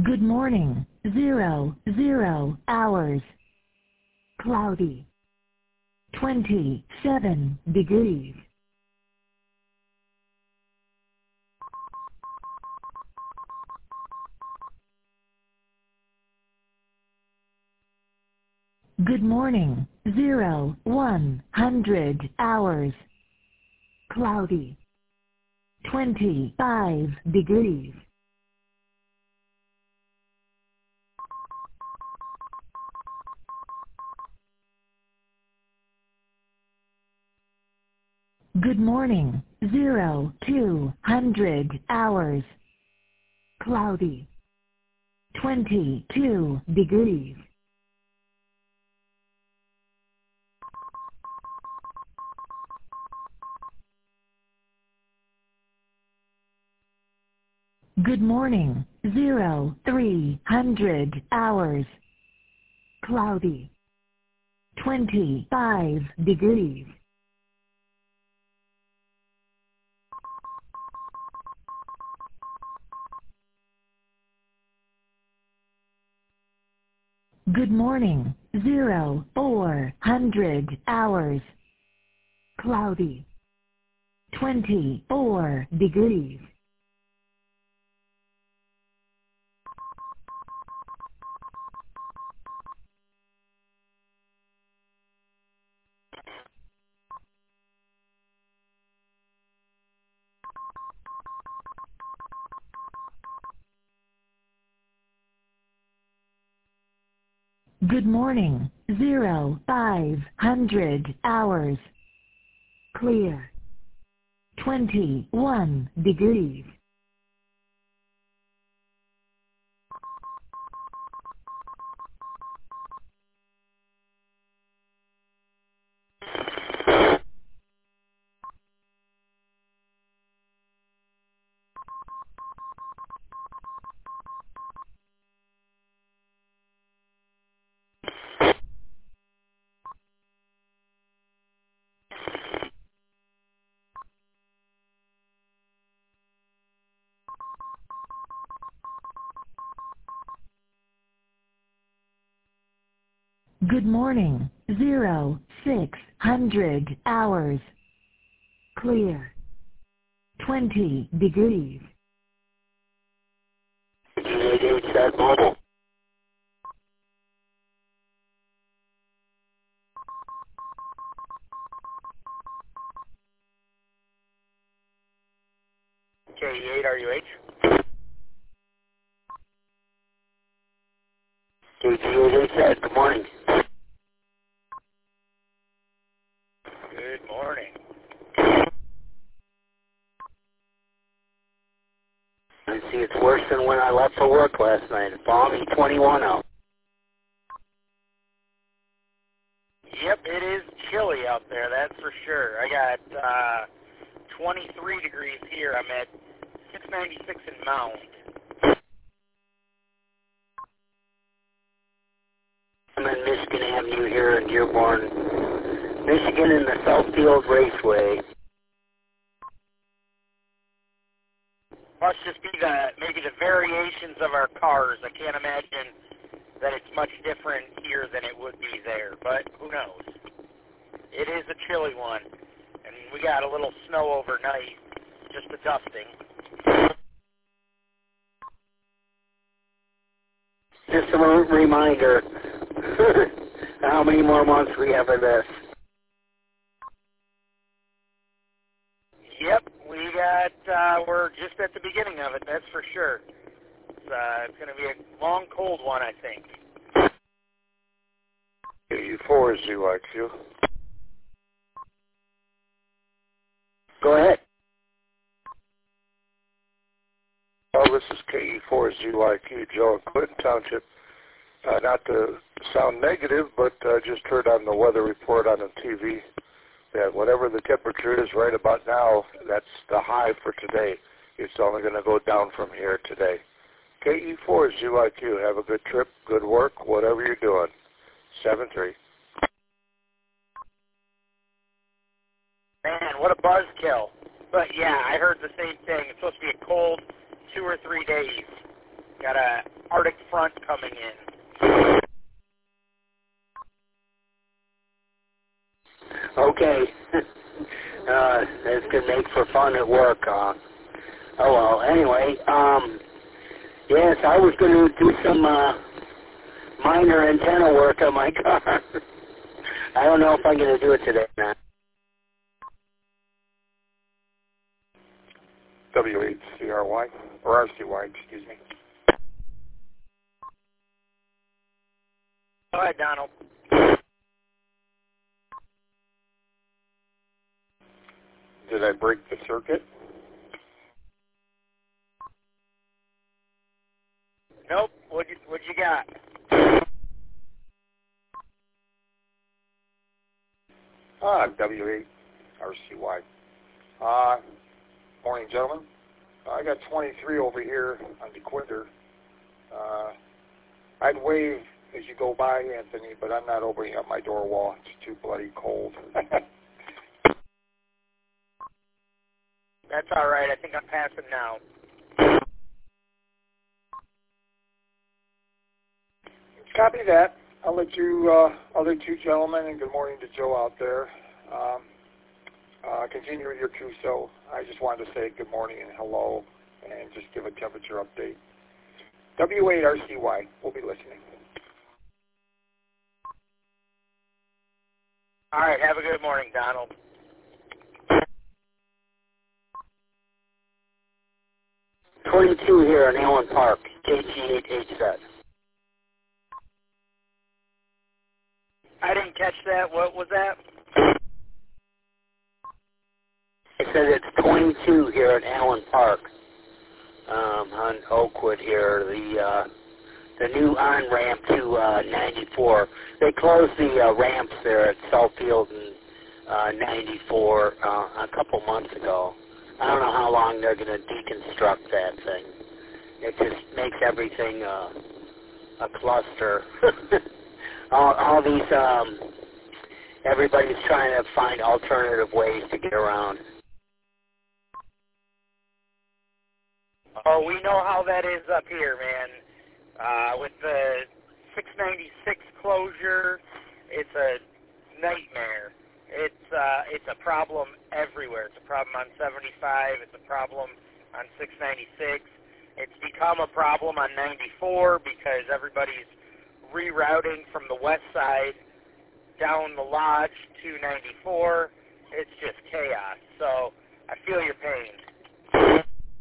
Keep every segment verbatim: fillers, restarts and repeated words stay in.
Good morning. Zero, zero hours. Cloudy. twenty-seven degrees. Good morning. Zero, one hundred hours. Cloudy. twenty-five degrees. Good morning. Zero, two hundred hours. Cloudy. twenty-two degrees. Good morning. Zero, three hundred hours. Cloudy. twenty-five degrees. Good morning. Zero, four hundred hours. Cloudy. twenty-four degrees. Good morning. Zero, five hundred hours. Clear. twenty-one degrees. Good morning. Zero, six hundred hours. Clear. twenty degrees. eighty-eight mobile. K E eight R U H. K G eight eight, good morning. Good morning. I see it's worse than when I left for work last night. Balmy twenty-one out. Yep, it is chilly out there, that's for sure. I got uh, twenty-three degrees here. I'm at six ninety-six in Mound. I'm in Michigan Avenue here in Dearborn, Michigan, in the Southfield Raceway. Must just be the maybe the variations of our cars. I can't imagine that it's much different here than it would be there, but who knows? It is a chilly one, and we got a little snow overnight, just a dusting. Just a reminder how many more months we have of this. Yep, we got, uh, we're just at the beginning of it, that's for sure. It's, uh, it's going to be a long, cold one, I think. K E four Z Y Q. Go ahead. Oh, this is K E four Z Y Q, Joe in Clinton Township. Uh, not to sound negative, but uh, just heard on the weather report on the T V that whatever the temperature is right about now, that's the high for today. It's only going to go down from here today. K E four Z Y Q, have a good trip, good work, whatever you're doing. seven three. Man, what a buzzkill. But yeah, I heard the same thing. It's supposed to be a cold two or three days. Got a front coming in. Okay. uh, this could make for fun at work. Uh, oh, well, anyway, um, yes, I was going to do some uh, minor antenna work on my car. I don't know if I'm going to do it today or not. W eight C R Y, or R C Y, excuse me. Go ahead, Donald. Did I break the circuit? Nope. What you what you got? Ah, W eight R C Y. Uh, morning, gentlemen. I got twenty-three over here on the quitter. Uh, I'd wave as you go by, Anthony, but I'm not opening up my door wall. It's too bloody cold. That's all right. I think I'm passing now. Copy that. I'll let you, uh, other two gentlemen, and good morning to Joe out there. Um, uh, continue with your trousseau. I just wanted to say good morning and hello, and just give a temperature update. W eight R C Y. We'll be listening. All right. Have a good morning, Donald. twenty-two here in Allen Park, K G eight H Z. I didn't catch that. What was that? It says it's twenty-two here at Allen Park um, on Oakwood here, the uh, the new on-ramp to uh, ninety-four. They closed the uh, ramps there at Southfield and uh, ninety-four uh, a couple months ago. I don't know how long they're going to deconstruct that thing. It just makes everything uh, a cluster. all, all these, um, everybody's trying to find alternative ways to get around. Oh, we know how that is up here, man. Uh, with the six ninety-six closure, it's a nightmare. It's uh, it's a problem everywhere. It's a problem on seventy-five. It's a problem on six ninety-six. It's become a problem on ninety-four because everybody's rerouting from the west side down the lodge to ninety-four. It's just chaos. So I feel your pain.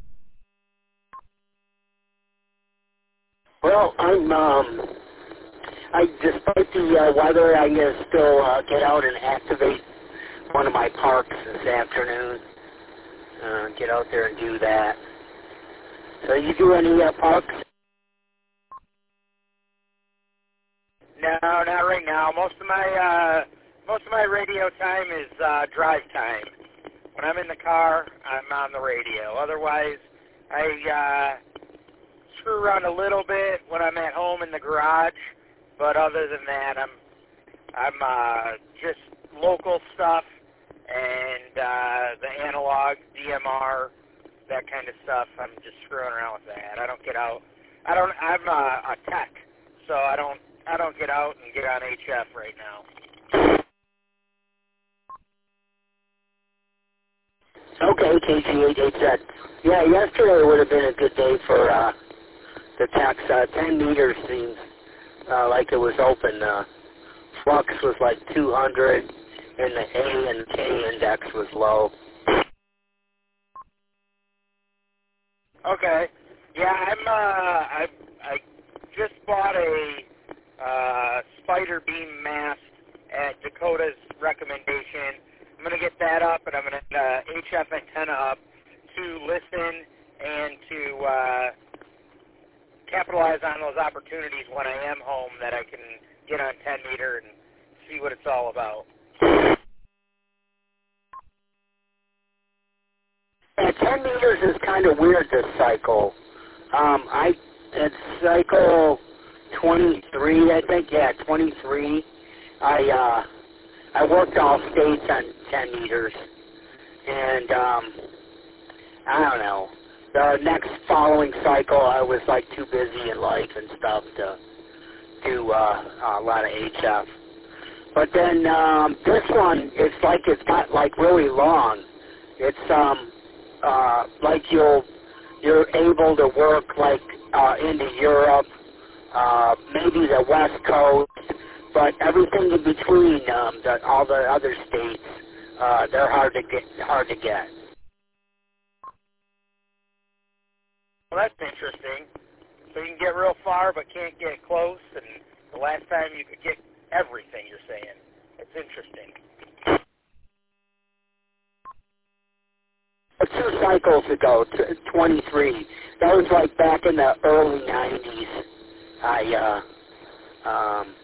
Well, I'm, um, I, despite the uh, weather, I guess still uh, get out and activate one of my parks this afternoon. Uh, get out there and do that. So you do any uh, parks? No, not right now. Most of my uh, most of my radio time is uh, drive time. When I'm in the car, I'm on the radio. Otherwise, I uh, screw around a little bit when I'm at home in the garage. But other than that, I'm I'm uh, just local stuff and uh, the analog D M R, that kind of stuff. I'm just screwing around with that. I don't get out. I don't. I'm a, a tech, so I don't. I don't get out and get on H F right now. Okay, K G eight H Z. Yeah, yesterday would have been a good day for uh, the tax. Uh, ten meters seems uh, like it was open. Uh, flux was like two hundred, and the A and K index was low. Okay. Yeah, I'm. Uh, I I just bought a uh, spider beam mast at Dakota's recommendation. I'm going to get that up, and I'm going to uh, H F antenna up to listen and to uh, capitalize on those opportunities when I am home that I can get on ten meter and see what it's all about. Yeah, ten meters is kind of weird this cycle. Um, I at cycle twenty-three, I think. Yeah, twenty-three. I uh, I worked all states on ten meters, and um, I don't know. the next following cycle, I was like too busy in life and stuff to do uh, a lot of H F. But then um, this one, it's like it's got like really long. It's um uh, like you'll you're able to work like uh, into Europe, uh, maybe the West Coast, but everything in between, um, the, all the other states, uh, they're hard to get. Hard to get. Well, that's interesting. So you can get real far, but can't get close. And the last time you could get everything, you're saying. It's interesting. Two cycles ago, twenty-three. That was like back in the early nineties. I uh, um,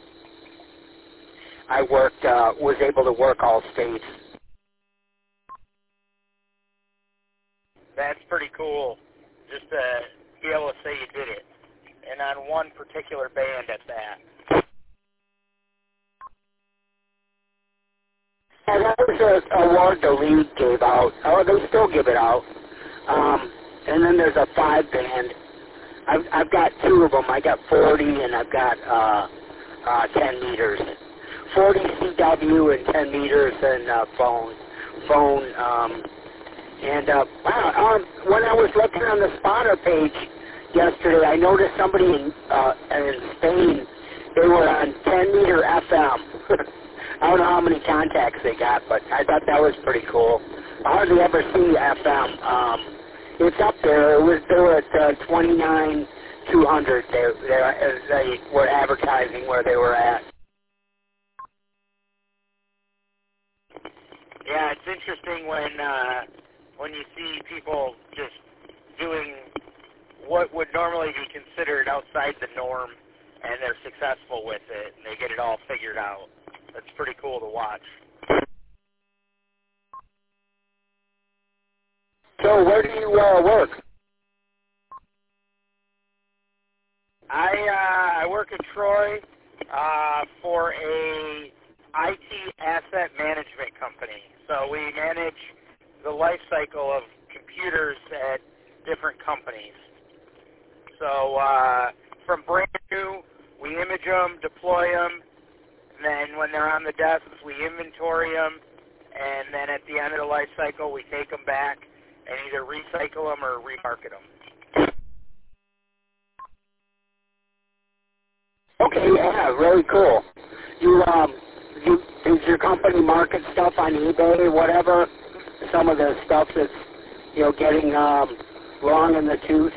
I worked, uh, was able to work all states. That's pretty cool. Just to be able to say you did it, and on one particular band at that. And that was an award the league gave out. Oh, they still give it out. Um, and then there's a five band. I've, I've got two of them. I got forty and I've got uh, uh, ten meters. forty C W and ten meters and uh, phone. Phone. Um, and uh, wow, um, when I was looking on the spotter page yesterday, I noticed somebody in, uh, in Spain. They were on ten meter F M. I don't know how many contacts they got, but I thought that was pretty cool. I hardly ever see F M. Um, it's up there. It was they were at uh, twenty-nine two hundred. They, they they were advertising where they were at. Yeah, it's interesting when uh, when you see people just doing what would normally be considered outside the norm, and they're successful with it, and they get it all figured out. That's pretty cool to watch. So where do you uh, work? I uh, I work in Troy uh, for a I T asset management company. So we manage the life cycle of computers at different companies. So uh, from brand new, we image them, deploy them, and then when they're on the desks, we inventory them, and then at the end of the life cycle, we take them back and either recycle them or remarket them. Okay, yeah, really cool. You um, you does your company market stuff on eBay or whatever? Some of the stuff that's you know getting um, long in the tooth.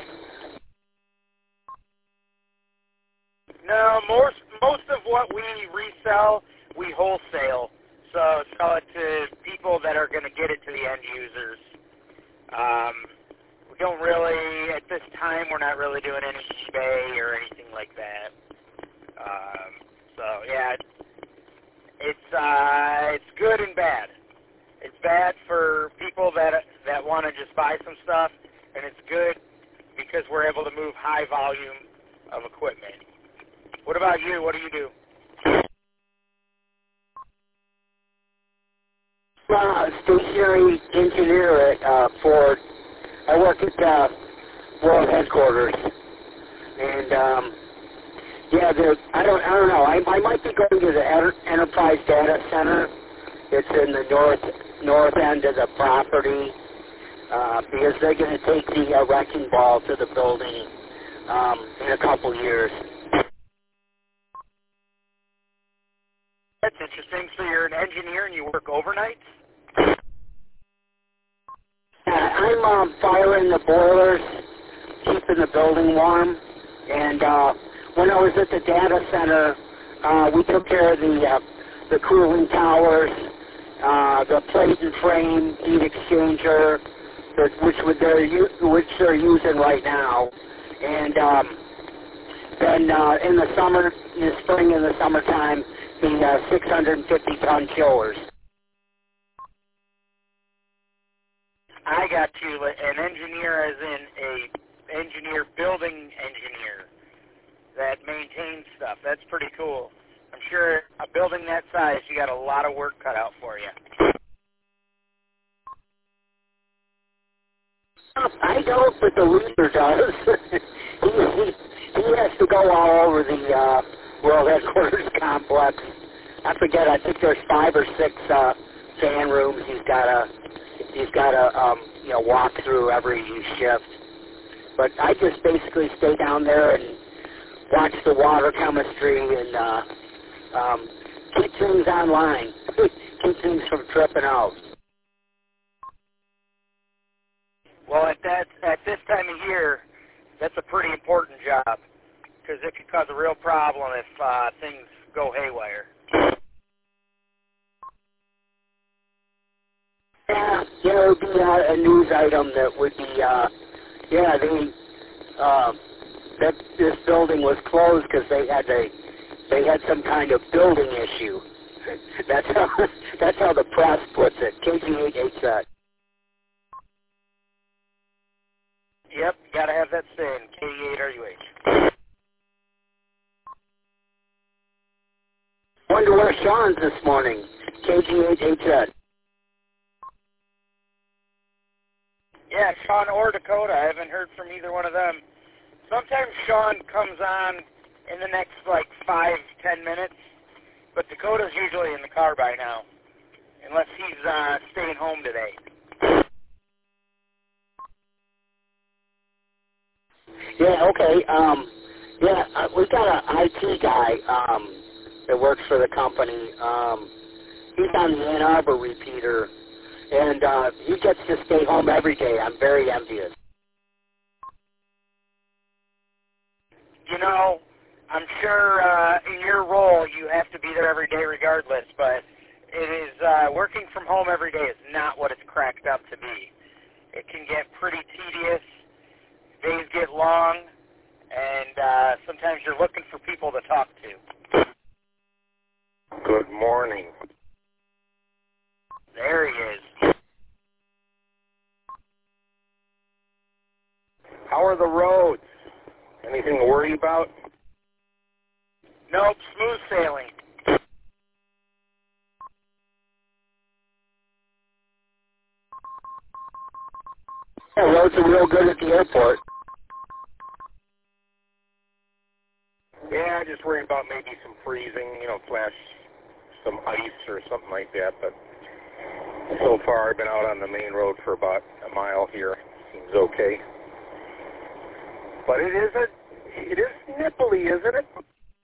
No, most most of what we resell, we wholesale. So sell it to people that are going to get it to the end users. Um, we don't really, at this time, we're not really doing any eBay or anything like that. Um, so yeah, it's uh, it's good and bad. It's bad for people that that want to just buy some stuff, and it's good because we're able to move high volume of equipment. What about you? What do you do? Uh, stationary engineer at uh, Ford. I work at uh, World Headquarters, and um, yeah, the, I don't, I don't know. I, I might be going to the Enter- Enterprise Data Center. It's in the north north end of the property uh, because they're going to take the uh, wrecking ball to the building um, in a couple years. That's interesting. So you're an engineer and you work overnights? Uh, I'm um, firing the boilers, keeping the building warm, and uh, when I was at the data center, uh, we took care of the uh, the cooling towers, uh, the plate and frame heat exchanger, the, which would they're which they're using right now, and um, then uh, in the summer, in the spring and the summertime, the uh, six hundred fifty ton chillers. I got you. An engineer as in a engineer, building engineer that maintains stuff. That's pretty cool. I'm sure a building that size, you got a lot of work cut out for you. I don't, but the leader does. he, he, he has to go all over the uh, World Headquarters complex. I forget, I think there's five or six uh, fan rooms he's got to, he's got to, um, you know, walk through every shift. But I just basically stay down there and watch the water chemistry and uh, um, keep things online, keep things from tripping out. Well, at that at this time of year, that's a pretty important job because it can cause a real problem if uh, things go haywire. Yeah, you know, it would be uh, a news item that would be, uh, yeah, they, uh, that this building was closed because they had a, they had some kind of building issue. That's how that's how the press puts it. K G eight H Z. Yep, gotta have that saying. K eight R U H. Wonder where Sean's this morning. K G eight H Z. Yeah, Sean or Dakota. I haven't heard from either one of them. Sometimes Sean comes on in the next, like, five, ten minutes, but Dakota's usually in the car by now, unless he's uh, staying home today. Yeah, okay. Um, yeah, uh, we got an I T guy um, that works for the company. Um, he's on the Ann Arbor repeater, and uh, he gets to stay home every day. I'm very envious. You know, I'm sure uh, in your role you have to be there every day regardless, but it is uh, working from home every day is not what it's cracked up to be. It can get pretty tedious. Days get long, and uh, sometimes you're looking for people to talk to. Good morning. There he is. How are the roads? Anything to worry about? Nope, smooth sailing. Yeah, roads are real good at the airport. Yeah, just worrying about maybe some freezing, you know, slash some ice or something like that. But so far, I've been out on the main road for about a mile here. Seems okay. But it is a, it is nipply, isn't it?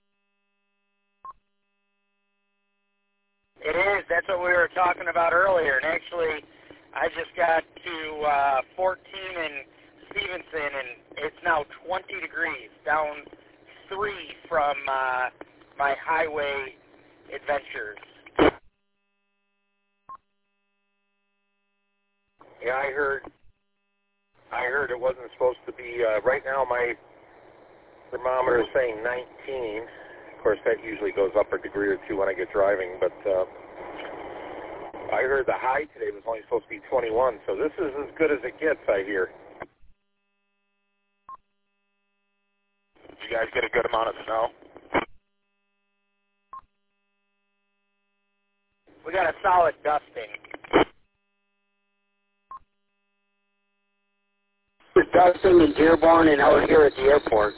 It is. That's what we were talking about earlier. And actually, I just got to uh, fourteen in Stevenson, and it's now twenty degrees, down three from uh, my highway adventures. Yeah, I heard. I heard it wasn't supposed to be. Uh, right now, my thermometer is saying nineteen. Of course, that usually goes up a degree or two when I get driving. But uh, I heard the high today was only supposed to be twenty-one. So this is as good as it gets, I hear. Did you guys get a good amount of snow? We got a solid dusting. With dusting in Dearborn and out here at the airport.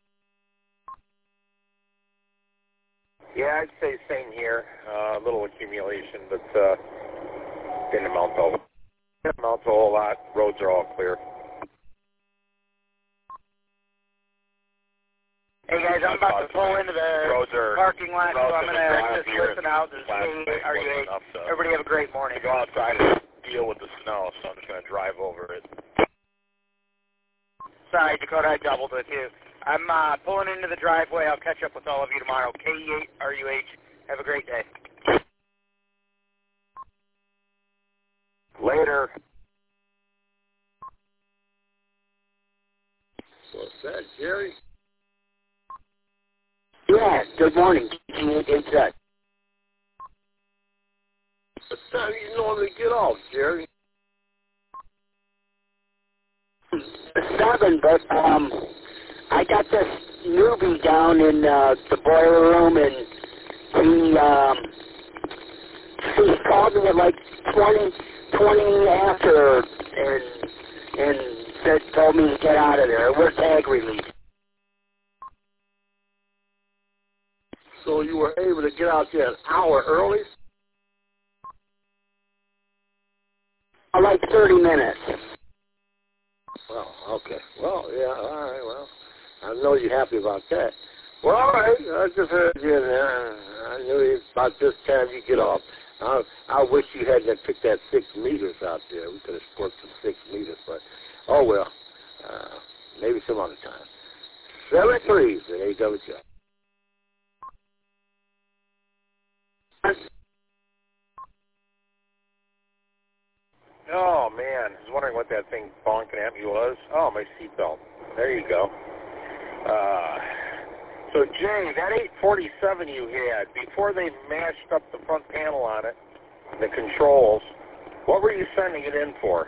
Yeah, I'd say same here. Uh, a little accumulation, but uh, didn't amount to didn't amount to a whole lot. Roads are all clear. Hey guys, I'm about to pull into the roads are parking lot, so I'm going to just listen out. This is K K eight R U H. Everybody have a great morning. To go outside and deal with the snow, so I'm just going to drive over it. Sorry, Dakota, I doubled with you. I'm uh, pulling into the driveway. I'll catch up with all of you tomorrow. K eight R U H. Have a great day. Later. What's that, Jerry? Yeah, good morning. It's uh, What time do you normally get off, Jerry? seven, but um, I got this newbie down in uh, the boiler room, and he um, he called me at like twenty, twenty after, and and said, told me to get out of there. We're tag released. So you were able to get out there an hour early? Uh, like thirty minutes. Well, okay. Well, yeah, all right, well, I know you're happy about that. Well, all right, I just heard you in there. I knew it's about this time you get off. I, I wish you hadn't picked that six meters out there. We could have worked some six meters, but, oh, well, uh, maybe some other time. seventy-three is the A W J. Oh, man. I was wondering what that thing bonking at me was. Oh, my seatbelt. There you go. Uh, so, Jay, that eight forty-seven you had, before they mashed up the front panel on it, the controls, what were you sending it in for?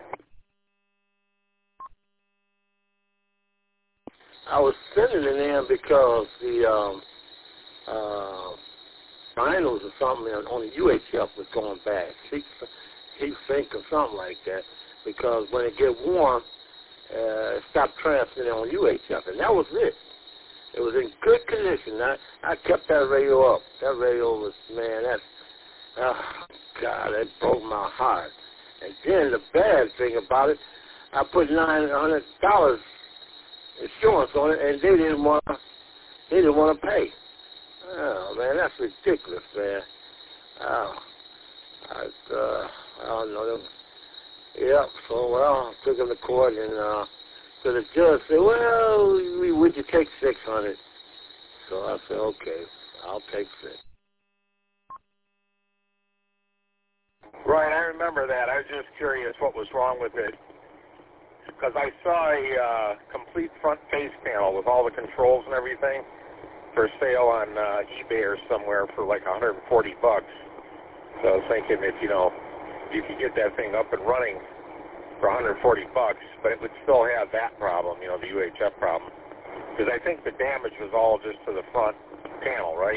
I was sending it in because the um, uh, finals or something on the U H F was going bad. Heat, heat sink or something like that. Because when it get warm, uh, it stopped transmitting on U H F, and that was it. It was in good condition. I, I kept that radio up. That radio was, man, that, oh, God, that broke my heart. And then the bad thing about it, I put nine hundred dollars insurance on it, and they didn't want, they didn't want to pay. Oh man, that's ridiculous, man. Oh, I, uh, I don't know. Yep. So well, I took him to court, and uh, so the judge said, "Well, we, would you take six hundred?" So I said, "Okay, I'll take six." Right, I remember that. I was just curious what was wrong with it. Because I saw a uh, complete front face panel with all the controls and everything for sale on uh, eBay or somewhere for like one hundred forty bucks. So I was thinking if, you know, you could get that thing up and running for one hundred forty bucks, but it would still have that problem, you know, the U H F problem. Because I think the damage was all just to the front panel, right?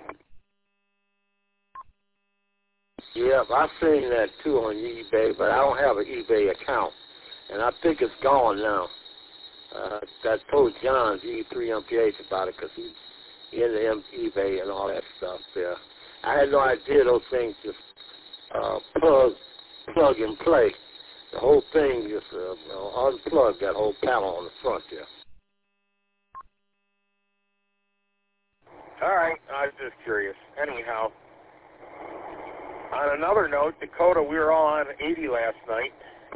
Yeah, I've seen that too on eBay, but I don't have an eBay account. And I think it's gone now. Uh, I told John, G three M P H, about it because he's in the M- eBay and all that stuff there. I had no idea those things just uh, plug, plug and play. The whole thing just uh, you know, unplug that whole panel on the front there. All right, I was just curious. Anyhow, on another note, Dakota, we were all on eighty last night.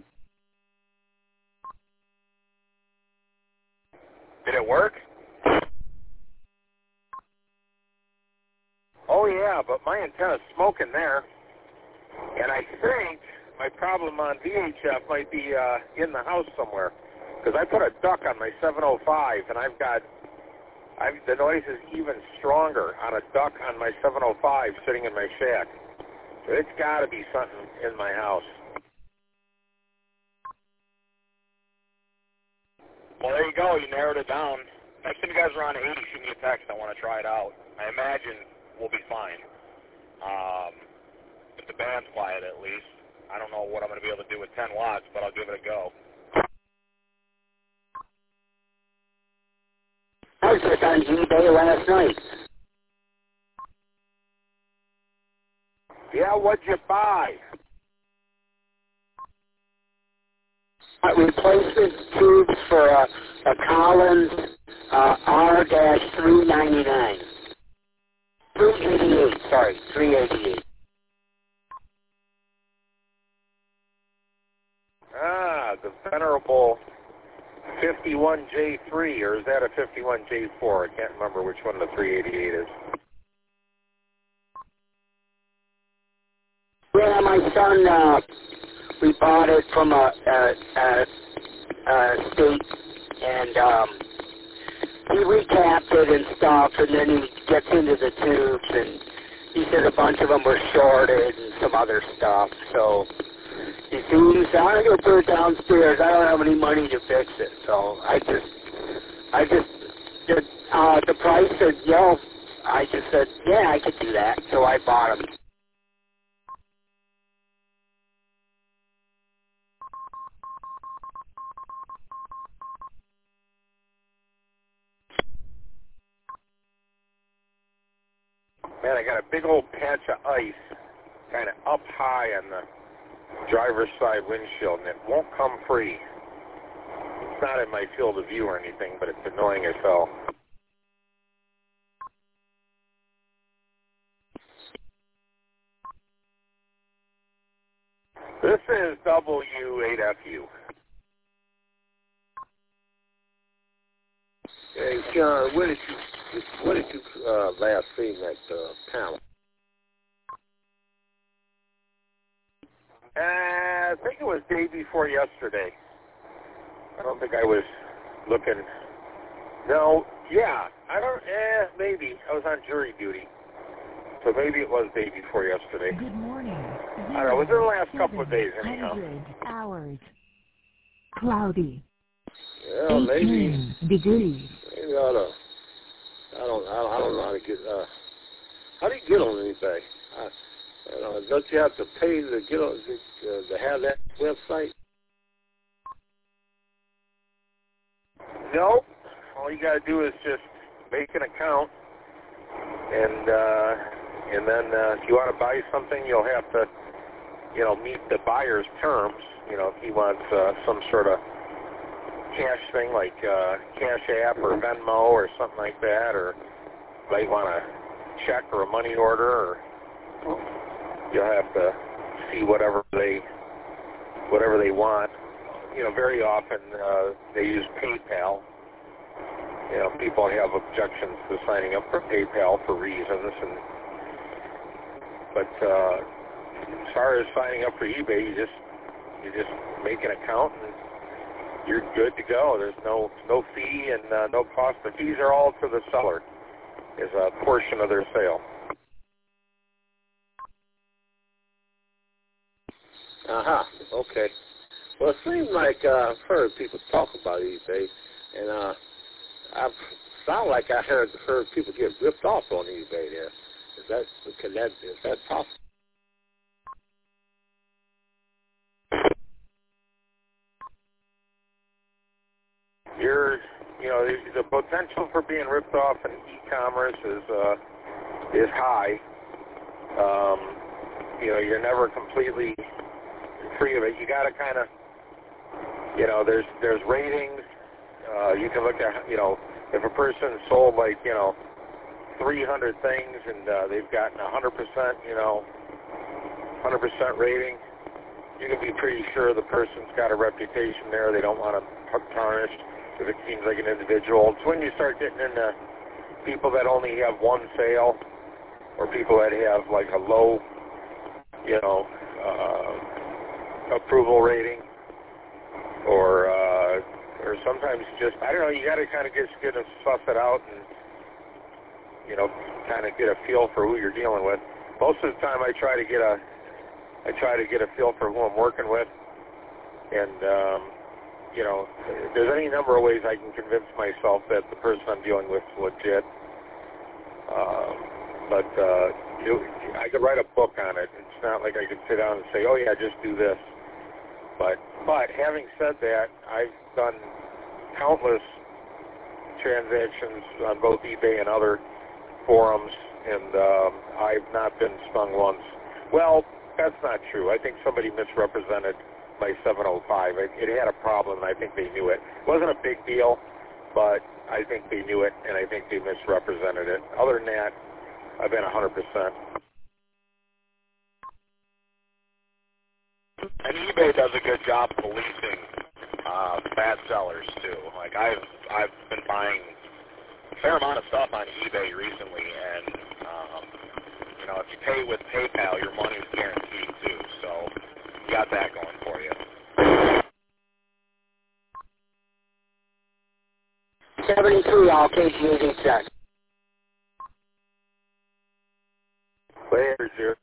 Did it work? Oh, yeah, but my antenna's smoking there. And I think my problem on V H F might be uh, in the house somewhere. Because I put a duck on my seven oh five, and I've got, I've, the noise is even stronger on a duck on my seven oh five sitting in my shack. So it's got to be something in my house. Well, there you go. You narrowed it down. Next time you guys are on eighty, shoot me a text. I want to try it out. I imagine we'll be fine. Um, if the band's quiet, at least. I don't know what I'm going to be able to do with ten watts, but I'll give it a go. I was just on eBay last night. Yeah, what'd you buy? Uh, replacement tubes for a, a Collins uh, R three ninety-nine. three eighty-eight, sorry, three eighty-eight. Ah, the venerable fifty-one J three, or is that a fifty-one J four? I can't remember which one the three eighty-eight is. Yeah, my son, uh, we bought it from a, a, a, a state, and um, he recapped it and stuff, and then he gets into the tubes, and he said a bunch of them were shorted and some other stuff, so he seems, I'm going to put it downstairs. I don't have any money to fix it, so I just, I just, did, uh, the price said, yo, I just said, yeah, I could do that, so I bought them. Man, I got a big old patch of ice kind of up high on the driver's side windshield, and it won't come free. It's not in my field of view or anything, but it's annoying as hell. This is W eight F U. Hey, John, where did you, where did you uh, last see that uh, panel? Uh, I think it was day before yesterday. I don't think I was looking. No, yeah, I don't, eh, maybe. I was on jury duty. So maybe it was day before yesterday. Good morning. I don't know, it was in the last couple of days anyhow. one hundred hours. Cloudy. Yeah, maybe. eighteen degrees. Maybe I ought to, I don't, I don't, I don't know how to get, uh, how do you get on anything? I, I don't know, don't you have to pay to get on, uh, to have that website? Nope. All you got to do is just make an account, and uh, and then uh, if you want to buy something, you'll have to, you know, meet the buyer's terms. You know, if he wants uh, some sort of cash thing like uh, Cash App or Venmo or something like that, or might want a check or a money order, or you'll have to see whatever they whatever they want. You know, very often uh, they use PayPal. You know, people have objections to signing up for PayPal for reasons, and but uh, as far as signing up for eBay, you just you just make an account and you're good to go. There's no no fee and uh, no cost. The fees are all to the seller as a portion of their sale. Uh-huh, okay. Well, it seems like uh, I've heard people talk about eBay, and uh, I've sound like I heard heard people get ripped off on eBay there. Is that, can that, is that possible? You're, you know, the, the potential for being ripped off in e-commerce is uh, is high. Um, you know, you're never completely free of it. You got to kind of, you know, there's there's ratings. Uh, you can look at, you know, if a person sold like, you know, three hundred things and uh, they've gotten one hundred percent, you know, one hundred percent rating, you can be pretty sure the person's got a reputation there. They don't want to tarnish if it seems like an individual. It's when you start getting into people that only have one sale, or people that have like a low, you know, uh, approval rating, or uh, or sometimes just, I don't know, you got to kind of just get to suss it out and, you know, kind of get a feel for who you're dealing with. Most of the time, I try to get a, I try to get a feel for who I'm working with, and um, you know, there's any number of ways I can convince myself that the person I'm dealing with is legit. Um, but uh, it, I could write a book on it. It's not like I could sit down and say, "Oh yeah, just do this." But but having said that, I've done countless transactions on both eBay and other forums, and um, I've not been stung once. Well, that's not true. I think somebody misrepresented my seven oh five. It, it had a problem, and I think they knew it. It wasn't a big deal, but I think they knew it, and I think they misrepresented it. Other than that, I've been one hundred percent. And eBay does a good job policing uh, bad sellers too. Like I've I've been buying a fair amount of stuff on eBay recently, and um, you know, if you pay with PayPal, your money is guaranteed too. So you got that going for you. seventy-three, all K G eight eight seven. Players here.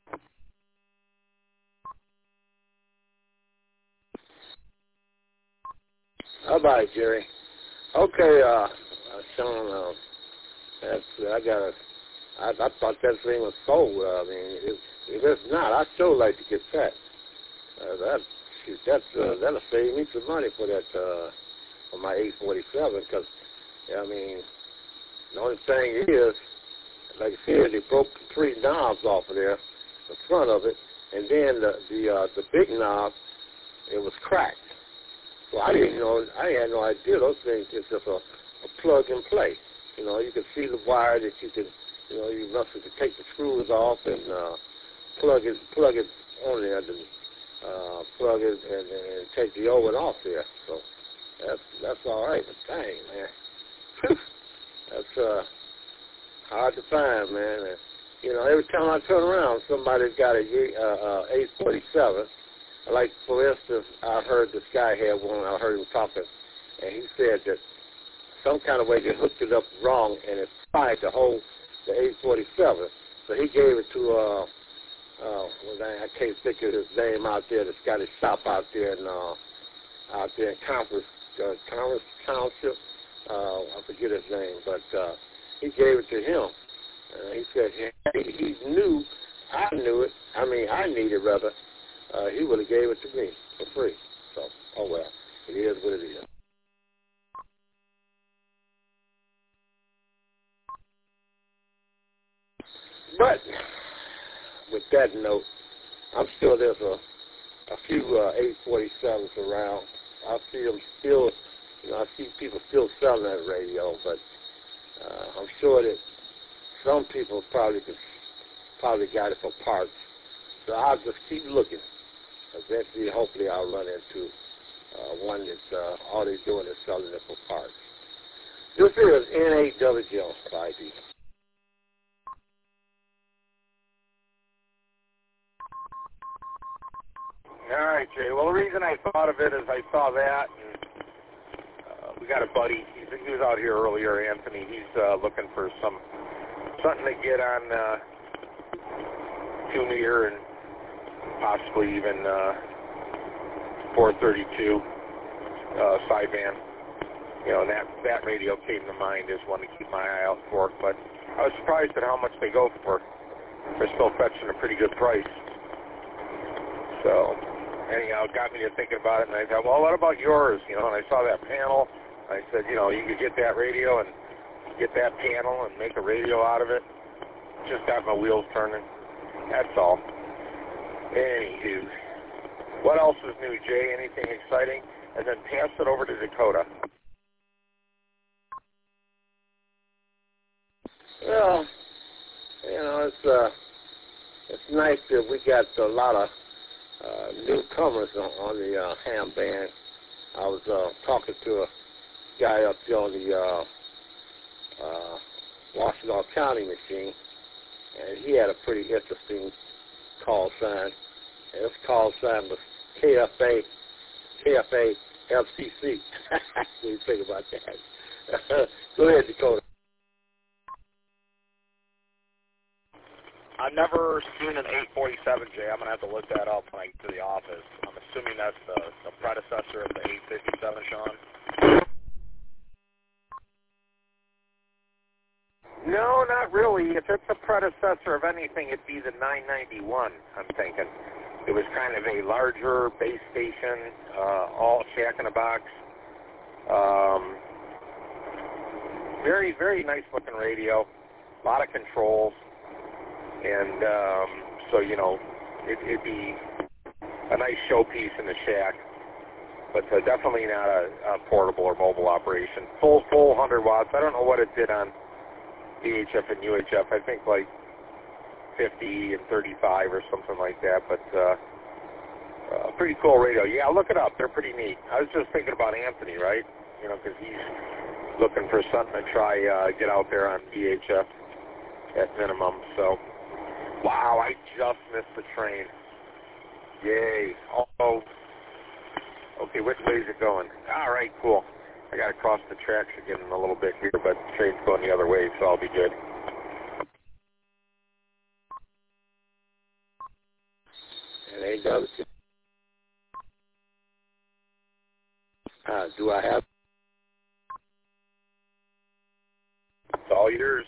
How about it, Jerry? Okay, uh, Sean, uh, that's, I got a, I, I thought that thing was sold. Uh, I mean, if, if it's not, I'd sure like to get that. Uh, that, shoot, that's, uh, that'll save me some money for that, uh, for my eight forty-seven, because, I mean, the only thing is, like I said, they broke the three knobs off of there, the front of it, and then the the uh, the big knob, it was cracked. So I didn't know, I had no idea those things is just a, a plug and play. You know, you could see the wire that you could, you know, you must have to take the screws off and uh, plug it, plug it on there, and uh, plug it and, and take the oven off there. So that's that's all right. But dang, man, that's uh, hard to find, man. And, you know, every time I turn around, somebody's got a uh, uh, eight forty-seven. Like, for instance, I heard this guy had one. I heard him talking, and he said that some kind of way they hooked it up wrong, and it tried to hold the eight forty-seven. So he gave it to, uh, uh, well, I can't think of his name out there. This got his shop out there in, uh, out there in Conference, uh, Conference Township. Uh, I forget his name, but uh, he gave it to him. Uh, he said he, he knew, I knew it. I mean, I needed rather. Uh, he would have gave it to me for free. So, oh well, it is what it is. But with that note, I'm sure there's a, a few uh, eight forty-sevens around. I see them still, you know, I see people still selling that radio, but uh, I'm sure that some people probably could, probably got it for parts. So I'll just keep looking. Eventually, hopefully, I'll run into uh, one that uh, all they're doing is selling it for parts. This is N A W Jones I D. All right, Jay. Well, the reason I thought of it is I saw that, and uh, we got a buddy. He's, he was out here earlier, Anthony. He's uh, looking for some something to get on uh, two-meter and possibly even uh, four thirty-two uh, sideband. You know, and that, that radio came to mind as one to keep my eye out for. But I was surprised at how much they go for. They're still fetching a pretty good price. So, anyhow, it got me to thinking about it, and I thought, well, what about yours? You know, and I saw that panel. I said, you know, you could get that radio and get that panel and make a radio out of it. Just got my wheels turning. That's all. Anywho, what else is new, Jay? Anything exciting? And then pass it over to Dakota. Well, you know, it's uh, it's nice that we got a lot of uh, newcomers on, on the uh, ham band. I was uh, talking to a guy up there on the uh, uh, Washington County machine, and he had a pretty interesting call sign. And his call sign was K F A, K F A F C C. What do you think about that? Go ahead, Dakota. I've never seen an eight forty-seven, Jay. I'm going to have to look that up when I get to the office. I'm assuming that's the, the predecessor of the eight fifty-seven, Sean? No, not really. If it's a predecessor of anything, it'd be the nine ninety-one, I'm thinking. It was kind of a larger base station, uh, all shack in a box. Um, very, very nice looking radio. A lot of controls. And um, so, you know, it, it'd be a nice showpiece in the shack, but uh, definitely not a, a portable or mobile operation. Full, full one hundred watts. I don't know what it did on V H F and U H F. I think like fifty and thirty-five or something like that, but uh, uh, pretty cool radio. Yeah, look it up. They're pretty neat. I was just thinking about Anthony, right? You know, because he's looking for something to try uh, get out there on V H F at minimum, so... Wow, I just missed the train. Yay. Oh, okay, which way is it going? All right, cool. I got to cross the tracks again in a little bit here, but the train's going the other way, so I'll be good. And ain't done it. Uh, do I have? It's all yours.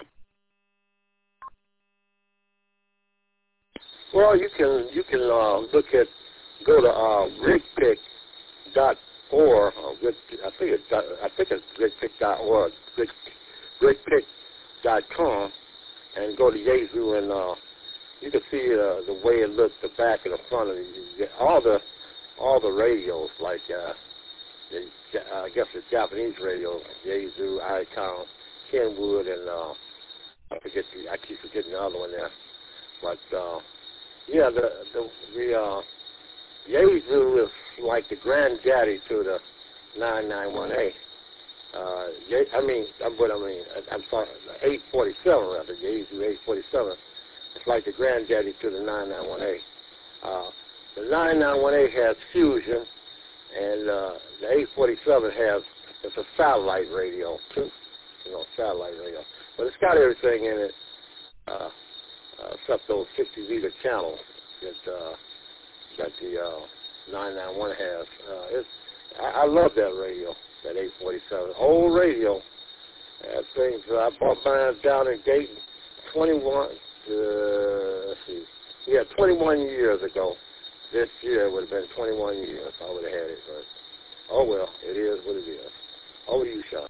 Well, you can you can uh, look at go to uh, rigpick dot org. Or rig, I think it's I think it's rigpick dot org, rig, rigpick dot com, and go to Yazoo, and uh, you can see uh, the way it looks, the back and the front of the, all the all the radios, like uh, the, uh, I guess the Japanese radio, Yazoo, Icon, Kenwood, and uh, I forget the, I keep forgetting the other one there. But uh, yeah, the the, the uh, Yazoo is like the granddaddy to the nine ninety-one A. Uh, I mean, what I mean, I'm sorry, eight forty-seven rather, Yazoo eight forty-seven. It's like the granddaddy to the nine ninety-one A. Uh, the nine ninety-one A has fusion, and uh, the eight forty-seven has, it's a satellite radio too, you know, satellite radio. But it's got everything in it, uh, uh, except those sixty meter channels that uh, that the uh, nine ninety-one has. Uh, it's, I, I love that radio, that eight forty-seven. Old radio. That thing, so I bought mine down in Dayton twenty-one, uh, let's see, yeah, twenty-one years ago. This year would have been twenty-one years if I would have had it. But, oh, well, it is what it is. Over to you, Sean.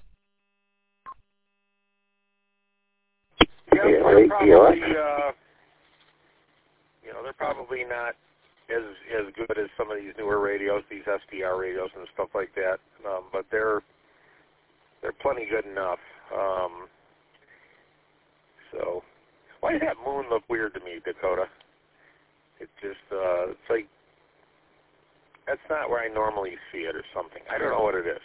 Yeah, they're probably, uh, you know, they're probably not as as good as some of these newer radios, these S D R radios and stuff like that. Um, but they're they're plenty good enough. Um, so, why does that moon look weird to me, Dakota? It just, uh, it's like, that's not where I normally see it or something. I don't know what it is.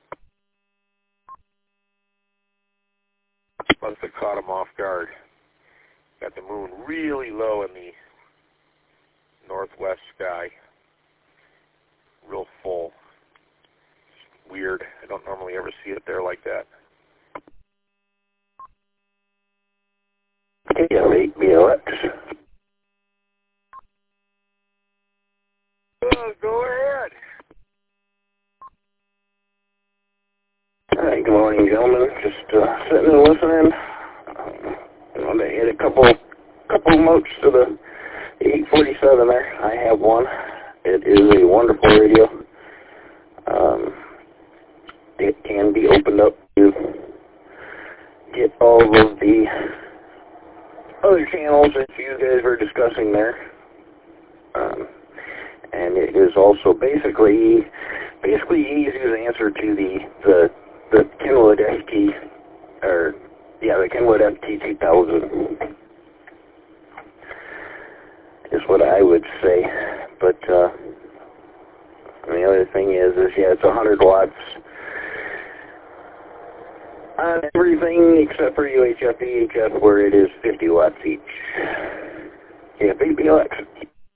Must have caught him off guard. Got the moon really low in the northwest sky. Real full. Weird. I don't normally ever see it there like that. Yeah, eight B L X. Uh, go ahead. All right, good morning, gentlemen. Just uh, sitting and listening. Um, I want to add a couple, couple notes to the eight forty-seven there. I have one. It is a wonderful radio. Um, it can be opened up to get all of the other channels that you guys were discussing there. Um, and it is also basically basically Yazoo's answer to the the the Kenwood F T, or yeah, the Kenwood F T two thousand is what I would say. But uh, the other thing is, is yeah, it's one hundred watts on everything except for U H F, E H F, where it is fifty watts each. Yeah, B B L X.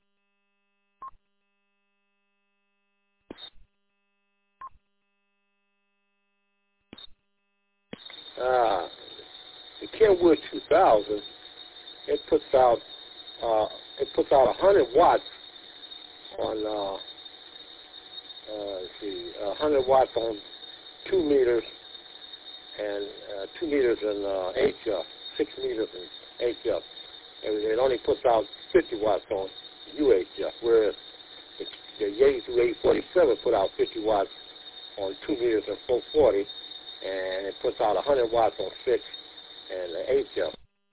Ah, the Kenwood two thousand, it puts out uh, it puts out one hundred watts on uh, uh, let's see, one hundred watts on two meters and uh, two meters in uh, H F, six meters in H F. And it only puts out fifty watts on U H F, whereas the, the Yazoo eight forty-seven put out fifty watts on two meters and four forty. And it puts out one hundred watts on six and the H F.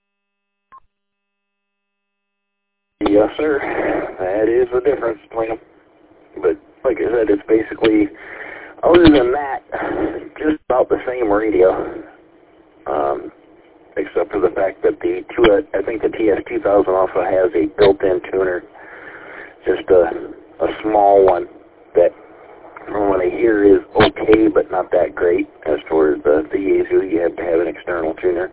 Yes, sir. That is the difference between them. But like I said, it's basically, other than that, just about the same radio. Um, except for the fact that the two, I think the T S two thousand also has a built-in tuner, just a, a small one that, from what I hear, is okay, but not that great. As for the, the Yazoo, you have to have an external tuner.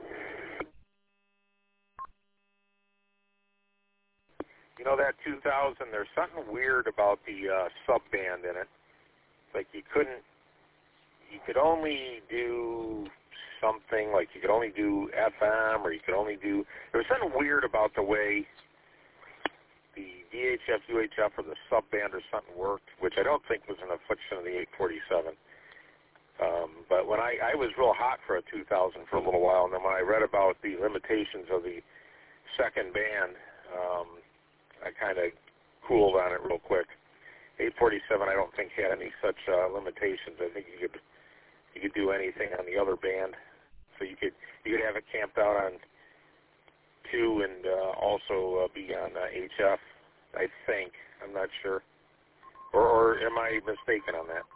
You know, that two thousand, there's something weird about the uh, sub-band in it. It's like you couldn't, you could only do something, like you could only do F M, or you could only do, there was something weird about the way the V H F, U H F, or the sub-band or something worked, which I don't think was an affliction of the eight forty-seven. Um, but when I, I was real hot for a two thousand for a little while, and then when I read about the limitations of the second band, um, I kind of cooled on it real quick. eight forty-seven, I don't think, had any such uh, limitations. I think you could you could do anything on the other band. So you could you could have it camped out on too, and uh, also uh, be on uh, H F, I think. I'm not sure. Or, or am I mistaken on that?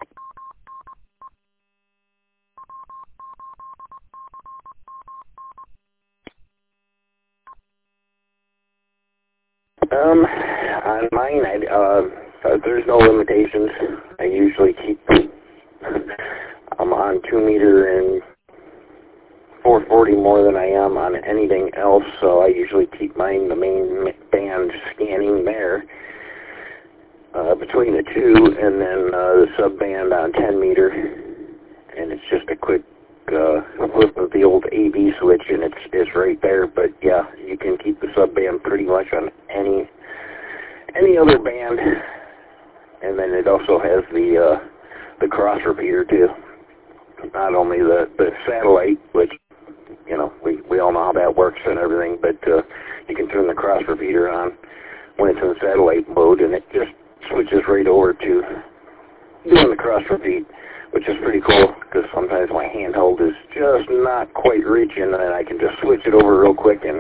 Um, on mine, I, uh, uh, there's no limitations. I usually keep, I'm on two meter and four forty more than I am on anything else, so I usually keep mine, the main band scanning there, uh, between the two, and then uh, the sub band on ten meter, and it's just a quick uh, flip of the old A B switch, and it's, it's right there. But yeah, you can keep the sub band pretty much on any any other band, and then it also has the uh, the cross repeater too. Not only the the satellite, which you know we we all know how that works and everything, but uh, you can turn the cross repeater on when it's in satellite mode, and it just switches right over to doing the cross repeat, which is pretty cool, because sometimes my handheld is just not quite reaching, and I can just switch it over real quick and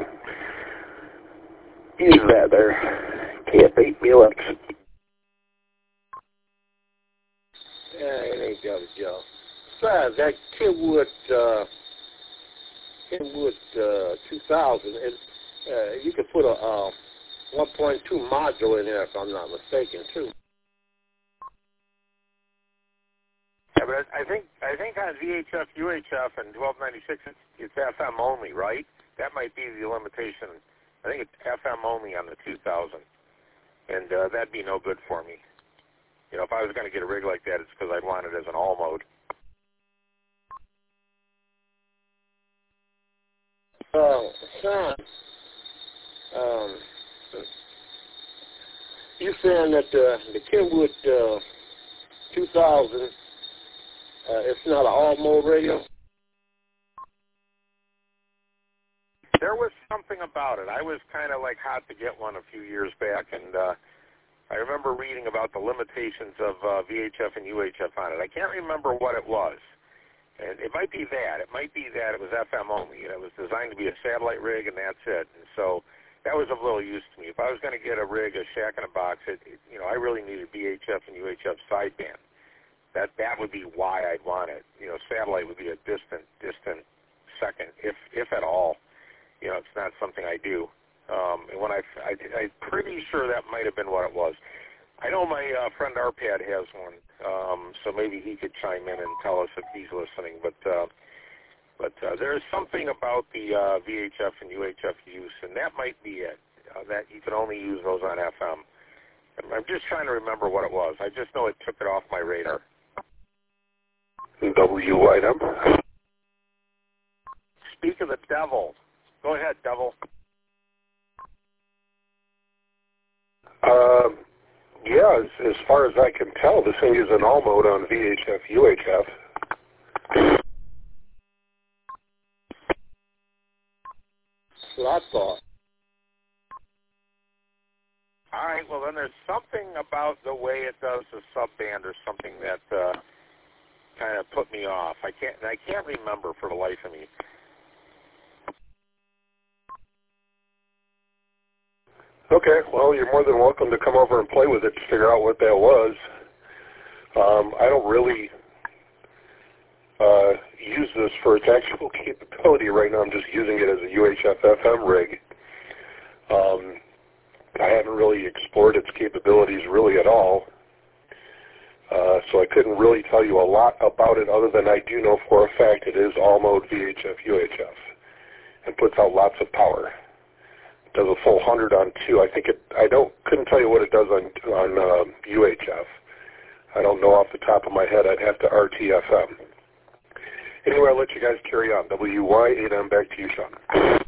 use that there. K F eight B L X. Yeah, it ain't got a job. Besides, that Kenwood, uh, Kenwood uh, two thousand, and uh, you could put a uh, one point two module in there, if I'm not mistaken, too. Yeah, but I think I think on V H F, U H F, and twelve ninety-six, it's, it's F M only, right? That might be the limitation. I think it's F M only on the two thousand, and uh, that'd be no good for me. You know, if I was going to get a rig like that, it's because I'd want it as an all mode. Uh, Sean, um, you saying that uh, the Kenwood uh, two thousand, uh, it's not an all mode radio? There was something about it. I was kind of like hot to get one a few years back, and uh, I remember reading about the limitations of uh, V H F and U H F on it. I can't remember what it was. And it might be that. It might be that it was F M only. It was designed to be a satellite rig, and that's it. And so that was of little use to me. If I was going to get a rig, a shack in a box, it, it, you know, I really needed V H F and U H F sideband. That that would be why I'd want it. You know, satellite would be a distant, distant second, if if at all. You know, it's not something I do. Um, and when I, I, I'm pretty sure that might have been what it was. I know my uh, friend Arpad has one, um, so maybe he could chime in and tell us if he's listening. But uh, but uh, there is something about the uh, V H F and U H F use, and that might be it. Uh, that you can only use those on F M. I'm just trying to remember what it was. I just know it took it off my radar. W item. Speak of the devil. Go ahead, devil. Uh, yeah, as, as far as I can tell, this thing is an all mode on V H F, U H F. That's what I thought. All right, well, then there's something about the way it does the subband or something that uh, kind of put me off. I can't, I can't remember for the life of me. Okay, well, you're more than welcome to come over and play with it to figure out what that was. Um, I don't really uh, use this for its actual capability right now. I'm just using it as a U H F F M rig. Um, I haven't really explored its capabilities really at all, uh, so I couldn't really tell you a lot about it other than I do know for a fact it is all mode V H F U H F and puts out lots of power. It does a full one hundred on two. I think it. I don't. Couldn't tell you what it does on on uh, U H F. I don't know off the top of my head. I'd have to R T F M. Anyway, I'll let you guys carry on. W Y eight M, back to you, Sean.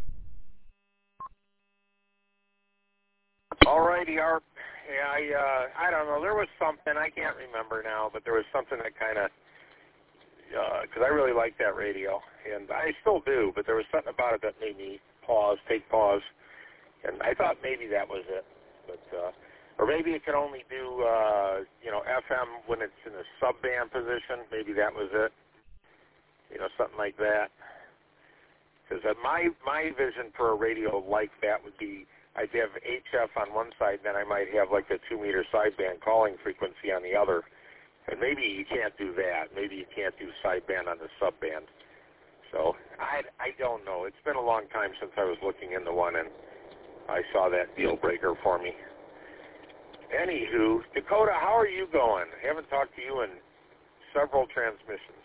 All righty, Art. Yeah, I, uh, I don't know. There was something, I can't remember now, but there was something that kind of, because uh, I really liked that radio, and I still do, but there was something about it that made me pause, take pause, and I thought maybe that was it. But uh, or maybe it could only do, uh, you know, F M when it's in a sub-band position. Maybe that was it. You know, something like that. Because my my vision for a radio like that would be I'd have H F on one side, then I might have like a two-meter sideband calling frequency on the other. And maybe you can't do that. Maybe you can't do sideband on the subband. So I, I don't know. It's been a long time since I was looking into one, and I saw that deal breaker for me. Anywho, Dakota, how are you going? I haven't talked to you in several transmissions.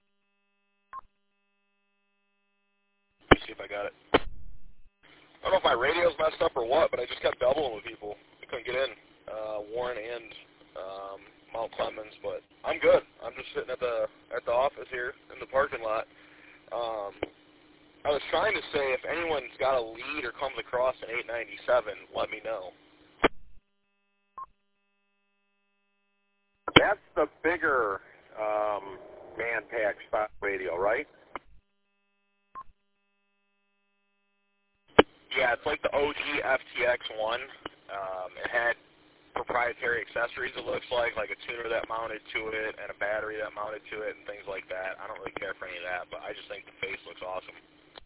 Let me see if I got it. I don't know if my radio's messed up or what, but I just kept doubling with people. I couldn't get in, uh, Warren and um, Mount Clemens, but I'm good. I'm just sitting at the at the office here in the parking lot. Um, I was trying to say if anyone's got a lead or comes across an eight ninety-seven, let me know. That's the bigger um, man-pack spot radio, right? Yeah, it's like the O G F T X one. Um, it had proprietary accessories, it looks like, like a tuner that mounted to it and a battery that mounted to it and things like that. I don't really care for any of that, but I just think the face looks awesome.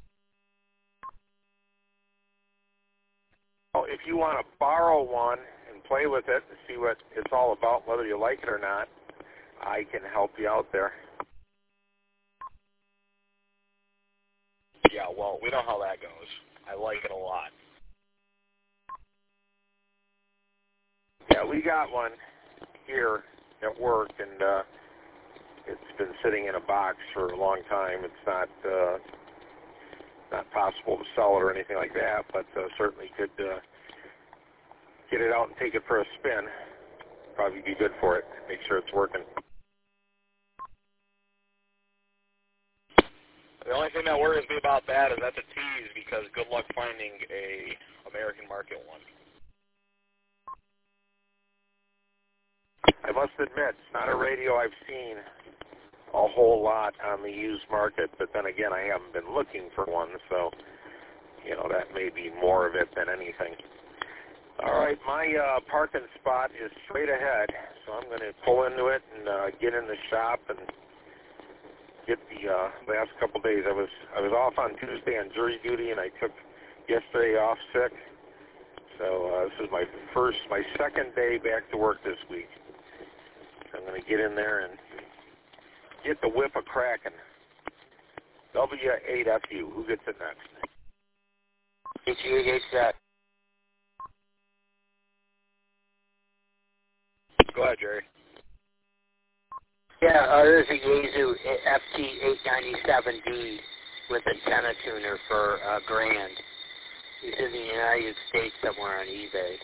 Well, if you want to borrow one and play with it and see what it's all about, whether you like it or not, I can help you out there. Yeah, well, we know how that goes. I like it a lot. Yeah, we got one here at work, and uh, it's been sitting in a box for a long time. It's not uh, not possible to sell it or anything like that, but uh, certainly could uh, get it out and take it for a spin. Probably be good for it. Make sure it's working. The only thing that worries me about that is that's a tease because good luck finding a American market one. I must admit, it's not a radio I've seen a whole lot on the used market, but then again, I haven't been looking for one, so, you know, that may be more of it than anything. All right, my uh, parking spot is straight ahead, so I'm going to pull into it and uh, get in the shop and get the uh, last couple days. I was I was off on Tuesday on jury duty, and I took yesterday off sick. So uh, this is my first, my second day back to work this week. So I'm going to get in there and get the whip a-cracking. W eight F U. Who gets it next? H U H that. Go ahead, Jerry. Yeah, uh, there's a Yaesu F T eight ninety-seven D with antenna tuner for uh, grand. He's in the United States somewhere on eBay.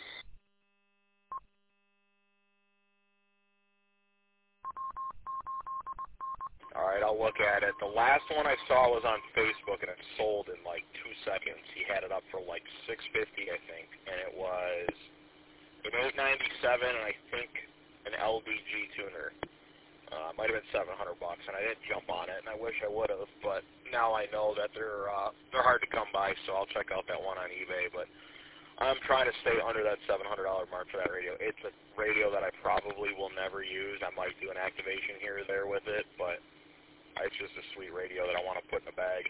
All right, I'll look at it. The last one I saw was on Facebook, and it sold in like two seconds. He had it up for like six fifty, I think, and it was an eight ninety-seven, and I think an L D G tuner. Uh, might have been seven hundred bucks, and I didn't jump on it, and I wish I would have. But now I know that they're uh, they're hard to come by, so I'll check out that one on eBay. But I'm trying to stay under that seven hundred dollar mark for that radio. It's a radio that I probably will never use. I might do an activation here or there with it, but it's just a sweet radio that I want to put in a bag.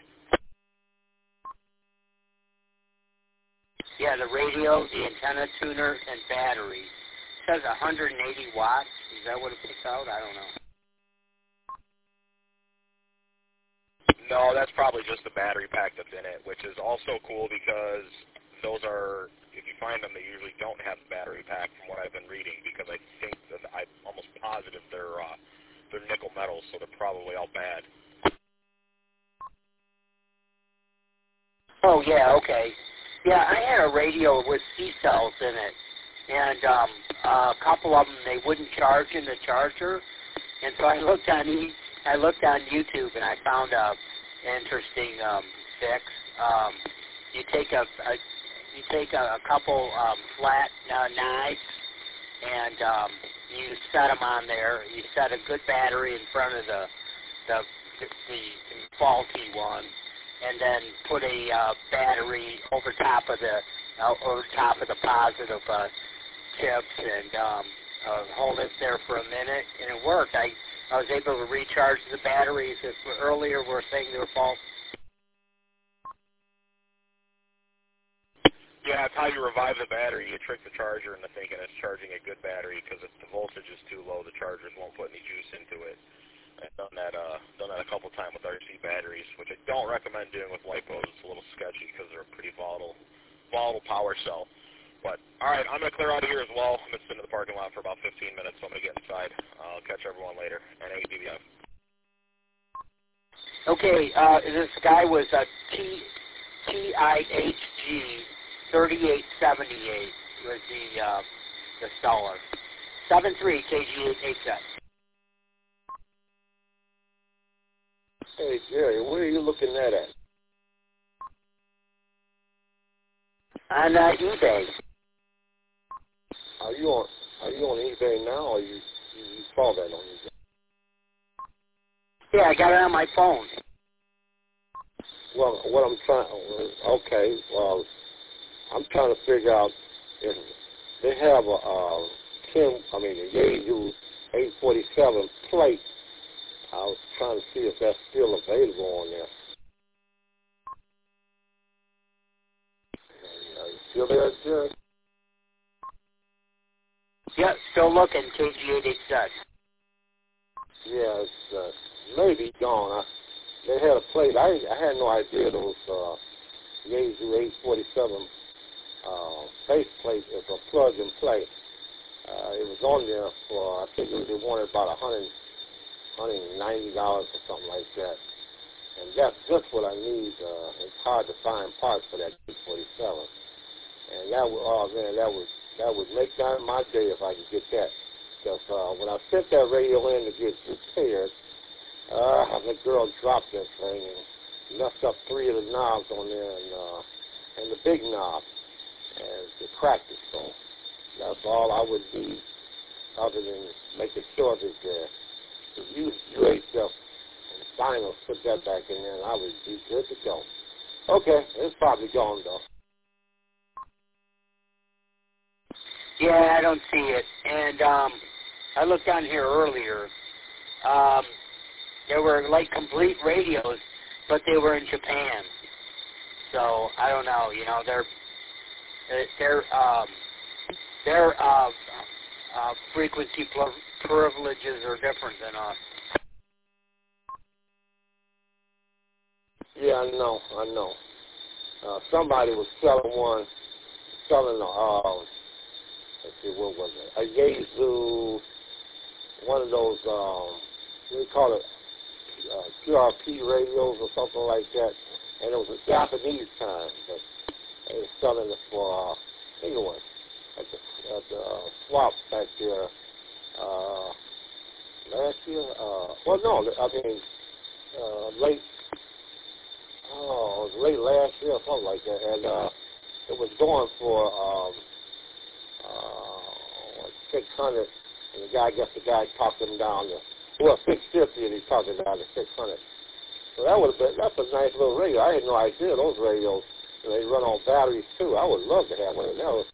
Yeah, the radio, the antenna tuner, and battery. It says one hundred eighty watts. Is that what it picks out? I don't know. No, that's probably just the battery pack that's in it, which is also cool because those are, if you find them, they usually don't have the battery pack from what I've been reading, because I think that I'm almost positive they're uh, they're nickel metal, so they're probably all bad. Oh, yeah, okay. Yeah, I had a radio with C-cells in it, and um, uh, a couple of them, they wouldn't charge in the charger, and so I looked on e- I looked on YouTube, and I found a interesting um, fix. Um, you take a, a you take a, a couple um, flat uh, knives, and um, you set them on there. You set a good battery in front of the the, the, the faulty one, and then put a uh, battery over top of the uh, over top of the positive uh, chips, and um, uh, hold it there for a minute, and it worked. I I was able to recharge the batteries that earlier were saying they were faulty. Yeah, it's how you revive the battery. You trick the charger into thinking it's charging a good battery because if the voltage is too low, the chargers won't put any juice into it. I've done that, uh, done that a couple times with R C batteries, which I don't recommend doing with LiPos. It's a little sketchy because they're a pretty volatile, volatile power cell. But, all right, I'm going to clear out of here as well. I'm going to sit in the parking lot for about fifteen minutes, so I'm going to get inside. I'll catch everyone later. N A D B F. Okay, uh, this guy was a T I H G thirty-eight seventy-eight was the uh, the staller. seven three K G eight H Z. Hey, Jerry, where are you looking at at? On uh, eBay. Are you on Are you on eBay now, or you you, you saw that on eBay? Yeah, I got it on my phone. Well, what I'm trying, okay, well, I'm trying to figure out if they have a uh, Kim, I mean, a Yaesu eight forty-seven plate. I was trying to see if that's still available on there. Are you still there, Jerry? Yeah, still looking, K G eight H Z. Yeah, it's uh, maybe gone. I, they had a plate. I I had no idea those uh, Yaesu eight forty-seven uh, base plate is a plug and play. Uh, it was on there for, I think they wanted about a hundred, hundred ninety dollars or something like that. And that's just what I need. Uh, it's hard to find parts for that eight forty-seven. And that would, oh man, that would that would make that my day if I could get that. Because uh, when I sent that radio in to get repaired, uh, the girl dropped that thing and messed up three of the knobs on there and uh, and the big knob, and it cracked it. So that's all I would need, other than making sure that the, the U H F and vinyl put that back in there, and I would be good to go. Okay, it's probably gone though. Yeah, I don't see it. And um, I looked on here earlier. Um, there were like complete radios, but they were in Japan. So I don't know. You know, their their um, their uh, uh, frequency privileges are different than us. Yeah, I know. I know. Uh, somebody was selling one, selling a. Uh, Let's see, what was it? A Yaesu, one of those, um, what do you call it, uh, Q R P radios or something like that. And it was a Japanese time, but they were selling it for, uh, anyway, at the, at the uh, swap back there uh, last year. Uh, well, no, I mean, uh, late, oh, it was late last year or something like that. And uh, it was going for, um, Uh, six hundred, and the guy, I guess the guy talked him down to, well, six fifty, and he talked him down to six hundred. So that would have been, that's a nice little radio. I had no idea those radios, and they run on batteries too. I would love to have one of those.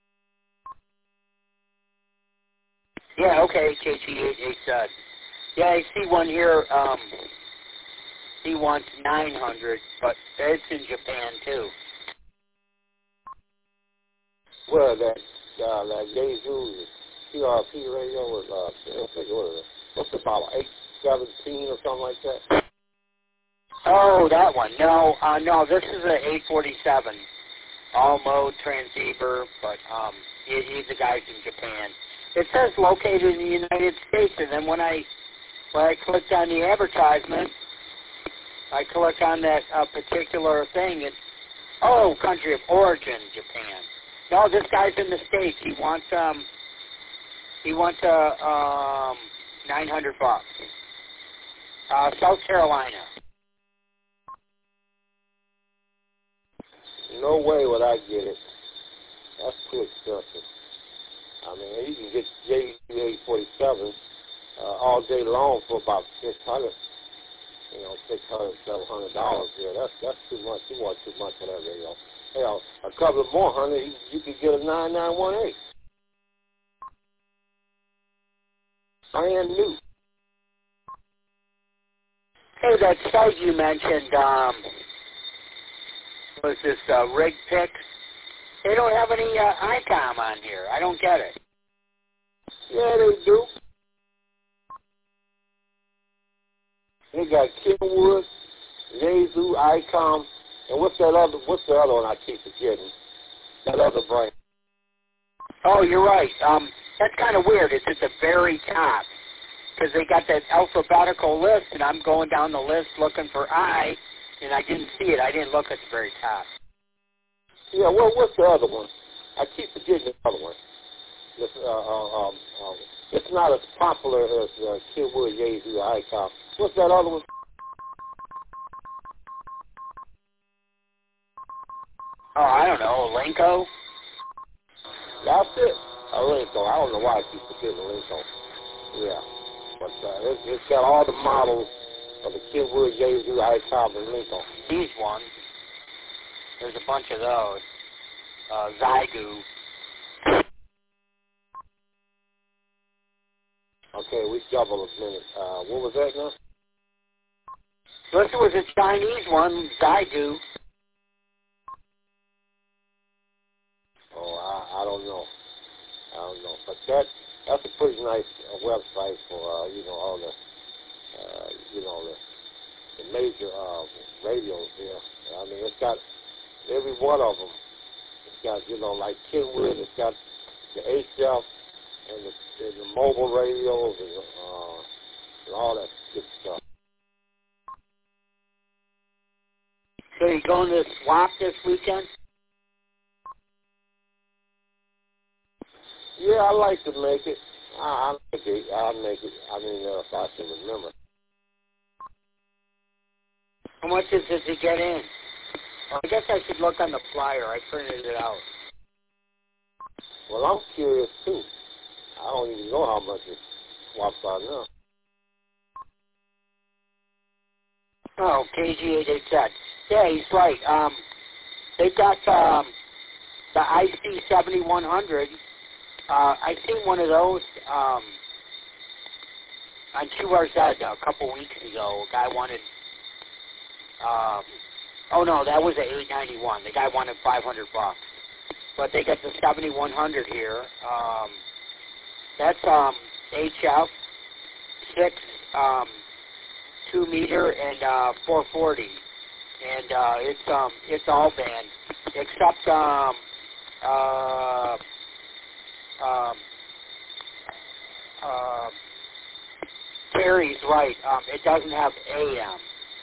Yeah, okay, K G eight H Z. Yeah, I see one here. Um, he wants nine hundred, but it's in Japan too. Well, that uh, that Yaesu Q R P radio was, uh, I don't think it was, what's it about, eight seventeen or something like that? Oh, that one. No, uh, no, this is an eight forty-seven, all mode transceiver, but um, he, he's the guy's in Japan. It says located in the United States, and then when I when I clicked on the advertisement, I click on that uh, particular thing. It's oh, country of origin, Japan. No, this guy's in the States. He wants um he wants uh, um nine hundred bucks. Uh, South Carolina. No way would I get it. That's too expensive. I mean, you can get Yaesu eight forty-seven uh, all day long for about six hundred. You know, six hundred, seven hundred dollars. Yeah, that's that's too much. You want too much for that radio. Hell, a couple of more hundred, you, you could get a nine nine one eight. Brand new. Hey, that site you mentioned, um, was this uh, Rig Pick? They don't have any uh, ICOM on here. I don't get it. Yeah, they do. They got Kenwood, Yaesu, ICOM, and what's that other? What's the other one I keep forgetting? That other brand. Oh, you're right. Um, that's kind of weird. It's at the very top because they got that alphabetical list, and I'm going down the list looking for I, and I didn't see it. I didn't look at the very top. Yeah, well, what's the other one? I keep forgetting the other one. It's, uh, uh, um, um, it's not as popular as uh, Kenwood, Yaesu, or ICOM. What's that other one? Oh, I don't know. Lenko? That's it. A Lenko. I don't know why I keep forgetting Lenko. Yeah. But uh, it, it's got all the models of the Kenwood, Yaesu, ICOM, and Lenko. These ones. There's a bunch of those. Uh, Zygu. Okay, we double a minute. Uh, what was that now? This was a Chinese one, Zygu. Oh, I, I don't know. I don't know. But that that's a pretty nice uh, website for, uh, you know, all the, uh, you know, the, the major uh, radios here. I mean, it's got every one of them. It's got, you know, like Kenwood. It's got the H F and the, and the mobile radios and, uh, and all that good stuff. So you going to swap this weekend? Yeah, I like to make it. I, I make it. I make it. I mean, uh, if I can remember. How much is it to get in? I guess I should look on the flyer. I printed it out. Well, I'm curious too. I don't even know how much it swaps out now. Oh, K G eight eight Z. Yeah, he's right. Um, they got um, the I C seventy-one hundred. Uh, I seen one of those um, on Q R Z a couple weeks ago. A guy wanted. Um, oh no, that was the eight ninety-one. The guy wanted five hundred bucks. But they got the seventy-one hundred here. Um, that's um, H F six. Um, two meter and uh, four forty, and uh, it's um it's all band except um uh um uh Terry's right. Um, it doesn't have A M.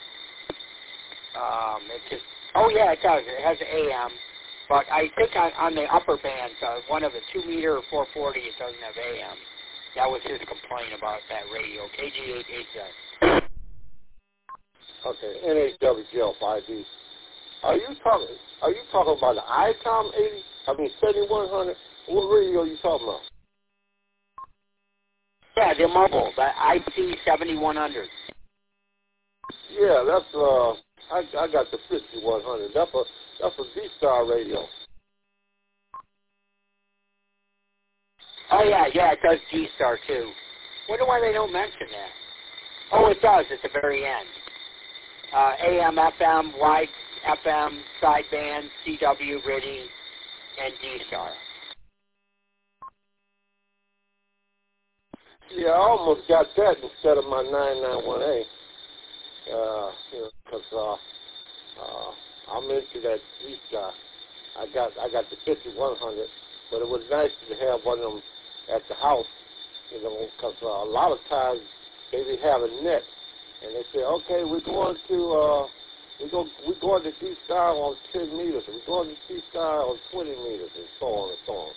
Um, it just oh yeah it does. It has A M, but I think on, on the upper band, uh, one of the two meter or four forty, it doesn't have A M. That was his complaint about that radio. K G eight eight Z. Okay, N H W G L five D. Are you talking? Are you talking about the ICOM eighty? I mean seventy-one hundred. What radio are you talking about? Yeah, the mobile, the I C seventy-one hundred. Yeah, that's uh, I I got the fifty-one hundred. That's a that's a D-Star radio. Oh yeah, yeah, it does G-Star too. Wonder why they don't mention that. Oh, it does at the very end. Uh, A M, F M, wide F M, sideband, C W, R I D I, and D-Star. Yeah, I almost got that instead of my nine ninety-one A. Uh, you know, cause uh, uh, I'm into that D-Star. I got I got the fifty-one hundred, but it was nice to have one of them at the house, you know, because uh, a lot of times they would have a net. And they say, okay, we're going to uh, we go we're going to D-Star on ten meters, we're going to D-Star on twenty meters, and so on and so on.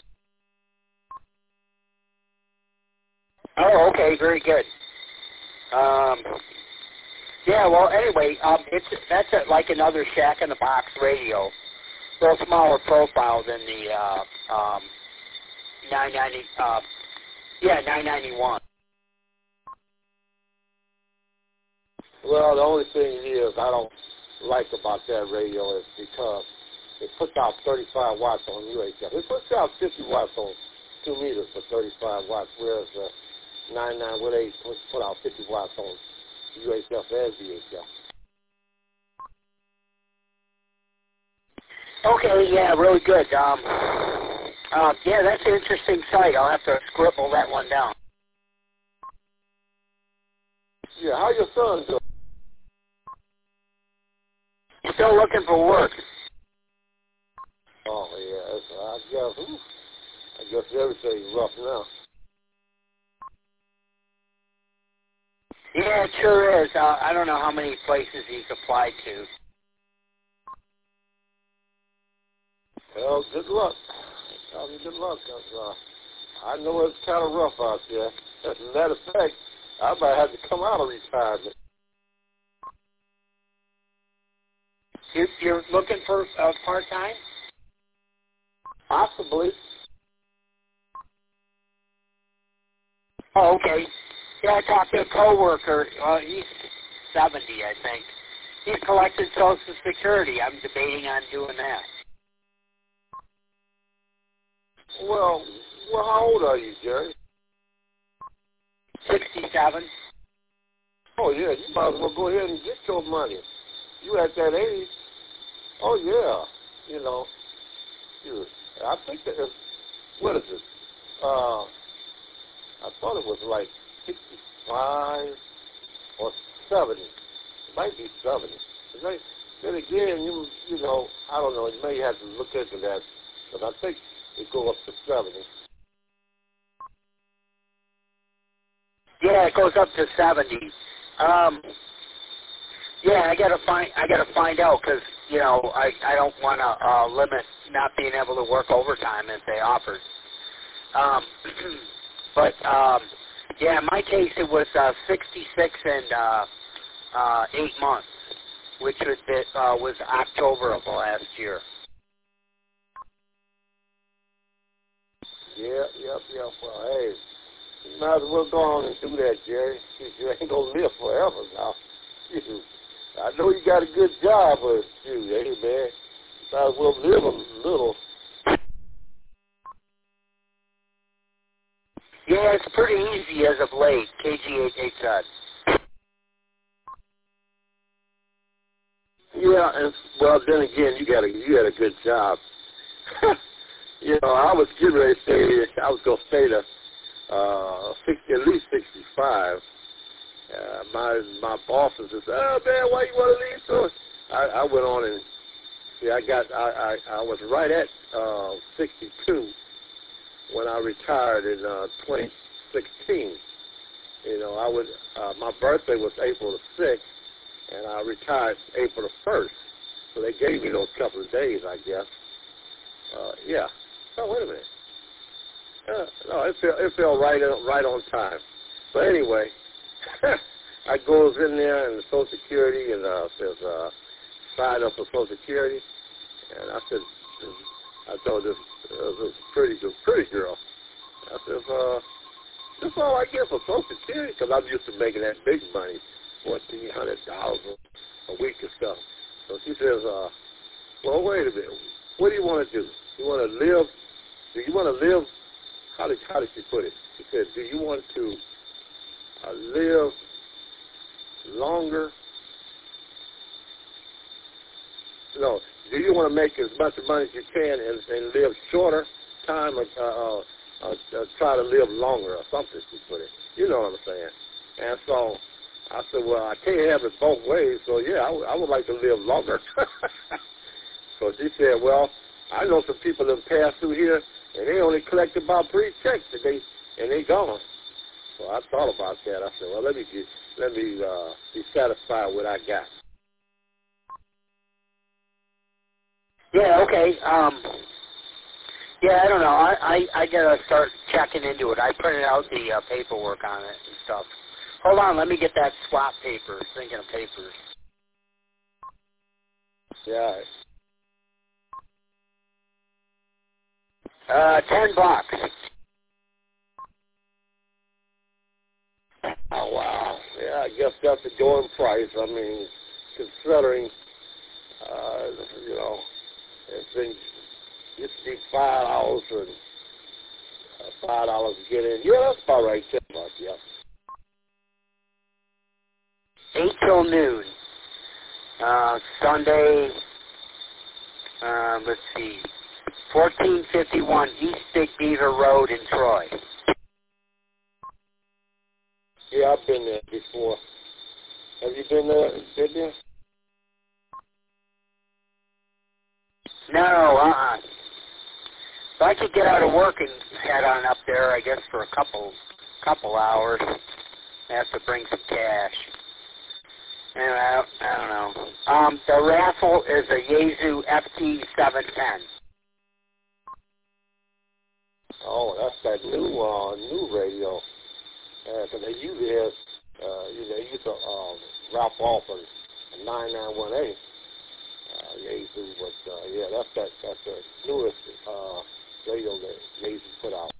Oh, okay, very good. Um, yeah, well, anyway, um, it's that's a, like another Shack in the Box radio, a little smaller profile than the uh, um, nine ninety. Uh, yeah, nine ninety-one. Well, the only thing is I don't like about that radio is because it puts out thirty-five watts on U H F. It puts out fifty watts on two meters for thirty-five watts, whereas the nine ninety-one A puts put out fifty watts on U H F and V H F. Okay, yeah, really good. Um, uh, yeah, that's an interesting site. I'll have to scribble that one down. Yeah, how your son doing? Still looking for work. Oh, yeah, that's, I guess, ooh, I guess everything's rough now. Yeah, it sure is. Uh, I don't know how many places he's applied to. Well, good luck. Tell me good luck, 'cause, uh, I know it's kind of rough out there. As a matter of fact, I might have to come out of retirement. You, you're looking for uh, part-time? Possibly. Oh, okay. Yeah, I talked to a coworker. Uh, he's seventy, I think. He's collected Social Security. I'm debating on doing that. Well, well, how old are you, Jerry? sixty-seven. Oh, yeah, you might as well go ahead and get your money. You at that age. Oh, yeah. You know, you, I think that it's, what is it? Uh, I thought it was like sixty-five or seventy. It might be seventy. Then, then again, you you know, I don't know. You may have to look into that, but I think it go up to seventy. Yeah, it goes up to seventy. Um, yeah, I gotta find I gotta find out because you know I I don't want to uh, limit not being able to work overtime if they offered. Um, but um, yeah, in my case it was uh, sixty-six and uh, uh, eight months, which was it, uh, was October of last year. Yeah, yep, yep. Well, hey, you might as well go on and do that, Jerry. You ain't gonna live forever now. You, I know you got a good job, but you, hey man, you might as well live a little. Yeah, it's pretty easy as of late. K G eight eight said. Yeah, and well, then again, you got a you had a good job. You know, I was getting ready to say I was gonna stay to uh, sixty, at least sixty-five. Uh, my my bosses said, "Oh man, why you want to leave?" So I, I went on and see. I got I, I, I was right at uh, sixty-two when I retired in uh, twenty sixteen. You know, I would uh, my birthday was April the sixth, and I retired April the first. So they gave me those couple of days, I guess. Uh, yeah. Oh, wait a minute. Uh, no, it felt it felt right on, right on time. But anyway, I goes in there and the Social Security and uh, says uh, sign up for Social Security, and I said I told this uh, this pretty good pretty girl. I said, uh, that's all I get for Social Security because I'm used to making that big money, fourteen hundred dollars a week or stuff. So she says, uh, well, wait a minute. What do you want to do? You want to live? Do you want to live? How did how did she put it? She said, do you want to uh, live longer? No. Do you want to make as much money as you can and, and live shorter time, or uh, uh, uh, try to live longer, or something? She put it. You know what I'm saying? And so I said, well, I can't have it both ways. So yeah, I, w- I would like to live longer. So she said, well, I know some people that pass through here, and they only collect about three checks, and they and they gone. So I thought about that. I said, well, let me get, let me uh, be satisfied with what I got. Yeah, okay. Um, yeah, I don't know. I, I, I got to start checking into it. I printed out the uh, paperwork on it and stuff. Hold on. Let me get that swap paper. Thinking of papers. Yeah. Uh, ten bucks. Oh, wow. Yeah, I guess that's the going price. I mean, considering, uh, you know, it's been, used to be five dollars and uh, five dollars to get in. Yeah, that's about right, ten bucks, yeah. Eight till noon. Uh, Sunday, Um, let's see. fourteen fifty-one East Big Beaver Road in Troy. Yeah, I've been there before. Have you been there? Been there? No, uh-uh. If I could get out of work and head on up there, I guess for a couple couple hours, I have to bring some cash. And I don't, I don't know. Um, the raffle is a Yaesu F T seven ten. Oh, that's that new uh, new radio. Yeah, 'cause they usually have, uh, you know, they used to uh, wrap off a nine nine one eight. Uh, Yaesu, but uh, yeah, that's that that's the newest uh, radio that Yaesu put out.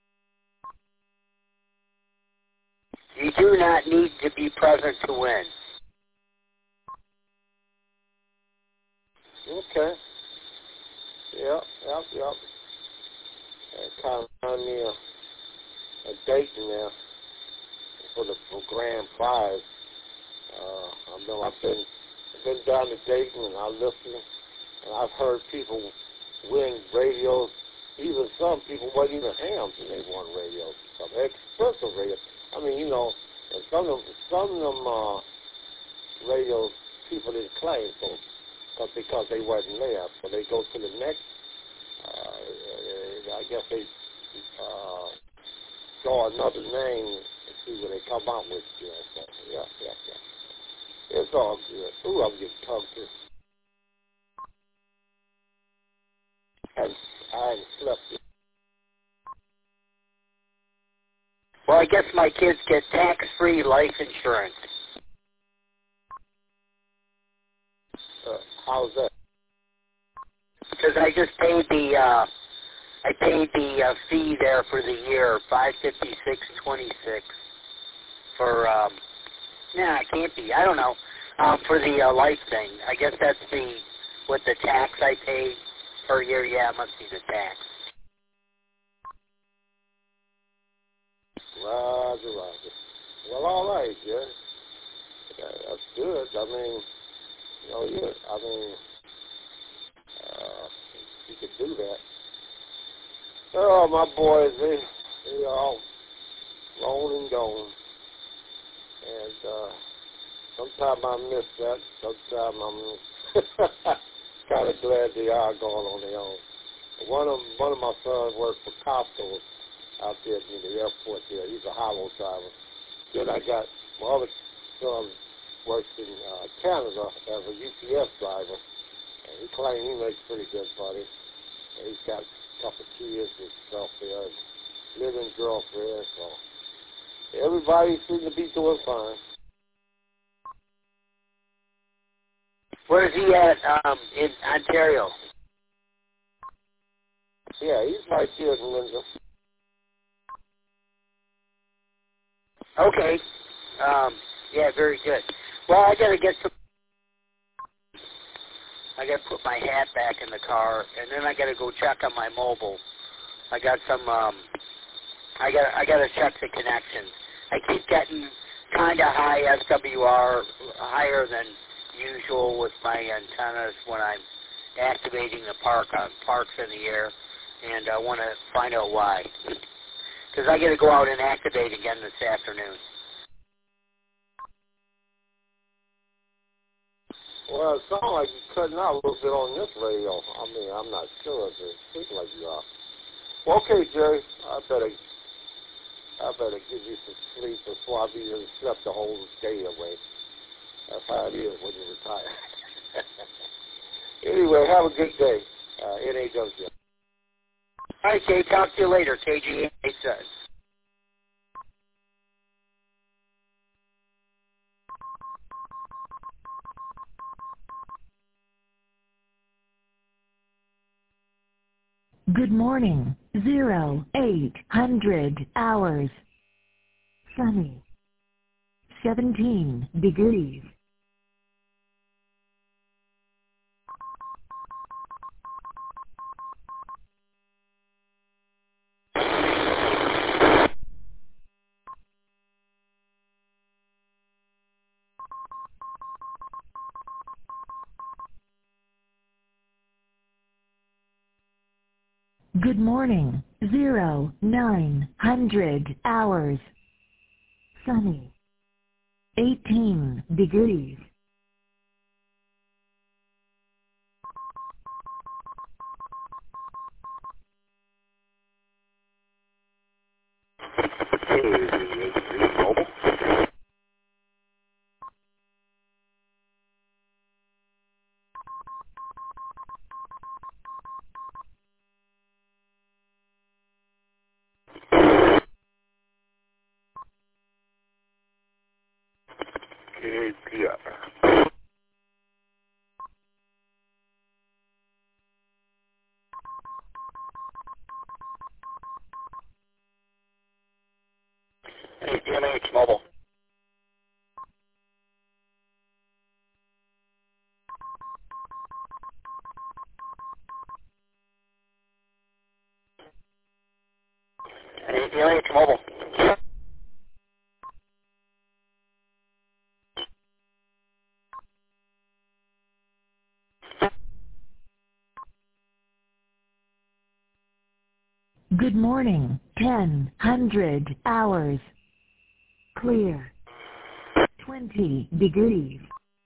You do not need to be present to win. Okay. Yep, yep, yep. That kind of found me a, a date in there for the for grand prize. Uh, I know I've been been down to Dayton and I listened, and I've heard people win radios. Even some people wasn't even hams and they won radios. Some expensive radios. I mean, you know, and some of them, some of them uh, radios people didn't claim for because because they wasn't there. So they go to the next. Uh, I guess they uh, draw another name and see what they come out with. You know, so, yeah, yeah, yeah. It's all good. Ooh, I'm getting tongue twisted. And I hadn't slept yet. Well, I guess my kids get tax-free life insurance. Uh, how's that? Because I just paid the uh, I paid the uh, fee there for the year, five fifty six twenty six. For um, nah, it can't be. I don't know. Um, for the uh, life thing, I guess that's the what the tax I paid per year. Yeah, it must be the tax. Roger, Roger. Well, all right, yeah. yeah that's good. I mean, you know, yeah, I mean, uh, you could do that. Oh, my boys, they, they are all grown and gone. And uh, sometimes I miss that. Sometimes I'm kind of glad they are gone on their own. One of one of my sons works for Costco out there near the airport there. He's a highway driver. Then I got my other son works in uh, Canada as a U P S driver. And he claims he makes pretty good money. And he's got a couple of kids and stuff there, and living girlfriend. So everybody seems to be doing fine. Where is he at? Um, in Ontario. Yeah, he's right here in Windsor. Okay. Um, yeah, very good. Well, I gotta get some. I gotta put my hat back in the car, and then I gotta go check on my mobile. I got some. Um, I got. I gotta check the connections. I keep getting kind of high S W R, higher than usual with my antennas when I'm activating the park on parks in the air, and I want to find out why. Because I got to go out and activate again this afternoon. Well, it sounds like you're cutting out a little bit on this radio. I mean, I'm not sure if it seems like you are. Well, okay, Jerry, I better, I better give you some sleep before I be here and slept the whole day away. That's how it is when you retire. Anyway, have a good day. Uh, N A W. All right, Kay, talk to you later. K G A says. Good morning. Zero, eight hundred hours. Sunny. Seventeen degrees. Good morning. Zero, nine hundred hours. Sunny. eighteen degrees. K P R. Hey, D M H Mobile. Hey, D M H Mobile. Good morning. Ten hundred hours. Clear. Twenty degrees.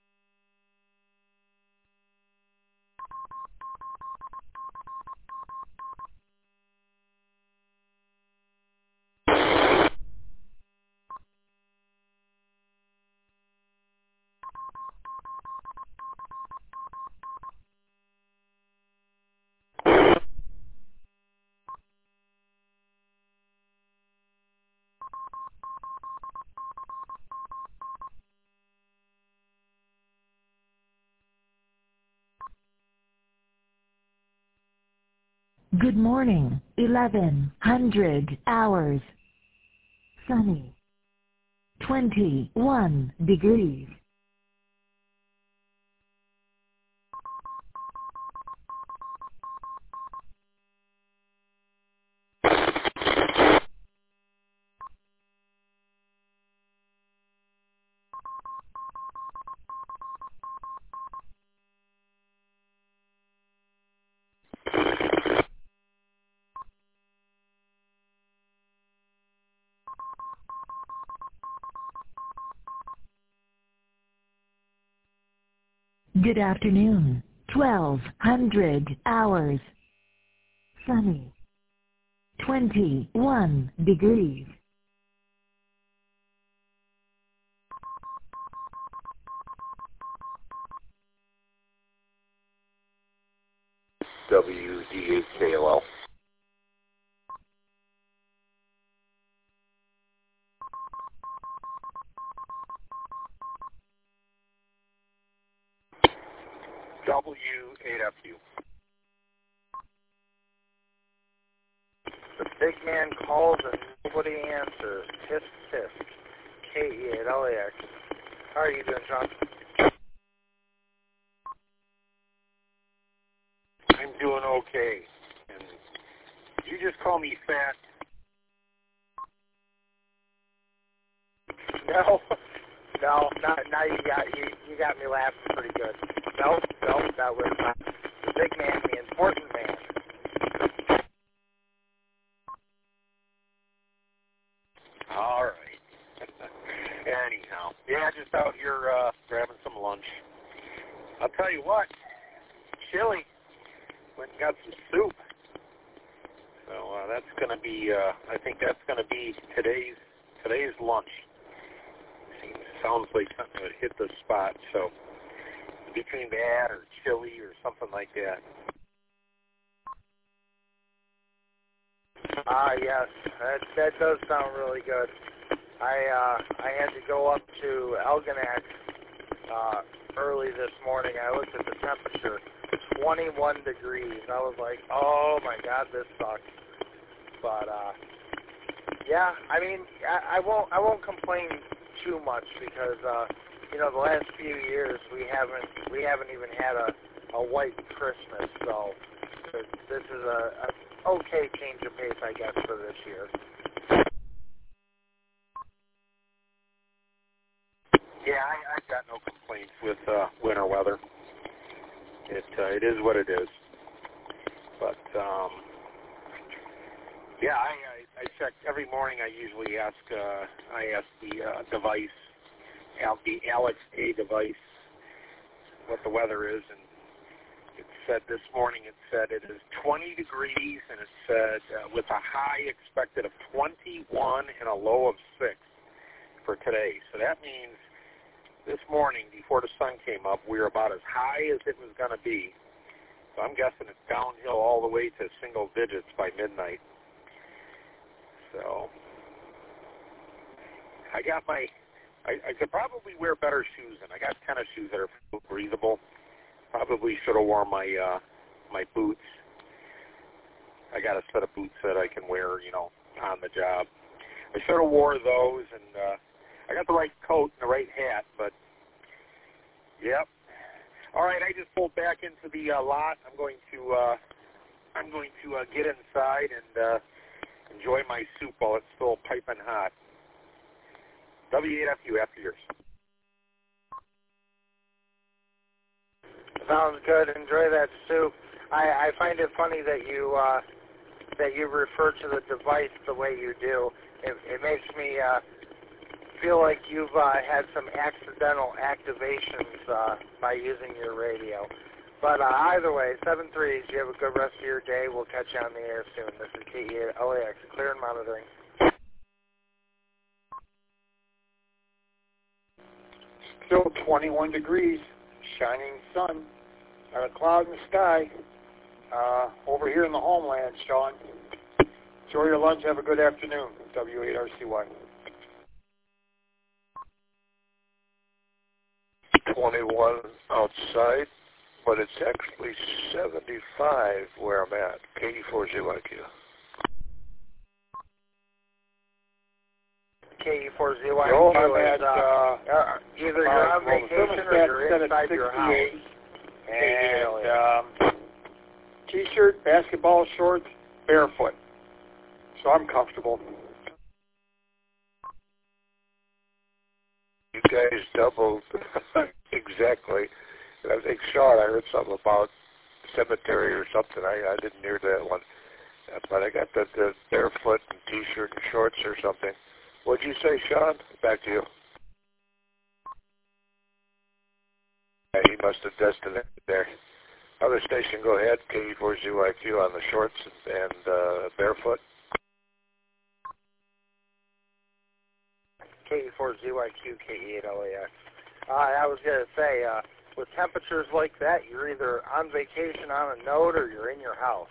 Good morning. Eleven hundred hours. Sunny. Twenty-one degrees. Good afternoon. Twelve hundred hours. Sunny. Twenty-one degrees. W D eight K L L. W eight F U. The big man calls and nobody answers. Tisk, tisk. K E eight L A X. How are you doing, John? I'm doing okay. And you just call me fat. No, no, not, now you got you, you got me laughing pretty good. No, no, that was not the big man, the important man. All right. Anyhow, yeah, just out here uh, grabbing some lunch. I'll tell you what, chili. Went and got some soup. So uh, that's going to be, uh, I think that's going to be today's today's lunch. Seems, sounds like something that would hit the spot. So between that or chili or something like that. Ah, yes, that that does sound really good. I uh, I had to go up to Elginak uh, early this morning. I looked at the temperature, twenty-one degrees. I was like, oh my God, this sucks. But uh, yeah, I mean, I, I won't I won't complain too much because uh, you know the last few years we haven't we haven't even had a, a white Christmas, so this is a, a okay change of pace, I guess, for this year. Yeah, I, I've got no complaints with uh, winter weather. It uh, it is what it is. But um, Yeah, I, I, I check every morning. I usually ask uh, I ask the uh, device, the Alex A device, what the weather is, and it said this morning. It said it is twenty degrees, and it said uh, with a high expected of twenty-one and a low of six for today. So that means this morning, before the sun came up, we were about as high as it was going to be. So I'm guessing it's downhill all the way to single digits by midnight. So I got my, I, I could probably wear better shoes, and I got tennis shoes that are breathable. Probably should have worn my uh, my boots. I got a set of boots that I can wear, you know, on the job. I should have wore those, and uh, I got the right coat and the right hat, but yep. All right, I just pulled back into the uh, lot. I'm going to uh, I'm going to uh, get inside and uh, enjoy my soup while it's still piping hot. W eight F U after yours. Sounds good. Enjoy that soup. I, I find it funny that you uh, that you refer to the device the way you do. It, it makes me uh, feel like you've uh, had some accidental activations uh, by using your radio. But uh, either way, seven threes, you have a good rest of your day. We'll catch you on the air soon. This is K E eight L A X, clear and monitoring. Still twenty-one degrees, shining sun, not a cloud in the sky. Uh, over here in the homeland, Sean. Enjoy your lunch. Have a good afternoon. W eight R C Y. twenty-one outside, but it's actually seventy-five where I'm at. K E four Z Y Q. K E four Z Y Q No, is I'm at, uh, uh, either you're on well, vacation or you're inside your house. And um, T-shirt, basketball shorts, barefoot. So I'm comfortable. You guys doubled exactly. And I think, Sean, I heard something about cemetery or something. I, I didn't hear that one. Uh, but I got the, the barefoot and T-shirt and shorts or something. What'd you say, Sean? Back to you. Yeah, he must have destined it there. Other station, go ahead. K E four Z Y Q on the shorts and uh, barefoot. K E four Z Y Q, K E eight L A X. Uh, I was going to say, uh, with temperatures like that, you're either on vacation on a note or you're in your house.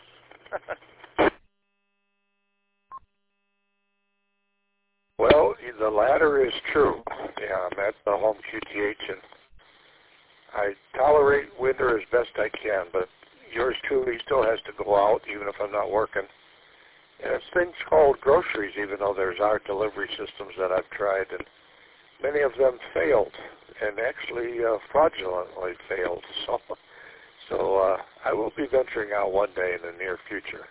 Well, the latter is true. Yeah, I'm at the home Q T H, and I tolerate winter as best I can, but yours truly still has to go out, even if I'm not working. And it's things called groceries, even though there's our delivery systems that I've tried, and many of them failed, and actually uh, fraudulently failed. So, so uh, I will be venturing out one day in the near future.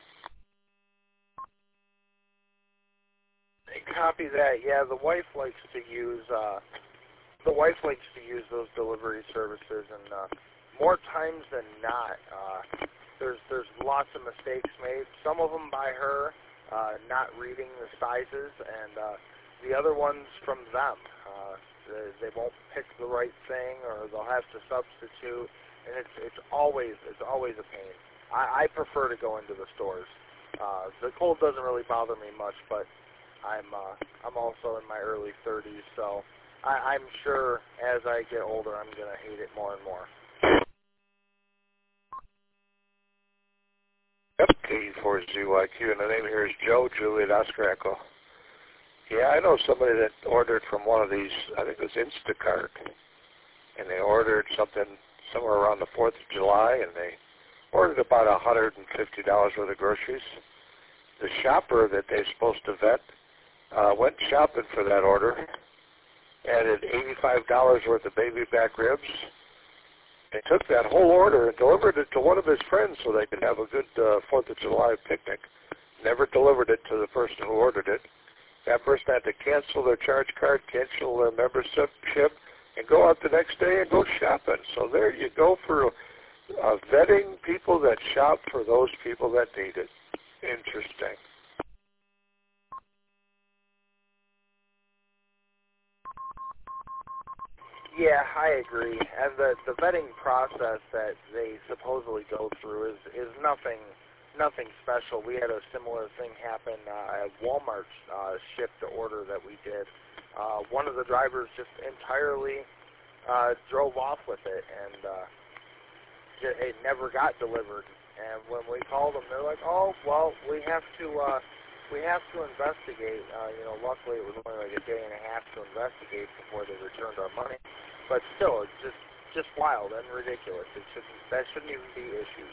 Copy that. Yeah, the wife likes to use uh, the wife likes to use those delivery services, and uh, more times than not, uh, there's there's lots of mistakes made. Some of them by her, uh, not reading the sizes, and uh, the other ones from them. Uh, they, they won't pick the right thing, or they'll have to substitute, and it's it's always it's always a pain. I, I prefer to go into the stores. Uh, the cold doesn't really bother me much, but I'm uh, I'm also in my early thirties, so I, I'm sure as I get older, I'm going to hate it more and more. Yep, K E four Z Y Q, and the name here is Joe, Juliet, Oscar Echo. Yeah, I know somebody that ordered from one of these, I think it was Instacart, and they ordered something somewhere around the fourth of July, and they ordered about one hundred fifty dollars worth of groceries. The shopper that they're supposed to vet uh, went shopping for that order, added eighty-five dollars worth of baby back ribs, and took that whole order and delivered it to one of his friends so they could have a good uh, fourth of July picnic. Never delivered it to the person who ordered it. That person had to cancel their charge card, cancel their membership, and go out the next day and go shopping. So there you go for uh, vetting people that shop for those people that need it. Interesting. Yeah, I agree. And the the vetting process that they supposedly go through is is nothing nothing special. We had a similar thing happen uh, at Walmart's uh, shipped order that we did. Uh, one of the drivers just entirely uh, drove off with it, and uh, it never got delivered. And when we called them, they're like, "Oh, well, we have to uh, we have to investigate." Uh, you know, luckily it was only like a day and a half to investigate before they returned our money. But still, it's just just wild and ridiculous. It shouldn't that shouldn't even be issued.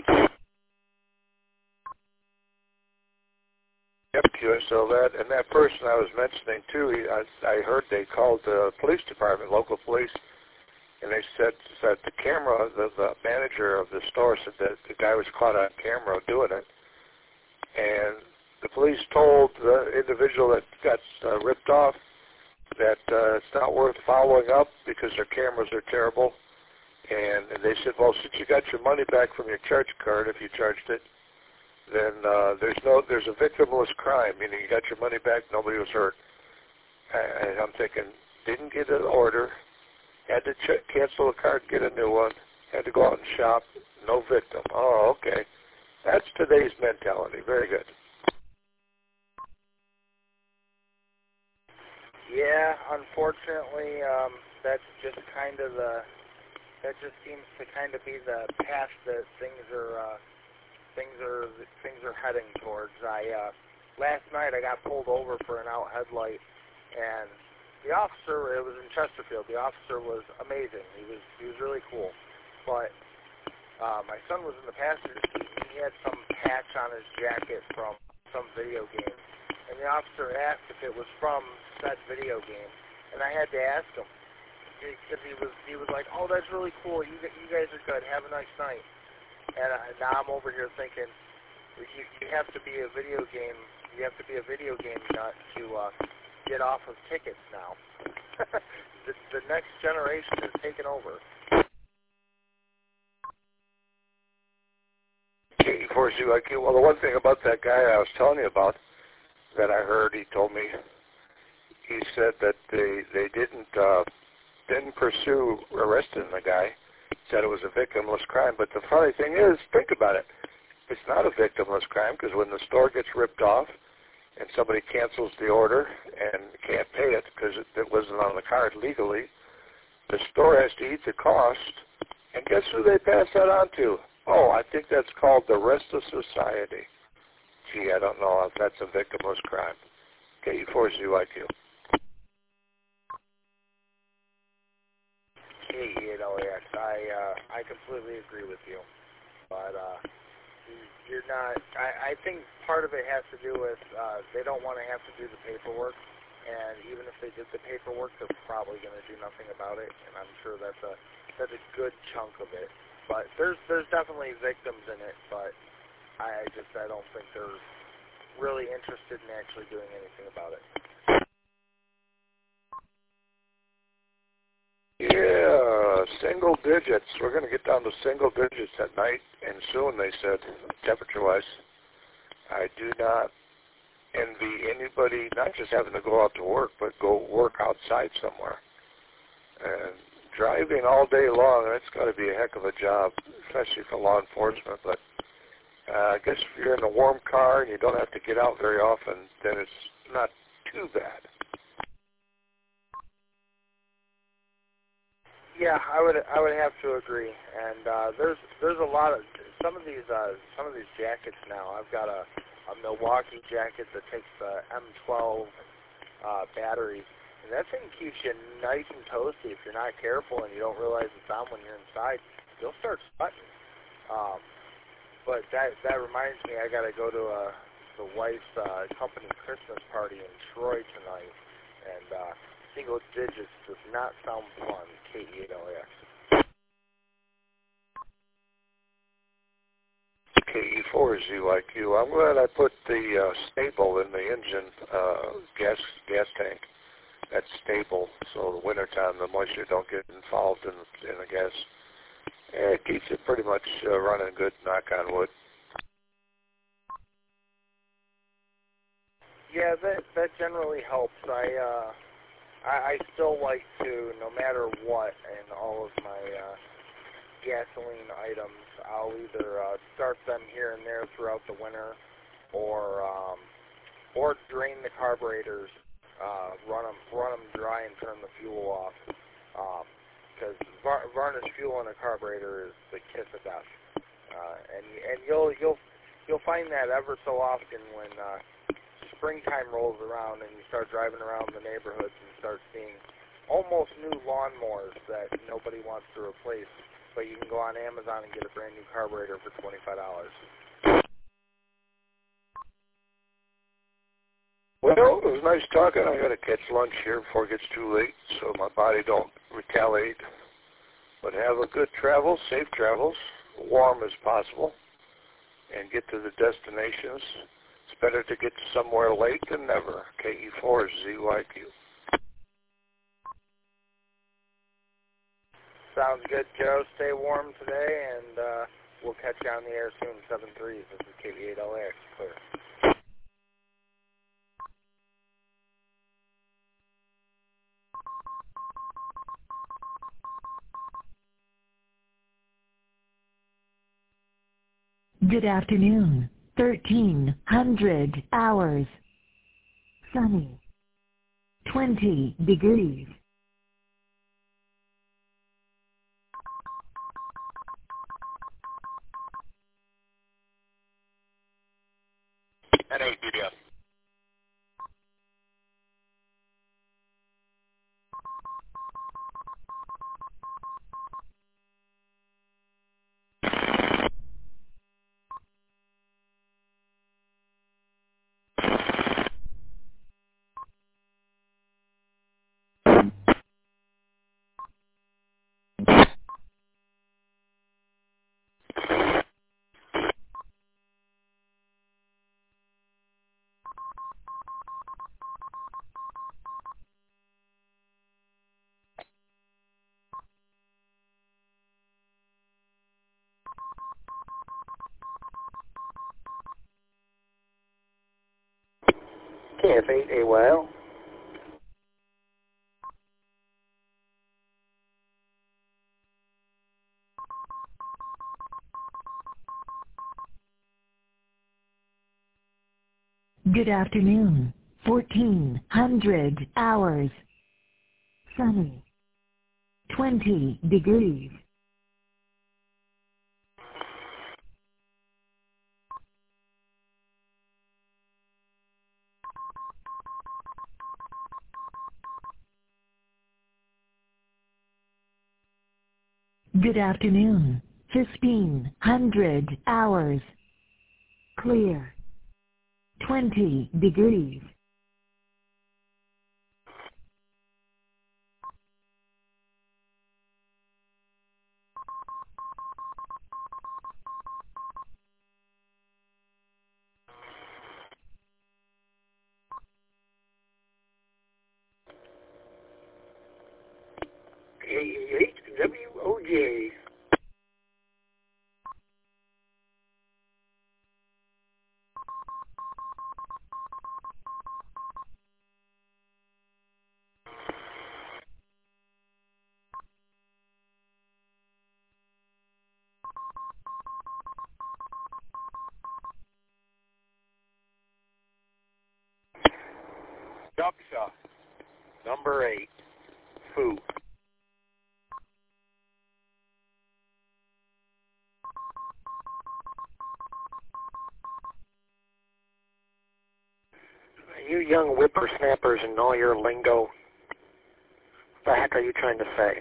Yep, Q. So that and that person I was mentioning too, he, I, I heard they called the police department, local police, and they said that the camera, the, the manager of the store said that the guy was caught on camera doing it, and the police told the individual that got uh, ripped off that uh, it's not worth following up because their cameras are terrible. And, and they said, well, since you got your money back from your charge card, if you charged it, then uh, there's no there's a victimless crime, meaning you got your money back, nobody was hurt. And I'm thinking, didn't get an order, had to ch- cancel the card, get a new one, had to go out and shop, no victim. Oh, okay. That's today's mentality. Very good. Yeah, unfortunately, um, that's just kind of the, that just seems to kind of be the path that things are, uh, things are, things are heading towards. I, uh, last night I got pulled over for an out headlight, and the officer, it was in Chesterfield, the officer was amazing. He was, he was really cool. But, uh, my son was in the passenger seat, and he had some patch on his jacket from some video game. And the officer asked if it was from that video game, and I had to ask him because he was he was like, "Oh, that's really cool. You you guys are good. Have a nice night." And I, now I'm over here thinking, you you have to be a video game you have to be a video game nut to uh, get off of tickets now. the, the next generation is taking over. Of course, you like well. The one thing about that guy I was telling you about that I heard, he told me, he said that they they didn't uh, didn't pursue arresting the guy. Said it was a victimless crime. But the funny thing is, think about it. It's not a victimless crime because when the store gets ripped off and somebody cancels the order and can't pay it because it, it wasn't on the card legally, the store has to eat the cost. And guess who they pass that on to? Oh, I think that's called the rest of society. Gee, I don't know if that's a victimless crime. K E four Z Y Q. K E eight L A X. I uh, I completely agree with you, but uh, you're not. I, I think part of it has to do with uh, they don't want to have to do the paperwork, and even if they did the paperwork, they're probably going to do nothing about it. And I'm sure that's a that's a good chunk of it. But there's there's definitely victims in it, but I just I don't think they're really interested in actually doing anything about it. Yeah, single digits. We're going to get down to single digits at night, and soon, they said, temperature-wise. I do not envy anybody not just having to go out to work, but go work outside somewhere. And driving all day long, that's got to be a heck of a job, especially for law enforcement. But uh, I guess if you're in a warm car and you don't have to get out very often, then it's not too bad. Yeah, I would I would have to agree. And uh, there's there's a lot of some of these uh, some of these jackets now. I've got a, a Milwaukee jacket that takes the M twelve uh, battery, and that thing keeps you nice and toasty. If you're not careful and you don't realize it's on when you're inside, you'll start sweating. Um, but that that reminds me, I got to go to a the wife's uh, company Christmas party in Troy tonight, and. Uh, Single digits does not sound fun, K E eight L A X. K E four Z Y Q. I'm glad I put the uh, stable in the engine uh, gas gas tank. That's stable, so the wintertime the moisture don't get involved in, in the gas. And it keeps it pretty much uh, running good, knock on wood. Yeah, that that generally helps. I uh, I, I still like to, no matter what, in all of my uh, gasoline items, I'll either uh, start them here and there throughout the winter, or um, or drain the carburetors, uh, run them run them dry and turn the fuel off. Because um, var- varnished fuel in a carburetor is the kiss of death, uh, and and you'll you'll you'll find that ever so often when uh, springtime rolls around and you start driving around the neighborhoods and start seeing almost new lawnmowers that nobody wants to replace, but you can go on Amazon and get a brand new carburetor for twenty-five dollars. Well, it was nice talking. I got to catch lunch here before it gets too late, so my body don't retaliate. But have a good travel, safe travels, warm as possible, and get to the destinations. It's better to get to somewhere late than never. K E four Z Y Q. Sounds good, Joe. Stay warm today, and uh, we'll catch you on the air soon. seven threes. This is K V eight L A X. Clear. Good afternoon. thirteen hundred hours. Sunny. twenty degrees. N eight B D S. K F eight A Y L. Good afternoon. fourteen hundred hours. Sunny. twenty degrees. Good afternoon. fifteen hundred hours. Clear. twenty degrees. K E eight W O J. Dupsha, number eight, Foo. You young whippersnappers and all your lingo. What the heck are you trying to say?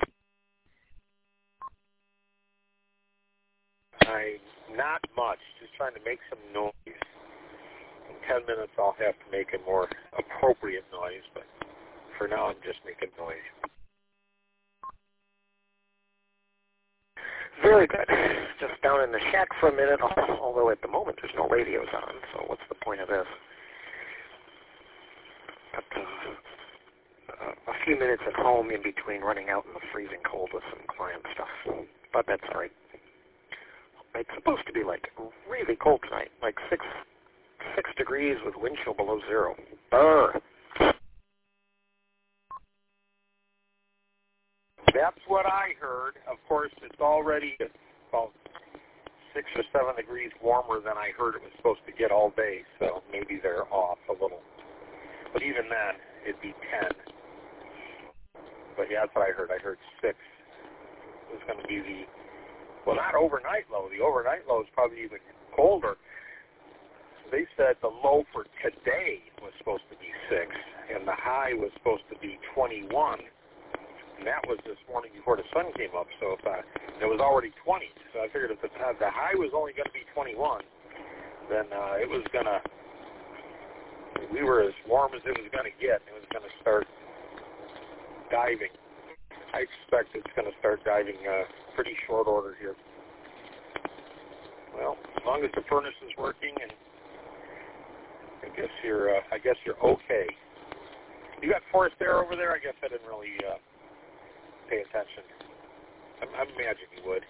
I not much, just trying to make some noise. In ten minutes I'll have to make a more appropriate noise, but for now I'm just making noise. Very good. Just down in the shack for a minute, although at the moment there's no radios on, so what's the point of this? But, uh, uh, a few minutes at home in between running out in the freezing cold with some client stuff. But that's all right. It's supposed to be like really cold tonight, like six six degrees with wind chill below zero. Brr. That's what I heard. Of course, it's already about six or seven degrees warmer than I heard it was supposed to get all day, so maybe they're off a little. But even then, it'd be ten. But yeah, that's what I heard. I heard six. It was going to be the, well, not overnight low. The overnight low is probably even colder. They said the low for today was supposed to be six, and the high was supposed to be twenty-one. And that was this morning before the sun came up, so if I, it was already twenty. So I figured if the, the high was only going to be twenty-one, then uh, it was going to, we were as warm as it was going to get. It was going to start diving. I expect it's going to start diving uh, pretty short order here. Well, as long as the furnace is working, and I guess you're, uh, I guess you're okay. You got forced air over there? I guess I didn't really uh, pay attention. I, I imagine you would.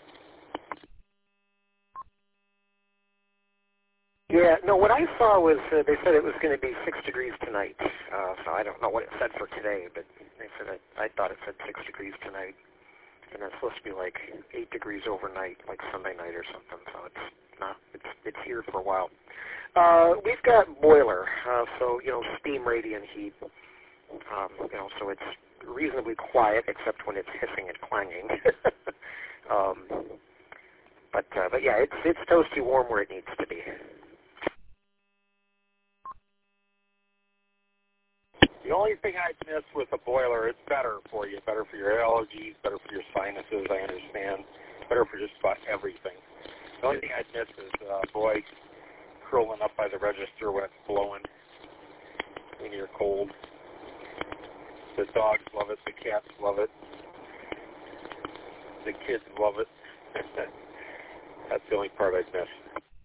Yeah, no, what I saw was uh, they said it was going to be six degrees tonight. Uh, so I don't know what it said for today, but they said it, I thought it said six degrees tonight. And it's supposed to be like eight degrees overnight, like Sunday night or something. So it's not, it's it's here for a while. Uh, we've got boiler, uh, so, you know, steam radiant heat. Um, you know, so it's reasonably quiet except when it's hissing and clanging. um, but uh, but yeah, it's it's toasty warm where it needs to be. The only thing I'd miss with a boiler, it's better for you, better for your allergies, better for your sinuses, I understand, better for just about everything. The only thing I'd miss is, uh, boy, curling up by the register when it's blowing, when you're cold. The dogs love it, the cats love it, the kids love it. That's the only part I'd miss.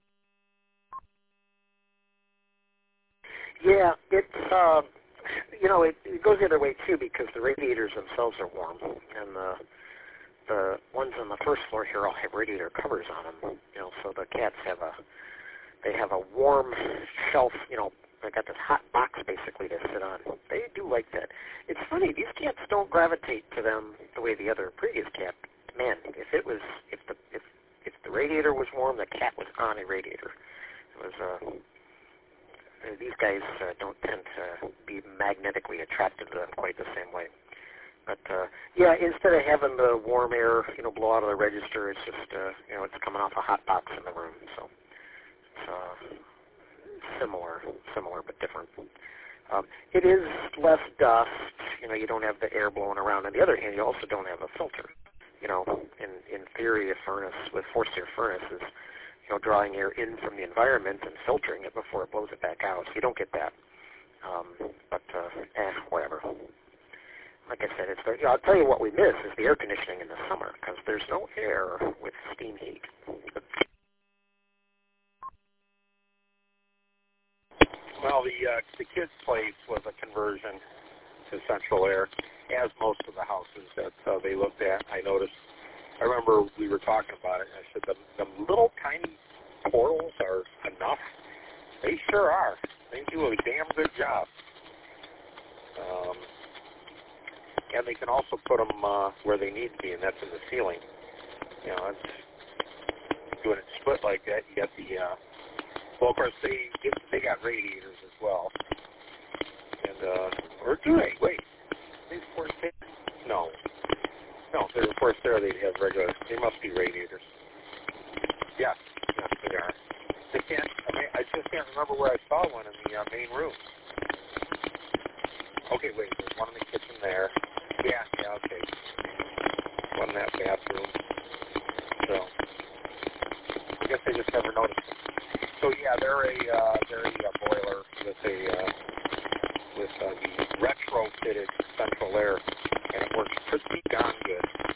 Yeah, it's, uh, you know, it, it goes the other way, too, because the radiators themselves are warm, and the the ones on the first floor here all have radiator covers on them, you know, so the cats have a, they have a warm shelf, you know, they got this hot box, basically, to sit on. They do like that. It's funny, these cats don't gravitate to them the way the other previous cat. Man, if it was, if the, if, if the radiator was warm, the cat was on a radiator. It was, uh, these guys uh, don't tend to be magnetically attracted to them quite the same way. But, uh, yeah, instead of having the warm air, you know, blow out of the register, it's just, uh, you know, it's coming off a hot box in the room. So it's uh, similar, similar but different. Um, it is less dust. You know, you don't have the air blowing around. On the other hand, you also don't have a filter. You know, in, in theory, a furnace with forced air furnace is, you know, drawing air in from the environment and filtering it before it blows it back out. So you don't get that. Um, but, uh, eh, whatever. Like I said, it's very, you know, I'll tell you what we miss is the air conditioning in the summer because there's no air with steam heat. Well, the uh, the kids' place was a conversion to central air, as most of the houses that uh, they looked at. I noticed. I remember we were talking about it, and I said the, the little tiny portals are enough. They sure are. They do a damn good job. Um, and they can also put them uh, where they need to be, and that's in the ceiling. You know, it's doing it split like that. You got the uh, well, of course they they got radiators as well. And uh, or do they? Wait, they forced air? No, no. If they're forced air, they'd have regular. They must be radiators. Yeah, yes, they are. They can't. I mean, I just can't remember where I saw one in the uh, main room. Okay, wait. There's one in the kitchen there. Yeah, yeah, okay. One in that bathroom. So I guess they just never noticed them. So yeah, they're a uh, they're a uh, boiler with a uh, with uh, the retrofitted central air, and it works pretty darn good.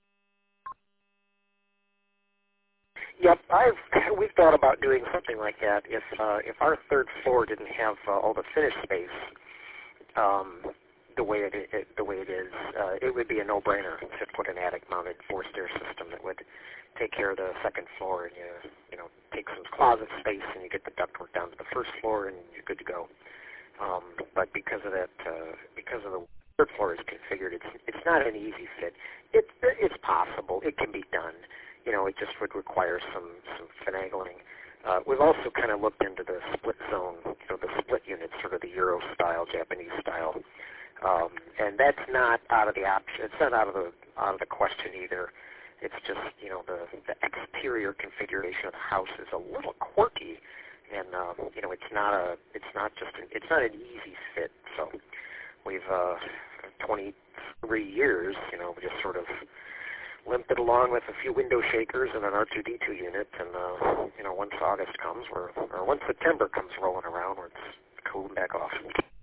Yep, I've we've thought about doing something like that. If uh, if our third floor didn't have uh, all the finished space, um, the way it, it the way it is, uh, it would be a no-brainer to put an attic-mounted forced air system that would take care of the second floor, and you you know take some closet space, and you get the ductwork down to the first floor, and you're good to go. Um, but because of that, uh, because of the third floor is configured. It's it's not an easy fit. It's it's possible. It can be done. You know, it just would require some some finagling. Uh, we've also kind of looked into the split zone, you know, the split units, sort of the Euro style, Japanese style, um, and that's not out of the option. It's not out of the out of the question either. It's just, you know, the the exterior configuration of the house is a little quirky, and um, you know, it's not a it's not just an, it's not an easy fit. So we've uh, twenty-three years, you know, we just sort of limped it along with a few window shakers and an R two D two unit, and uh, you know, once August comes, we're, or once September comes rolling around, we're cooling back off.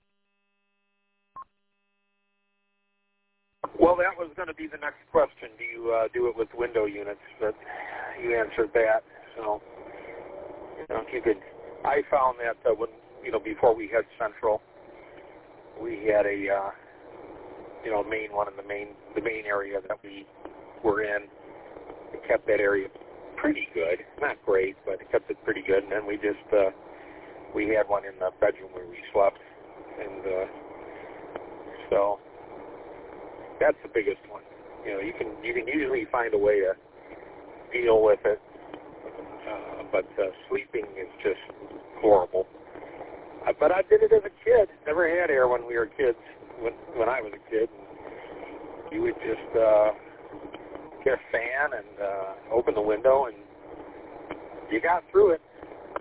Well, that was going to be the next question. Do you uh, do it with window units? But you answered that. So, you know, if you could, I found that uh, when you know before we had Central, we had a uh, you know main one in the main the main area that we were in. It kept that area pretty good, not great, but it kept it pretty good. And then we just uh, we had one in the bedroom where we slept, and uh, so that's the biggest one. You know, you can you can usually find a way to deal with it, uh, but uh, sleeping is just horrible. Uh, but I did it as a kid. Never had air when we were kids. When when I was a kid, you would just uh, get a fan and uh, open the window, and you got through it.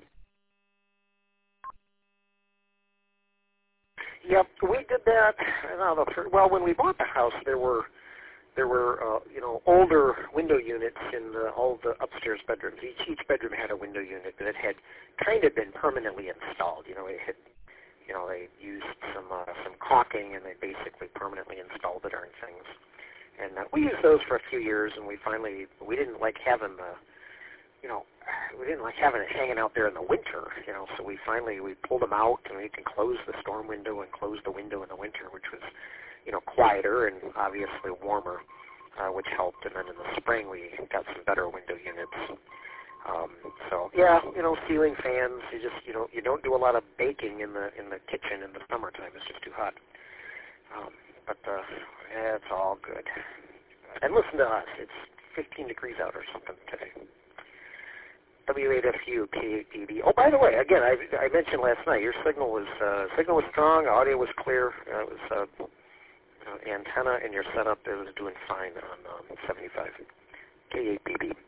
Yep, we did that. No, well, when we bought the house, there were there were uh, you know older window units in the, all the upstairs bedrooms. Each each bedroom had a window unit that had kind of been permanently installed. You know, it had you know they used some uh, some caulking, and they basically permanently installed the darn things. And uh, we used those for a few years, and we finally we didn't like having the you know. We didn't like having it hanging out there in the winter, you know, so we finally, we pulled them out, and we can close the storm window and close the window in the winter, which was, you know, quieter and obviously warmer, uh, which helped. And then in the spring, we got some better window units. Um, so, yeah, you know, ceiling fans, you just, you know, you don't do a lot of baking in the in the kitchen in the summertime. It's just too hot. Um, but, uh, yeah, it's all good. And listen to us. It's fifteen degrees out or something today. W eight F U K eight P B. Oh, by the way, again, I, I mentioned last night, your signal was uh, signal was strong, audio was clear, uh, it was uh, uh, antenna, and your setup it was doing fine on um, seventy-five K eight P B.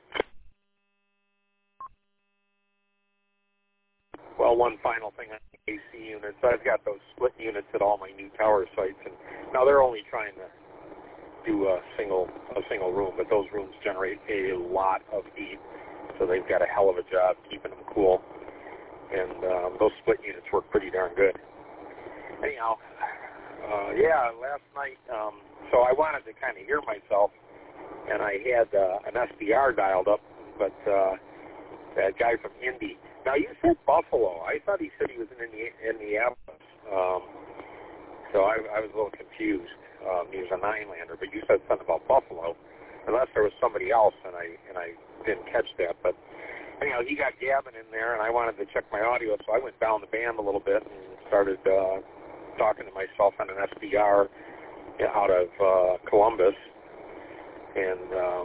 Well, one final thing on the A C units. I've got those split units at all my new tower sites, and now they're only trying to do a single a single room, but those rooms generate a lot of heat. So they've got a hell of a job keeping them cool, and um, those split units work pretty darn good. Anyhow, uh, yeah, last night, um, so I wanted to kind of hear myself, and I had uh, an S D R dialed up, but uh, that guy from Indy. Now, you said Buffalo. I thought he said he was in Indianapolis, um, so I, I was a little confused. Um, he was a nine-lander, but you said something about Buffalo, unless there was somebody else, and I and I didn't catch that. But anyhow, he got Gavin in there, and I wanted to check my audio, so I went down the band a little bit and started uh, talking to myself on an S D R out of uh, Columbus. And um,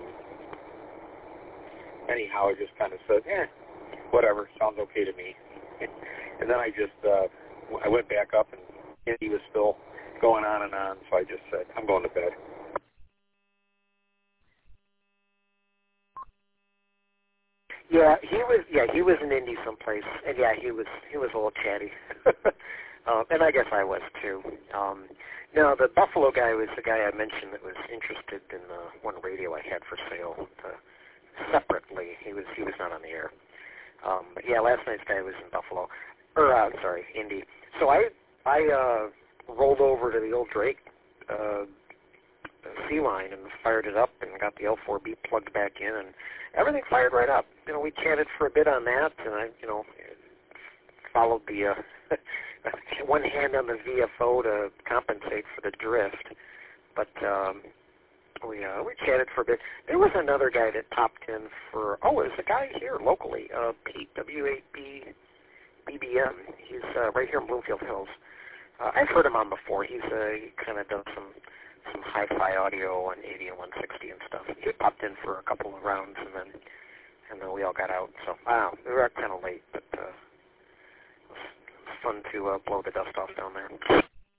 anyhow, I just kind of said, eh, whatever, sounds okay to me. And then I just uh, I went back up, and he was still going on and on, so I just said, I'm going to bed. Yeah, he was. Yeah, he was in Indy someplace, and yeah, he was. He was a little chatty, um, and I guess I was too. Um, no, the Buffalo guy was the guy I mentioned that was interested in uh, one radio I had for sale uh, separately. He was. He was not on the air. Um, but yeah, last night's guy was in Buffalo, or uh, sorry, Indy. So I I uh, rolled over to the old Drake uh, C line and fired it up and got the L four B plugged back in, and everything fired right up. You know, we chatted for a bit on that, and I, you know, followed the uh, one hand on the V F O to compensate for the drift. But um, we uh, we chatted for a bit. There was another guy that popped in for. Oh, it was a guy here locally, uh, Pete W eight B B B M. He's uh, right here in Bloomfield Hills. Uh, I've heard him on before. He's uh, he kind of does some some hi-fi audio on eighty and one sixty and stuff. He popped in for a couple of rounds, and then and then we all got out. So wow, we were kind of late, but uh, it was fun to uh, blow the dust off down there.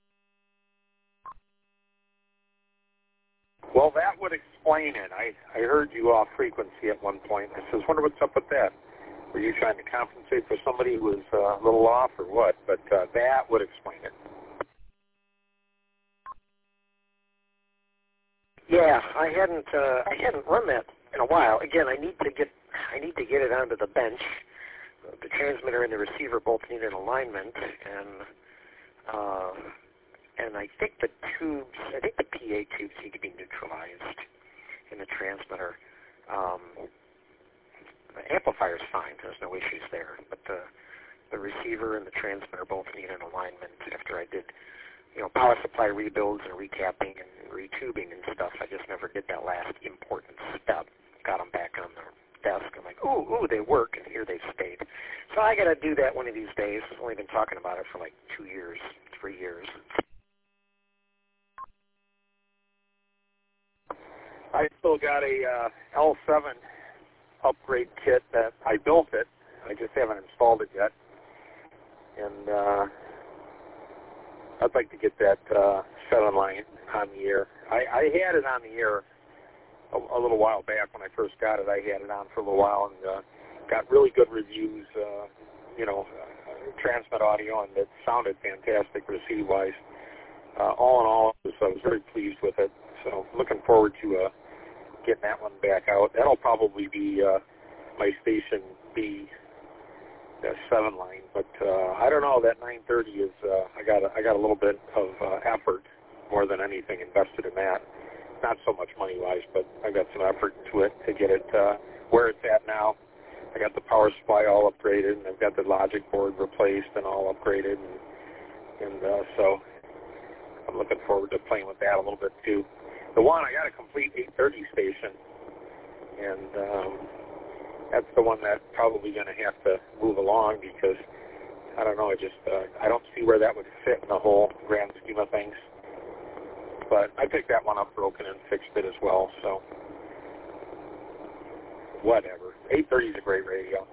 Well, that would explain it. I, I heard you off frequency at one point. I says, wonder what's up with that. Were you trying to compensate for somebody who was uh, a little off or what? But uh, that would explain it. Yeah, I hadn't uh, I hadn't run that in a while. Again, I need to get I need to get it onto the bench. The transmitter and the receiver both need an alignment, and uh, and I think the tubes, I think the P A tubes need to be neutralized in the transmitter. Um, the amplifier's fine; there's no issues there. But the the receiver and the transmitter both need an alignment. After I did, you know, power supply rebuilds and recapping and retubing and stuff, I just never did that last important step. Got them back on the desk. I'm like, ooh, ooh, they work, and here they've stayed. So I got to do that one of these days. I've only been talking about it for like two years, three years. I still got a uh, L seven upgrade kit that I built it. I just haven't installed it yet. And uh, I'd like to get that uh, seven line on the air. I, I had it on the air a, a little while back when I first got it. I had it on for a little while and uh, got really good reviews, uh, you know, uh, transmit audio, and it sounded fantastic receive-wise. Uh, all in all, I was, I was very pleased with it. So looking forward to uh, getting that one back out. That'll probably be uh, my station B, the seven line. But uh, I don't know. That nine thirty is. Uh, I got. A, I got a little bit of uh, effort more than anything invested in that. Not so much money wise, but I got some effort into it to get it uh, where it's at now. I got the power supply all upgraded, and I've got the logic board replaced and all upgraded, and, and uh, so I'm looking forward to playing with that a little bit too. The one, I got a complete eight thirty station, and um, that's the one that's probably going to have to move along because, I don't know, I just, uh, I don't see where that would fit in the whole grand scheme of things. But I picked that one up broken and fixed it as well, so whatever. eight thirty is a great radio.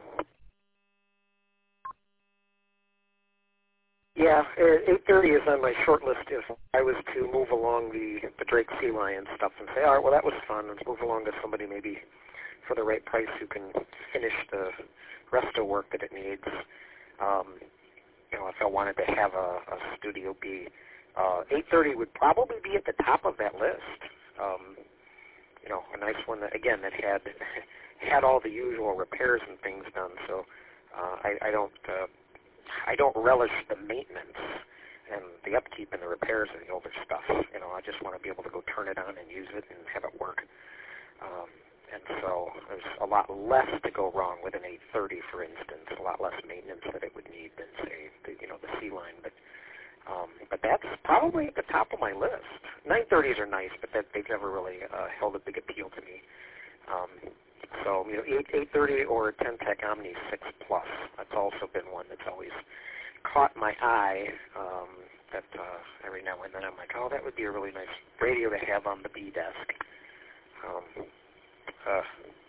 Yeah, eight thirty is on my short list if I was to move along the, the Drake Sea Lion stuff and say, all right, well, that was fun. Let's move along to somebody maybe for the right price who can finish the resto work that it needs. Um, you know, if I wanted to have a, a Studio B, uh, eight thirty would probably be at the top of that list. Um, you know, a nice one that, again, that had had all the usual repairs and things done. So uh, I, I don't... Uh, I don't relish the maintenance and the upkeep and the repairs of the older stuff. You know, I just want to be able to go turn it on and use it and have it work. Um, and so there's a lot less to go wrong with an eight thirty, for instance, a lot less maintenance that it would need than, say, the, you know, the C line. But um, but that's probably at the top of my list. nine thirties are nice, but that, they've never really uh, held a big appeal to me. Um, So, you know, eight thirty or ten Tech Omni six Plus. That's also been one that's always caught my eye. Um, that uh, every now and then I'm like, oh, that would be a really nice radio to have on the B desk. Um, uh,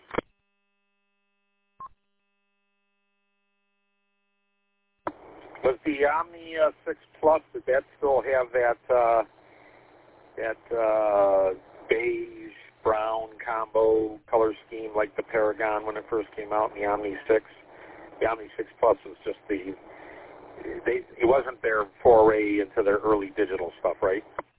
Does the Omni uh, six Plus, did that still have that uh, that uh, beige brown combo color scheme like the Paragon when it first came out, and the Omni six? The Omni six Plus was just the, they, it wasn't their foray into their early digital stuff, right?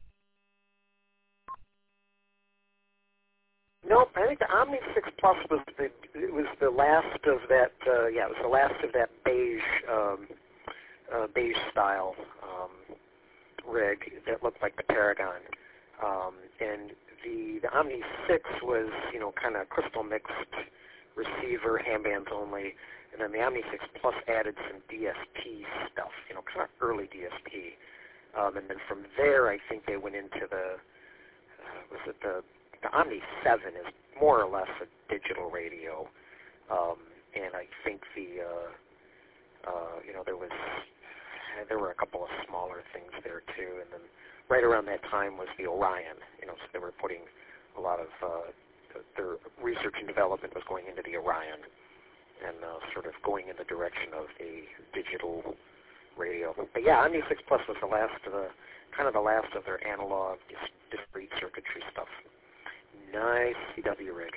Nope, I think the Omni six Plus was the, it was the last of that, uh, yeah, it was the last of that beige, um, uh, beige style um, rig that looked like the Paragon. Um, and the, the Omni six was, you know, kind of crystal mixed receiver, handbands only, and then the Omni six Plus added some D S P stuff, you know, kind of early D S P. Um, and then from there, I think they went into the, uh, was it the, the Omni seven is more or less a digital radio. Um, and I think the, uh, uh, you know, there was, there were a couple of smaller things there too, and then right around that time was the Orion. You know, so they were putting a lot of uh, their research and development was going into the Orion, and uh, sort of going in the direction of a digital radio. But yeah, Omni six Plus was the last of the kind of the last of their analog dis- discrete circuitry stuff. Nice C W rig.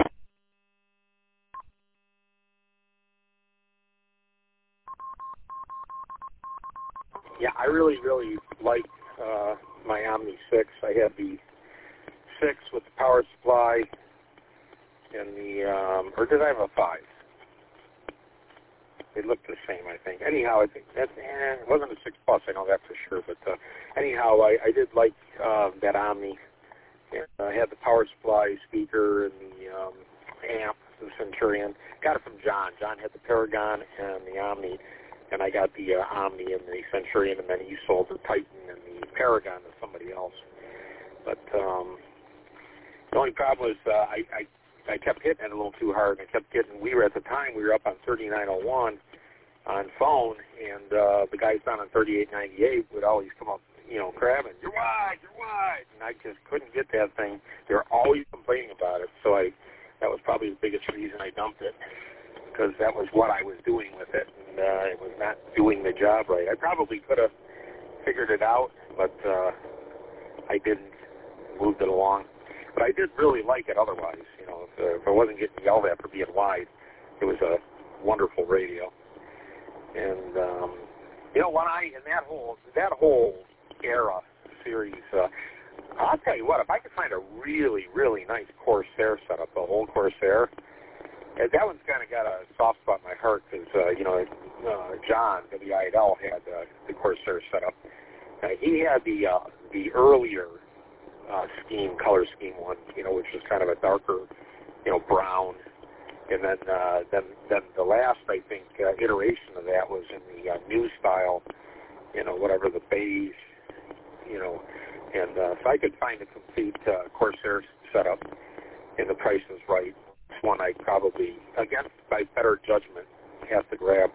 Yeah, I really, really like uh, my Omni six. I had the six with the power supply and the, um, or did I have a five? They looked the same, I think. Anyhow, I think that eh, it wasn't a six Plus, I know that for sure. But uh, anyhow, I, I did like uh, that Omni. And I had the power supply, speaker, and the um, amp, the Centurion. Got it from John. John had the Paragon and the Omni. And I got the uh, Omni and the Centurion, and then he sold the Titan and the Paragon to somebody else. But um, the only problem was uh, I, I I kept hitting it a little too hard. And I kept getting. We were at the time we were up on thirty-nine oh one on phone, and uh, the guys down on thirty-eight ninety-eight would always come up, you know, crabbing. You're wide, you're wide, and I just couldn't get that thing. They were always complaining about it. So I that was probably the biggest reason I dumped it, because that was what I was doing with it, and uh, it was not doing the job right. I probably could have figured it out, but uh, I didn't. Moved it along. But I did really like it otherwise. You know, if, uh, if I wasn't getting yelled at for being wide, it was a wonderful radio. And, um, you know, when I, in that whole, that whole era series, uh, I'll tell you what, if I could find a really, really nice Corsair setup, the old Corsair, and that one's kind of got a soft spot in my heart because, uh, you know, uh, John, W I L, had uh, the Corsair setup. Uh, he had the uh, the earlier uh, scheme, color scheme one, you know, which was kind of a darker, you know, brown. And then uh, then then the last, I think, uh, iteration of that was in the uh, new style, you know, whatever, the beige, you know. And uh, if I could find a complete uh, Corsair setup and the price is right, it's one I probably, again, by better judgment, have to grab.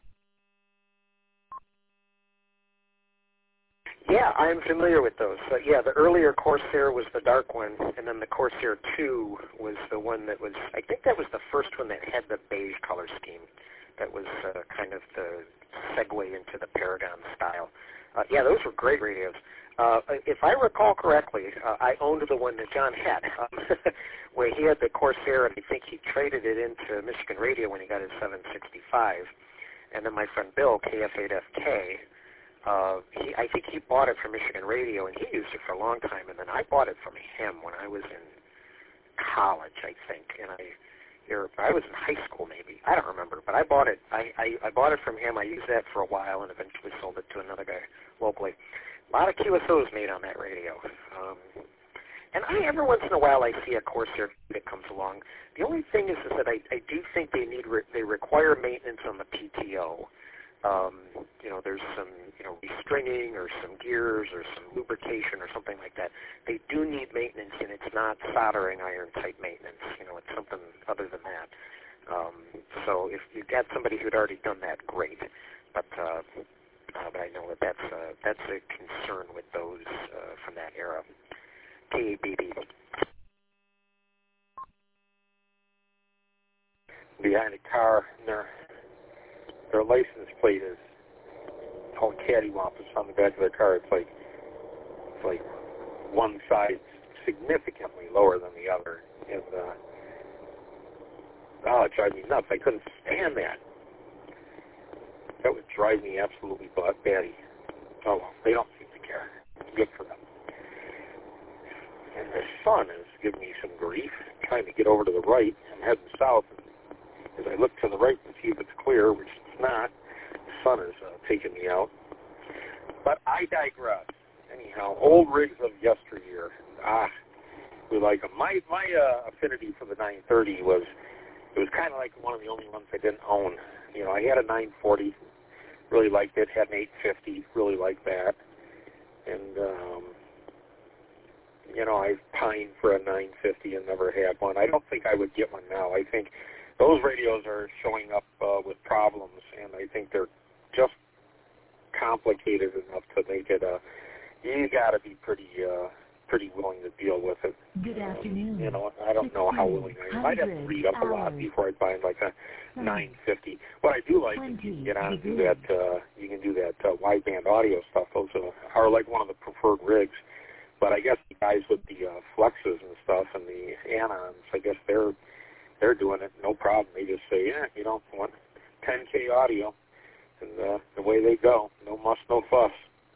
Yeah, I'm familiar with those. Uh, yeah, the earlier Corsair was the dark one, and then the Corsair two was the one that was, I think that was the first one that had the beige color scheme. That was uh, kind of the segue into the Paragon style. Uh, yeah, those were great radios. Uh, if I recall correctly, uh, I owned the one that John had, um, where he had the Corsair, and I think he traded it into Michigan Radio when he got his seven sixty-five. And then my friend Bill, K F eight F K, uh, he, I think he bought it from Michigan Radio, and he used it for a long time. And then I bought it from him when I was in college, I think, and I. Or I was in high school, maybe. I don't remember, but I bought it. I, I, I bought it from him. I used that for a while, and eventually sold it to another guy locally. A lot of Q S Os made on that radio. Um, and I, every once in a while, I see a Corsair that comes along. The only thing is, is that I, I do think they need re- they require maintenance on the P T O. Um, you know, there's some, you know, restringing or some gears or some lubrication or something like that. They do need maintenance, and it's not soldering iron type maintenance. You know, it's something other than that. Um, so if you got somebody who'd already done that, great. But uh, uh, but I know that that's uh, that's a concern with those uh, from that era. K A B B. Behind a car, and their their license plate is all cattywampus on the back of their car. It's like it's like one side's significantly lower than the other, and uh, oh, it drives me nuts. I couldn't stand that. That would drive me absolutely batty. Oh, well, they don't seem to care. Good for them. And the sun is giving me some grief, trying to get over to the right. I'm heading south. As I look to the right to see if it's clear, which it's not, the sun is uh, taking me out. But I digress. Anyhow, old rigs of yesteryear. Ah, we like them. My my uh, affinity for the nine thirty was, it was kind of like one of the only ones I didn't own. You know, I had a nine forty, really liked it. Had an eight fifty, really liked that. And, um, you know, I've pined for a nine fifty and never had one. I don't think I would get one now. I think those radios are showing up uh, with problems, and I think they're just complicated enough to make it a. You got to be pretty uh, pretty willing to deal with it. Good afternoon. Um, you know, I don't know how willing I am. I'd have to read up a lot before I'd buy like a nine fifty. What I do like is you can get on and do that. Uh, you can do that uh, wideband audio stuff. Those are, are like one of the preferred rigs. But I guess the guys with the uh, Flexes and stuff and the Anons, I guess they're they're doing it no problem. They just say, yeah, you know, want ten K audio, and uh, the way they go, no muss, no fuss.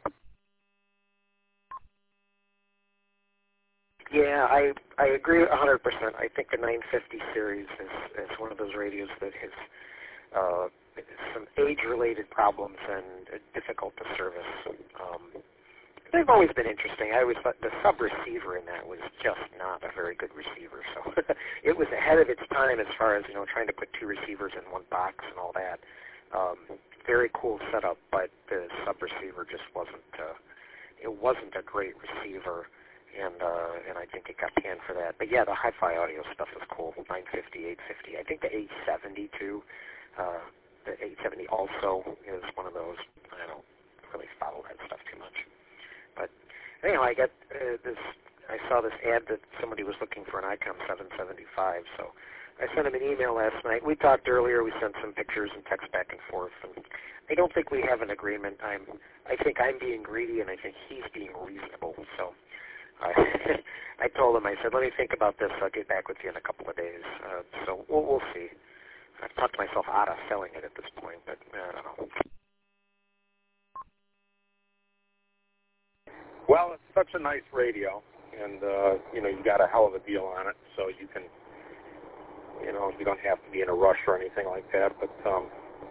Yeah, I I agree one hundred percent. I think the nine fifty series is, is one of those radios that has uh, some age-related problems and uh, difficult to service. Um, they've always been interesting. I always thought the sub-receiver in that was just not a very good receiver. So it was ahead of its time as far as, you know, trying to put two receivers in one box and all that. Um, very cool setup, but the sub-receiver just wasn't, uh, it wasn't a great receiver. And uh, and I think it got panned for that. But yeah, the hi-fi audio stuff is cool. nine fifty, eight fifty. I think the eight seventy too. Uh, the eight seventy also is one of those. I don't really follow that stuff too much. But anyhow, I got uh, this. I saw this ad that somebody was looking for an ICOM seven seventy-five. So I sent him an email last night. We talked earlier. We sent some pictures and text back and forth. And I don't think we have an agreement. I'm. I think I'm being greedy, and I think he's being reasonable. So. I, I told him, I said, let me think about this. I'll get back with you in a couple of days. Uh, so we'll, we'll see. I've talked myself out of selling it at this point, but uh, I don't know. Well, it's such a nice radio, and, uh, you know, you got a hell of a deal on it, so you can, you know, you don't have to be in a rush or anything like that, but um,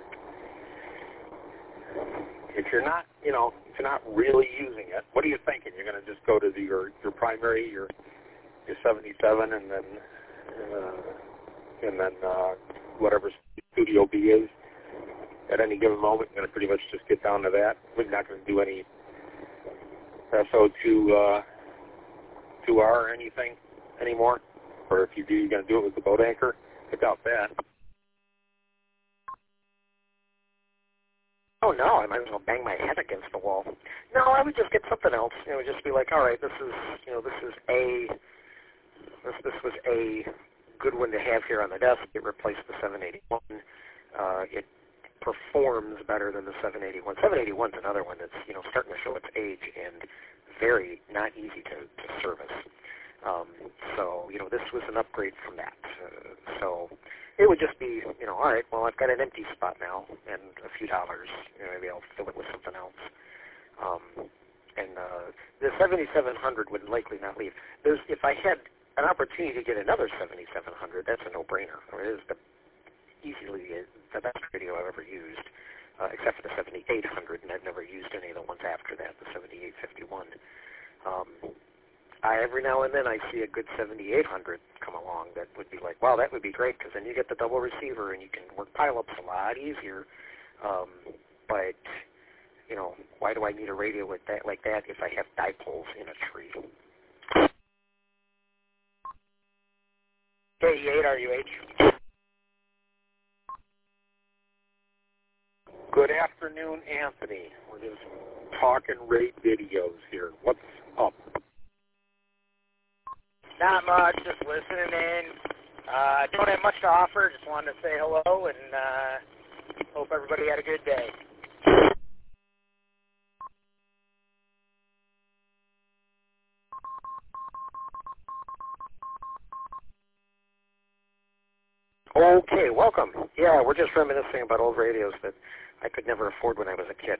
if you're not, you know, if you're not really using it, what are you thinking? You're going to just go to the, your your primary, your your seventy-seven, and then uh, and then uh, whatever Studio B is at any given moment. You're going to pretty much just get down to that. We're not going to do any S O two uh, two R or anything anymore. Or if you do, you're going to do it with the boat anchor. Pick out that. Oh, no, I might as well bang my head against the wall. No, I would just get something else. You know, just be like, all right, this is, you know, this is a, this, this was a good one to have here on the desk. It replaced the seven eighty-one. Uh, it performs better than the seven eighty-one. seven eighty-one is another one that's, you know, starting to show its age and very not easy to, to service. Um, so, you know, this was an upgrade from that. Uh, so it would just be, you know, all right, well, I've got an empty spot now and a few dollars. You know, maybe I'll fill it with something else. Um, and uh, the seventy-seven hundred would likely not leave. There's, if I had an opportunity to get another seventy-seven hundred, that's a no-brainer. I mean, it is the, easily the best radio I've ever used, uh, except for the seventy-eight hundred, and I've never used any of the ones after that, the seventy-eight fifty-one. Um, I, every now and then I see a good seventy-eight hundred come along that would be like, wow, that would be great, because then you get the double receiver and you can work pileups a lot easier. Um, but, you know, why do I need a radio with that like that if I have dipoles in a tree? K E eight R U H. Good afternoon, Anthony. We're just talking rate videos here. What's up? Not much, just listening in. Uh, don't have much to offer, just wanted to say hello and uh, hope everybody had a good day. Okay, welcome. Yeah, we're just reminiscing about old radios that I could never afford when I was a kid.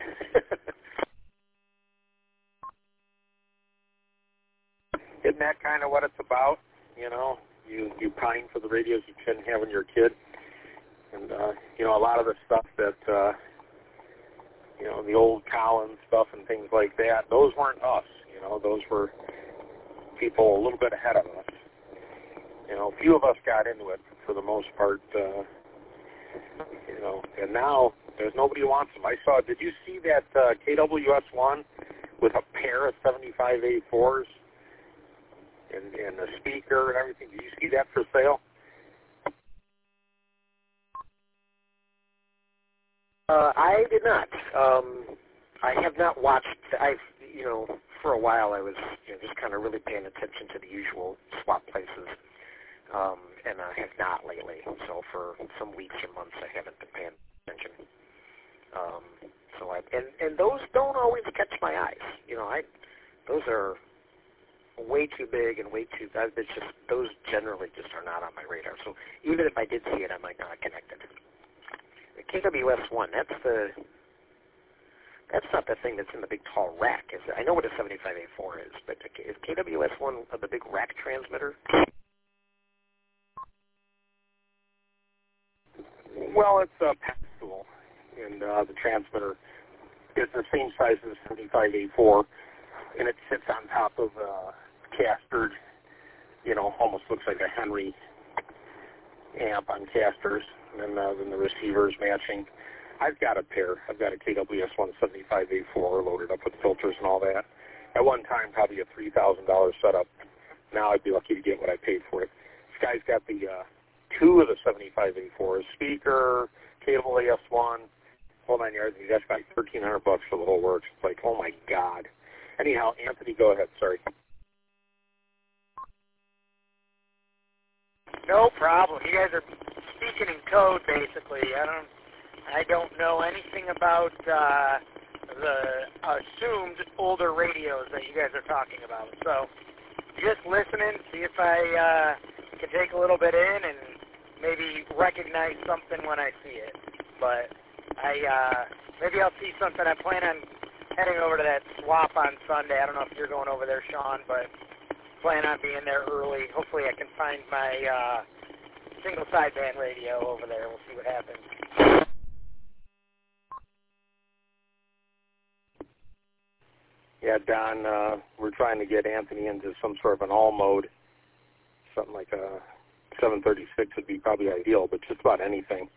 Isn't that kind of what it's about? You know, you, you pine for the radios you couldn't have when you were a kid. And, uh, you know, a lot of the stuff that, uh, you know, the old Collins stuff and things like that, those weren't us. You know, those were people a little bit ahead of us. You know, a few of us got into it for the most part, uh, you know, and now there's nobody who wants them. I saw, did you see that uh, K W S one with a pair of seventy-five A fours and, and the speaker and everything? Did you see that for sale? Uh, I did not. Um, I have not watched. I've you know for a while I was you know, just kind of really paying attention to the usual swap places, um, and I have not lately. So for some weeks or months I haven't been paying attention. Um, so I and and those don't always catch my eyes. You know, I those are way too big and way too. It's just those generally just are not on my radar. So even if I did see it, I might not connect it. The K W S one, that's the that's not the thing that's in the big tall rack, is it? I know what a seventy-five A four is, but is K W S one the big rack transmitter? Well, it's a pack tool, and uh, the transmitter is the same size as the seventy-five A four, and it sits on top of a castered, you know, almost looks like a Henry amp on casters, and then, uh, then the receivers matching. I've got a pair. I've got a K W S one seventy-five A four loaded up with filters and all that. At one time, probably a three thousand dollars setup. Now I'd be lucky to get what I paid for it. This guy's got the uh, two of the seventy-five A fours, speaker, cable A S one, whole nine yards. He's got like thirteen hundred bucks for the whole works. It's like, oh my God. Anyhow, Anthony, go ahead. Sorry. No problem. You guys are speaking in code, basically. I don't, I don't know anything about uh, the assumed older radios that you guys are talking about. So, just listening, see if I uh, can take a little bit in and maybe recognize something when I see it. But I uh, maybe I'll see something. I plan on heading over to that swap on Sunday. I don't know if you're going over there, Sean, but plan on being there early. Hopefully I can find my uh, single sideband radio over there. We'll see what happens. Yeah, Don, uh, we're trying to get Anthony into some sort of an all mode. Something like a seven thirty-six would be probably ideal, but just about anything.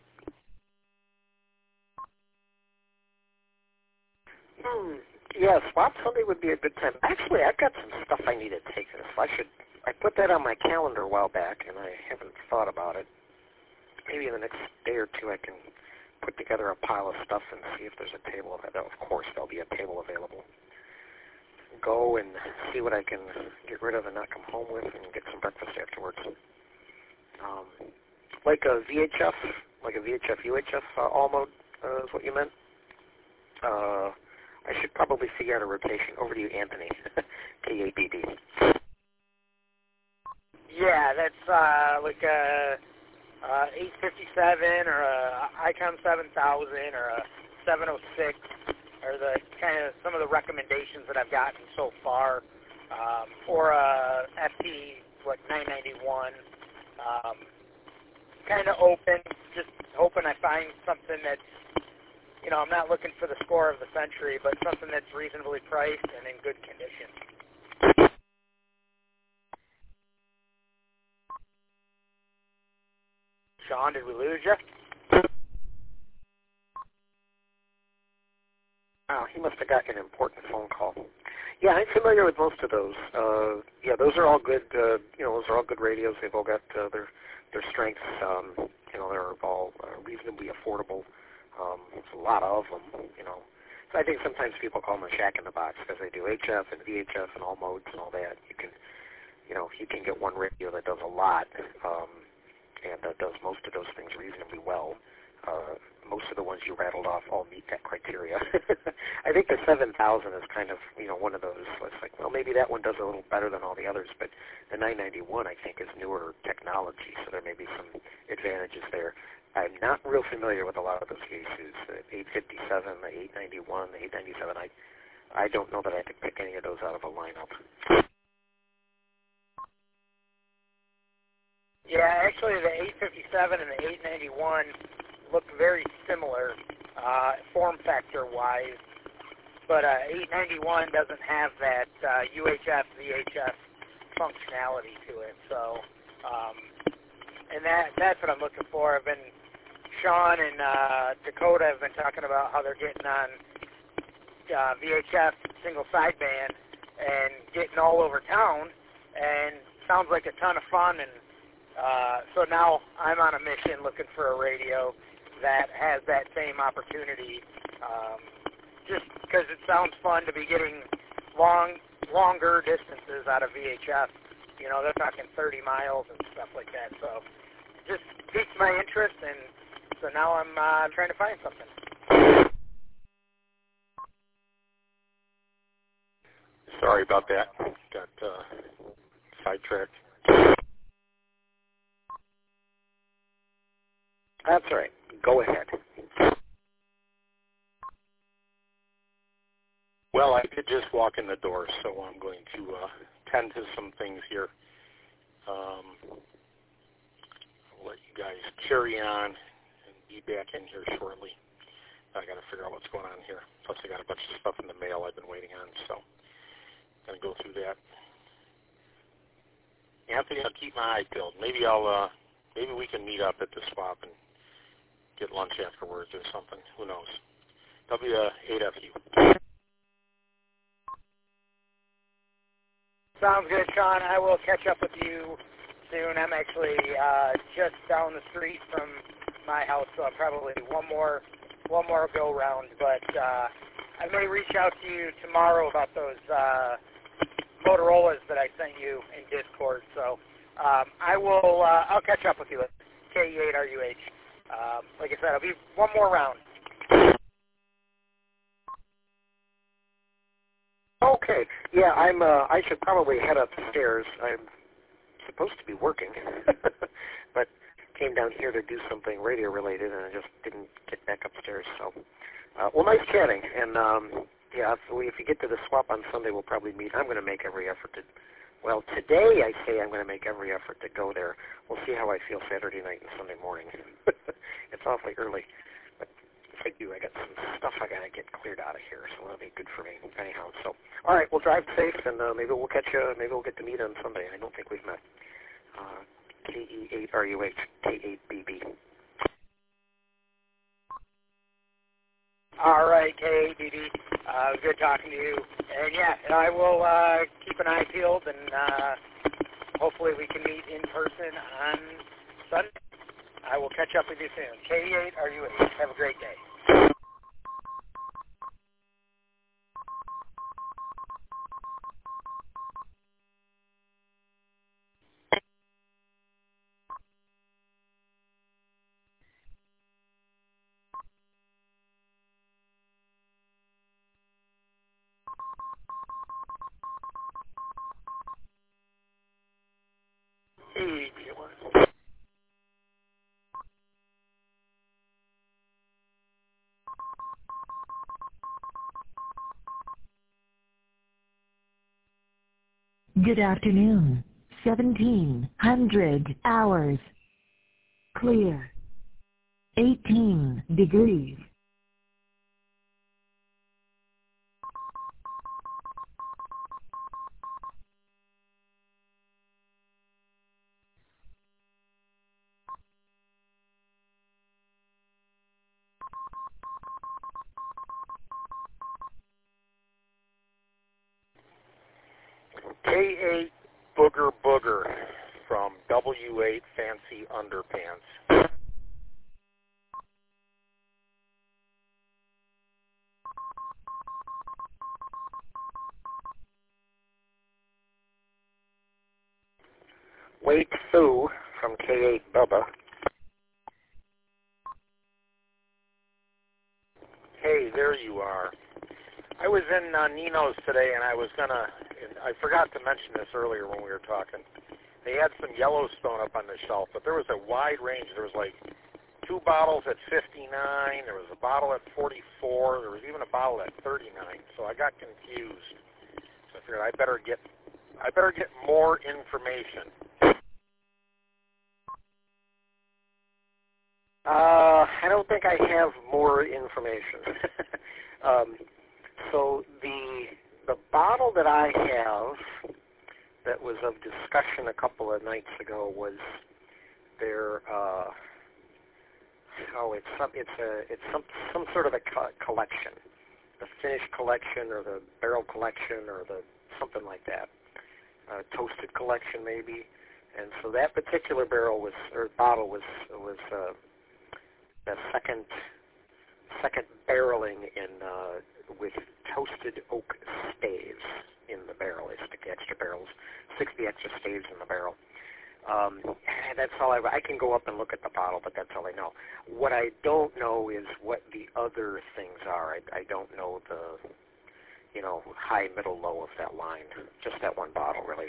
Hmm. Yeah, Swap Sunday would be a good time. Actually, I've got some stuff I need to take this. I should. I put that on my calendar a while back, and I haven't thought about it. Maybe in the next day or two, I can put together a pile of stuff and see if there's a table of it. Of course, there'll be a table available. Go and see what I can get rid of and not come home with, and get some breakfast afterwards. Um, like a V H F, like a V H F U H F uh, all mode uh, is what you meant. Uh, I should probably figure out a rotation. Over to you, Anthony. K A B B. Yeah, that's uh, like a, a eight fifty-seven or a Icom seven thousand or a seven oh six are the kind of some of the recommendations that I've gotten so far. Um, or a F T, what, nine ninety-one. Um, kind of open, just hoping I find something that's, you know, I'm not looking for the score of the century, but something that's reasonably priced and in good condition. Sean, did we lose you? Oh, he must have gotten an important phone call. Yeah, I'm familiar with most of those. Uh, yeah, those are all good. Uh, you know, those are all good radios. They've all got uh, their their strengths. Um, you know, they're all uh, reasonably affordable. Um, there's a lot of them. You know, so I think sometimes people call them a shack in the box because they do H F and V H F and all modes and all that. You can, you know, you can get one radio that does a lot um, and uh, does most of those things reasonably well. Uh, most of the ones you rattled off all meet that criteria. I think the seven thousand is kind of, you know, one of those. It's like, well, maybe that one does a little better than all the others, but the nine ninety-one, I think, is newer technology, so there may be some advantages there. I'm not real familiar with a lot of those cases. The eight fifty-seven, the eight ninety-one, the eight ninety-seven, I, I don't know that I could pick any of those out of a lineup. Yeah, actually the eight fifty-seven and the eight ninety-one look very similar uh, form factor-wise, but uh, eight ninety-one doesn't have that uh, U H F, V H F functionality to it. So, um, and that that's what I'm looking for. I've been, Sean and uh, Dakota have been talking about how they're getting on uh, V H F single sideband and getting all over town, and sounds like a ton of fun. And uh, so now I'm on a mission looking for a radio that has that same opportunity. Um, just because it sounds fun to be getting long, longer distances out of V H F. You know, they're talking thirty miles and stuff like that. So just piqued my interest, and so now I'm uh, trying to find something. Sorry about that. Got uh, sidetracked. That's all right. Go ahead. Well, I did just walk in the door, so I'm going to uh, tend to some things here. Um, I'll let you guys carry on and be back in here shortly. I got to figure out what's going on here. Plus, I got a bunch of stuff in the mail I've been waiting on, so I'm going to go through that. Anthony, I'll keep my eye peeled. Maybe I'll, uh, maybe we can meet up at the swap and get lunch afterwards or something. Who knows? W eight F U. Sounds good, Sean. I will catch up with you soon. I'm actually uh, just down the street from my house, so I'll probably one more one more go round. But uh, I may reach out to you tomorrow about those uh, Motorola's that I sent you in Discord. So um, I will. Uh, I'll catch up with you at K E eight R U H. Um, like I said, it'll be one more round. Okay. Yeah, I'm. Uh, I should probably head upstairs. I'm supposed to be working, but came down here to do something radio related, and I just didn't get back upstairs. So, uh, well, nice chatting. And um, yeah, if, we, if you get to the swap on Sunday, we'll probably meet. I'm going to make every effort to. Well, today I say I'm going to make every effort to go there. We'll see how I feel Saturday night and Sunday morning. It's awfully early, but if I do, I got some stuff I got to get cleared out of here, so that'll be good for me. Anyhow, so all right, we'll drive safe, and uh, maybe we'll catch you. Maybe we'll get to meet on Sunday. I don't think we've met. Uh, K E eight R U H, K eight B B. All right, K eight B B. Uh, good talking to you. And yeah, I will uh, keep an eye peeled, and uh, hopefully we can meet in person on Sunday. I will catch up with you soon. K E eight R U H. Have a great day. Hey, Good afternoon. seventeen hundred hours. Clear. eighteen degrees. K eight Booger Booger from W eight Fancy Underpants. Wait Sue from K eight Bubba. Hey, there you are. I was in uh, Nino's today, and I was gonna. I forgot to mention this earlier when we were talking. They had some Yellowstone up on the shelf, but there was a wide range. There was like two bottles at fifty-nine. There was a bottle at forty-four. There was even a bottle at thirty-nine. So I got confused. So I figured I better get. I better get more information. Uh, I don't think I have more information. um, so the the bottle that I have that was of discussion a couple of nights ago was their uh, oh it's some it's a it's some some sort of a co- collection, the finish collection or the barrel collection or the something like that, uh, toasted collection maybe. And so that particular barrel was or bottle was was uh, the second second barreling in uh, with toasted oak staves in the barrel. They stick the extra barrels, six the extra staves in the barrel. Um, and that's all I, I can go up and look at the bottle, but that's all I know. What I don't know is what the other things are. I, I don't know the, you know, high, middle, low of that line. Just that one bottle, really.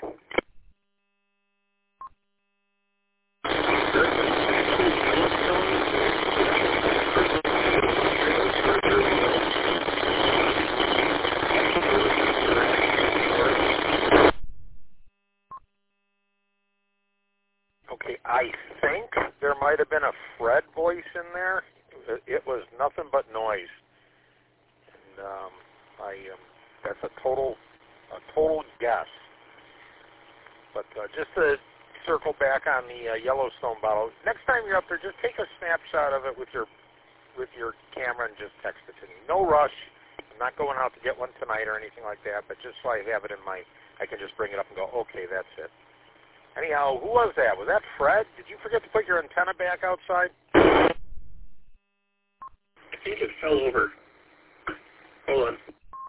Okay, I think there might have been a Fred voice in there. It was nothing but noise. And um, I um, that's a total a total guess. But uh, just to circle back on the uh, Yellowstone bottle, next time you're up there, just take a snapshot of it with your with your camera and just text it to me. No rush. I'm not going out to get one tonight or anything like that, but just so I have it in my, I can just bring it up and go, okay, that's it. Anyhow, who was that? Was that Fred? Did you forget to put your antenna back outside? I think it fell over. Hold on.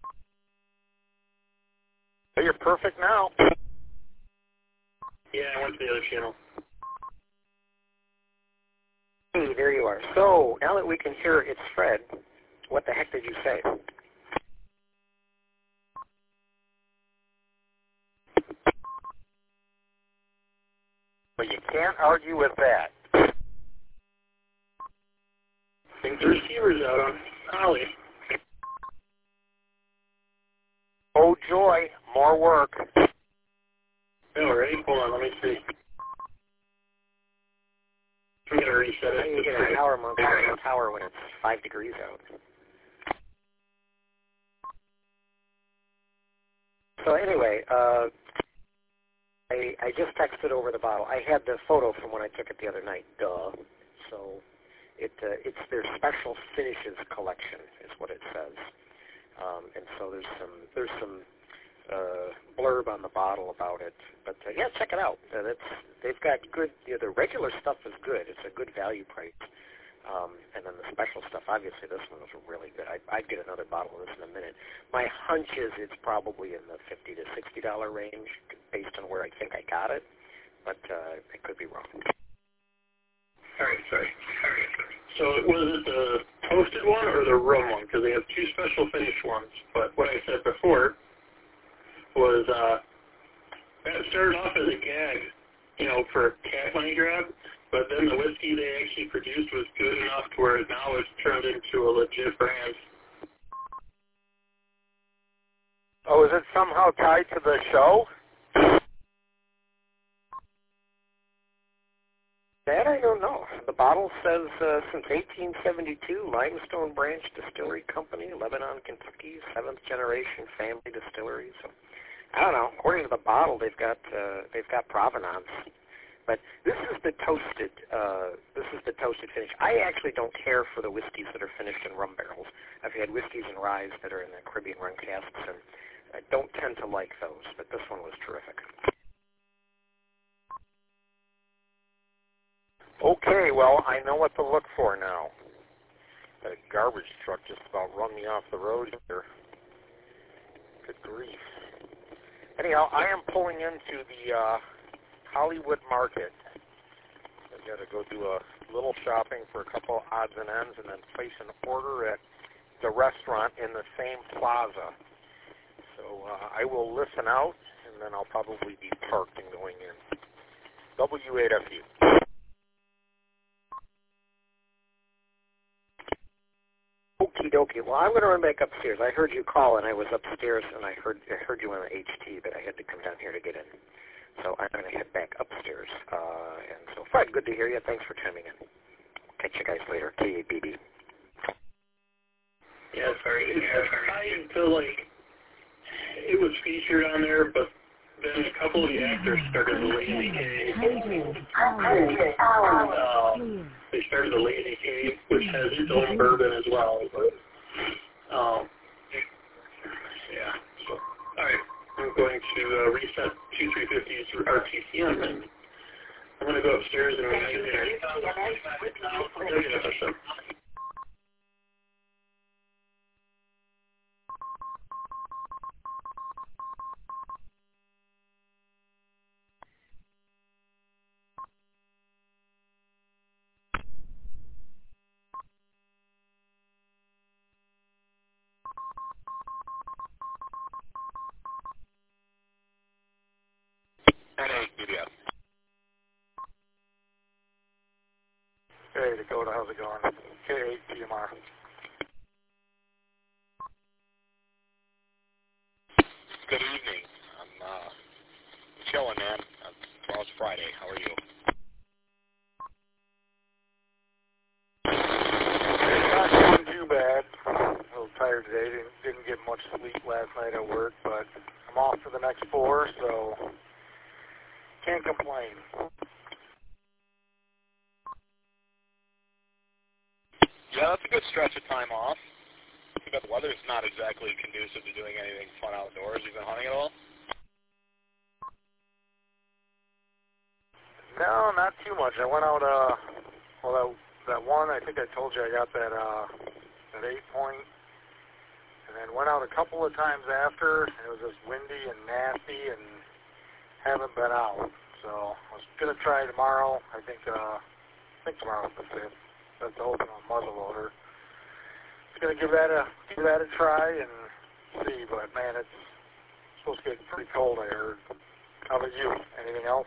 So you're perfect now. Yeah, I went to the other channel. Hey, there you are. So, now that we can hear it's Fred, what the heck did you say? But you can't argue with that. I think the receiver's out on Holly. Oh, joy. More work. Oh, ready? Hold on, let me see. I'm going to reset it. You get a tower monk on the tower when it's five degrees out. So anyway, uh, I, I just texted over the bottle. I had the photo from when I took it the other night, duh. So it uh, it's their special finishes collection is what it says. Um, and so there's some there's some uh, blurb on the bottle about it. But uh, yeah, check it out. Uh, that's they've got good. You know, the regular stuff is good. It's a good value price. Um, and then the special stuff, obviously this one was really good. I, I'd get another bottle of this in a minute. My hunch is it's probably in the fifty to sixty dollar range based on where I think I got it, but uh, I could be wrong. All right, sorry. All right. So was it the toasted one or the rum one? Because they have two special finish ones. But what I said before was uh, that started off as a gag, you know, for a cat money grab. But then the whiskey they actually produced was good enough to where now it's turned into a legit brand. Oh, is it somehow tied to the show? That I don't know. The bottle says uh, since eighteen seventy-two, Limestone Branch Distillery Company, Lebanon, Kentucky, seventh generation family distillery. So I don't know. According to the bottle, they've got uh, they've got provenance. But this is the toasted. Uh, this is the toasted finish. I actually don't care for the whiskeys that are finished in rum barrels. I've had whiskeys and ryes that are in the Caribbean rum casks, and I don't tend to like those. But this one was terrific. Okay, well, I know what to look for now. That garbage truck just about run me off the road here. Good grief. Anyhow, I am pulling into the uh, Hollywood Market. I've got to go do a little shopping for a couple odds and ends and then place an order at the restaurant in the same plaza. So uh, I will listen out, and then I'll probably be parked and going in. W eight F U. Okie dokie. Well, I'm going to run back upstairs. I heard you call, and I was upstairs, and I heard I heard you on the H T, but I had to come down here to get in. So I'm going to head back upstairs. Uh, and so, Fred, good to hear you. Thanks for chiming in. Catch you guys later. K A B B. Yeah, sorry. I feel like it was featured on there, but then a couple of the actors started the Lazy K. Um, they started the Lazy K, which has its own bourbon as well. But, um, yeah. So, all right. I'm going to uh, reset two three fifties through R T C M, and I'm going to go upstairs and read it. D B S. Hey, Dakota, how's it going? K eight T M R. Good evening. I'm uh, chilling, man. Uh, tomorrow's Friday. How are you? Not doing too bad. A little tired today. Didn't, didn't get much sleep last night at work, but I'm off for the next four, so can't complain. Yeah, that's a good stretch of time off. But the weather's not exactly conducive to doing anything fun outdoors. You've been hunting at all? No, not too much. I went out, uh, well, that, that one, I think I told you I got that, uh, that eight point, and then went out a couple of times after, and it was just windy and nasty, and haven't been out. So I was going to try tomorrow. I think, uh, I think tomorrow's the fifth. That's the open on muzzleloader. Gonna give that a give that a try and see, but man, it's supposed to get pretty cold, I heard. How about you? Anything else?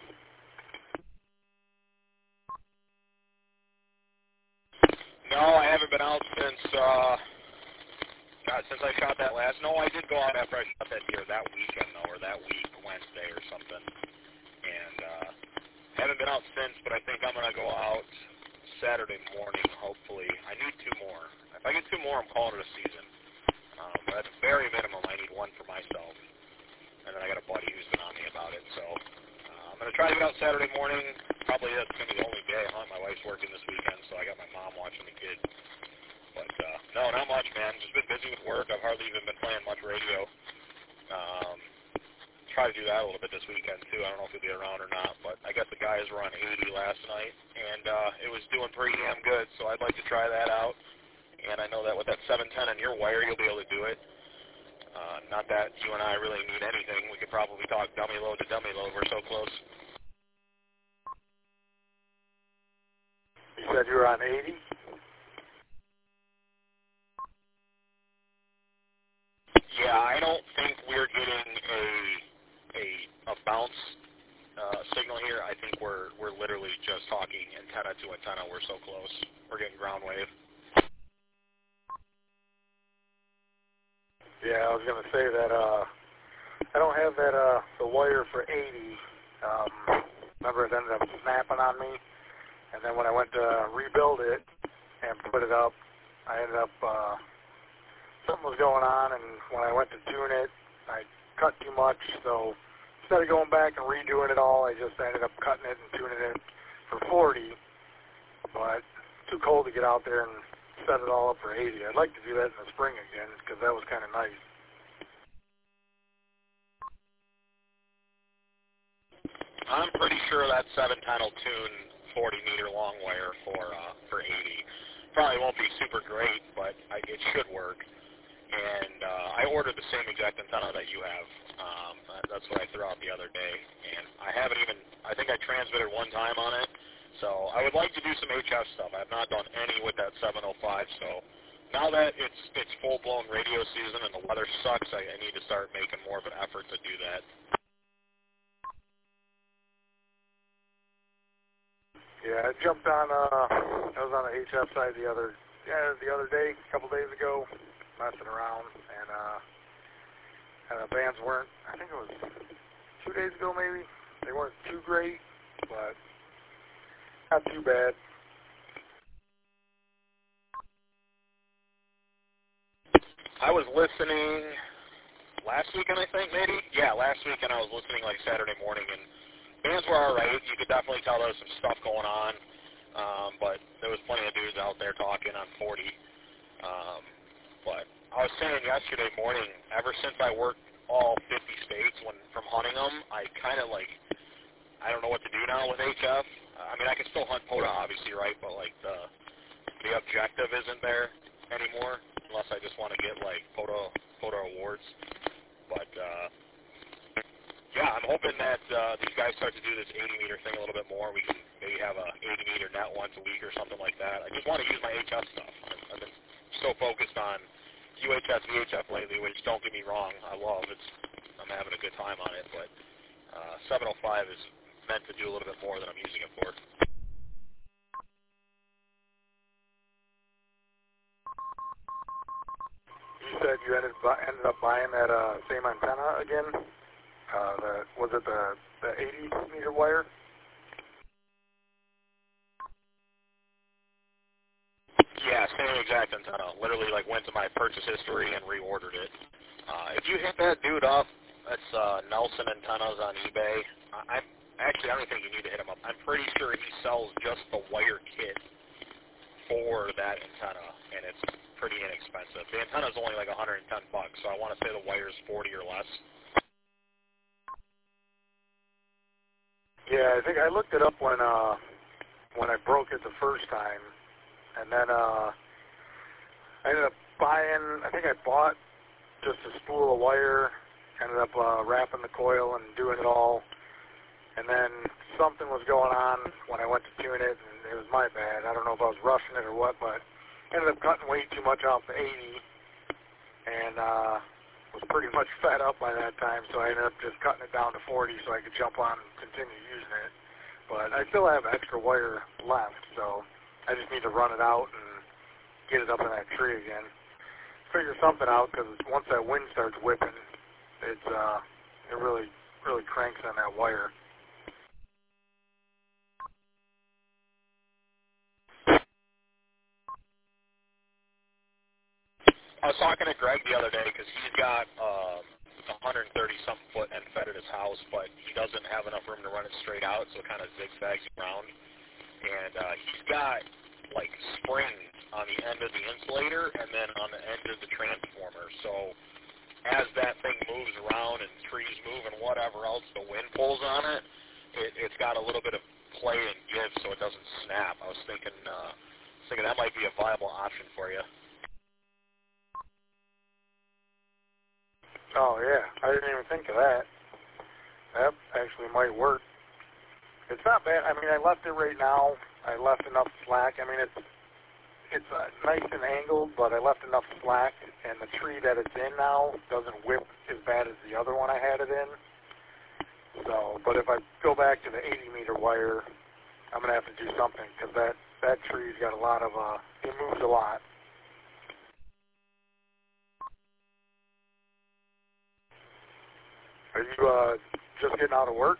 No, I haven't been out since uh God, since I shot that last. No, I did go out after I shot that deer that weekend though, or that week, Wednesday or something. And uh haven't been out since, but I think I'm gonna go out Saturday morning, hopefully. I need two more. If I get two more, I'm calling it a season. Um, but at the very minimum, I need one for myself. And then I got a buddy who's been on me about it. So uh, I'm going to try to get out Saturday morning. Probably that's going to be the only day I hunt. My wife's working this weekend, so I got my mom watching the kids. But uh, no, not much, man. Just been busy with work. I've hardly even been playing much radio. Um, try to do that a little bit this weekend, too. I don't know if he'll be around or not, but I guess the guys were on eighty last night, and uh, it was doing pretty damn good, so I'd like to try that out. And I know that with that seven ten on your wire, you'll be able to do it. Uh, not that you and I really need anything. We could probably talk dummy load to dummy load. We're so close. You said you were on eighty? Yeah, I don't think we're getting a a, a bounce uh, signal here. I think we're we're literally just talking antenna to antenna. We're so close. We're getting ground wave. Yeah, I was going to say that uh, I don't have that uh, the wire for eighty. Um, remember, it ended up snapping on me, and then when I went to rebuild it and put it up, I ended up, uh, something was going on, and when I went to tune it, I cut too much, so instead of going back and redoing it all, I just ended up cutting it and tuning it for forty, but it's too cold to get out there and set it all up for eighty. I'd like to do that in the spring again, because that was kind of nice. I'm pretty sure that seven ten will tune forty meter long wire for uh, for eighty. Probably won't be super great, but I, it should work. And uh, I ordered the same exact antenna that you have. Um, that's what I threw out the other day. And I haven't even, I think I transmitted one time on it. So I would like to do some H F stuff. I have not done any with that seven oh five. So now that it's it's full-blown radio season and the weather sucks, I, I need to start making more of an effort to do that. Yeah, I jumped on, uh, I was on the H F side the other, yeah, the other day, a couple days ago, messing around, and, uh, and the bands weren't, I think it was two days ago maybe, they weren't too great, but not too bad. I was listening last weekend, I think, maybe? Yeah, last weekend I was listening like Saturday morning, and bands were all right. You could definitely tell there was some stuff going on, um, but there was plenty of dudes out there talking on forty. Um, but I was saying yesterday morning, ever since I worked all fifty states when from hunting them, I kind of like, I don't know what to do now with H F. I mean, I can still hunt POTA, obviously, right? But like the the objective isn't there anymore, unless I just want to get like POTA POTA awards. But uh, yeah, I'm hoping that uh, these guys start to do this eighty meter thing a little bit more. We can maybe have a eighty meter net once a week or something like that. I just want to use my H F stuff. I've, I've been so focused on U H F, V H F lately, which don't get me wrong, I love. It's I'm having a good time on it, but uh, seven oh five is meant to do a little bit more than I'm using it for. You said you ended, ended up buying that uh, same antenna again? Uh, the, was it the, the eighty meter wire? Yeah, same exact antenna. Literally, like, went to my purchase history and reordered it. Uh, if you hit that dude up, that's uh, Nelson Antennas on eBay. I, I'm actually, I don't think you need to hit him up. I'm pretty sure he sells just the wire kit for that antenna, and it's pretty inexpensive. The antenna's only like one hundred ten bucks, so I want to say the wire's forty or less. Yeah, I think I looked it up when uh, when I broke it the first time, and then uh, I ended up buying. I think I bought just a spool of wire. Ended up uh, wrapping the coil and doing it all, and then something was going on when I went to tune it, and it was my bad. I don't know if I was rushing it or what, but ended up cutting way too much off the eighty, and uh, was pretty much fed up by that time, so I ended up just cutting it down to forty so I could jump on and continue using it. But I still have extra wire left, so I just need to run it out and get it up in that tree again. Figure something out, because once that wind starts whipping, it's uh, it really, really cranks on that wire. I was talking to Greg the other day because he's got uh, one hundred thirty something foot end fed at his house, but he doesn't have enough room to run it straight out, so it kind of zigzags around. And uh, he's got like springs on the end of the insulator and then on the end of the transformer. So as that thing moves around and trees move and whatever else the wind pulls on it, it it's got a little bit of play and give so it doesn't snap. I was thinking, uh, thinking that might be a viable option for you. Oh, yeah. I didn't even think of that. That actually might work. It's not bad. I mean, I left it right now. I left enough slack. I mean, it's it's uh, nice and angled, but I left enough slack, and the tree that it's in now doesn't whip as bad as the other one I had it in. So, but if I go back to the eighty meter wire, I'm going to have to do something, because that, that tree's got a lot of, uh, it moves a lot. Are you uh, just getting out of work?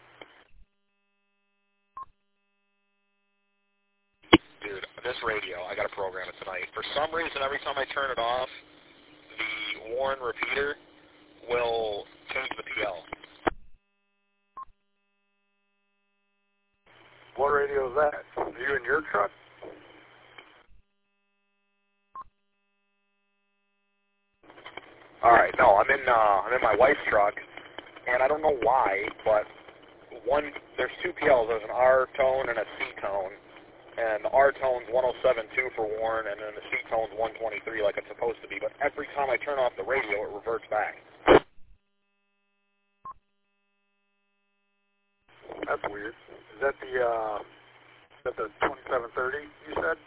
Dude, this radio, I got to program it tonight. For some reason, every time I turn it off, the Warren repeater will change the P L. What radio is that? Are you in your truck? All right, no, I'm in. Uh, I'm in my wife's truck, and I don't know why, but one there's two P Ls. There's an R tone and a C tone, and the R tone's one oh seven point two for Warren, and then the C tone's one twenty-three, like it's supposed to be. But every time I turn off the radio, it reverts back. That's weird. Is that the uh, is that the twenty-seven thirty you said?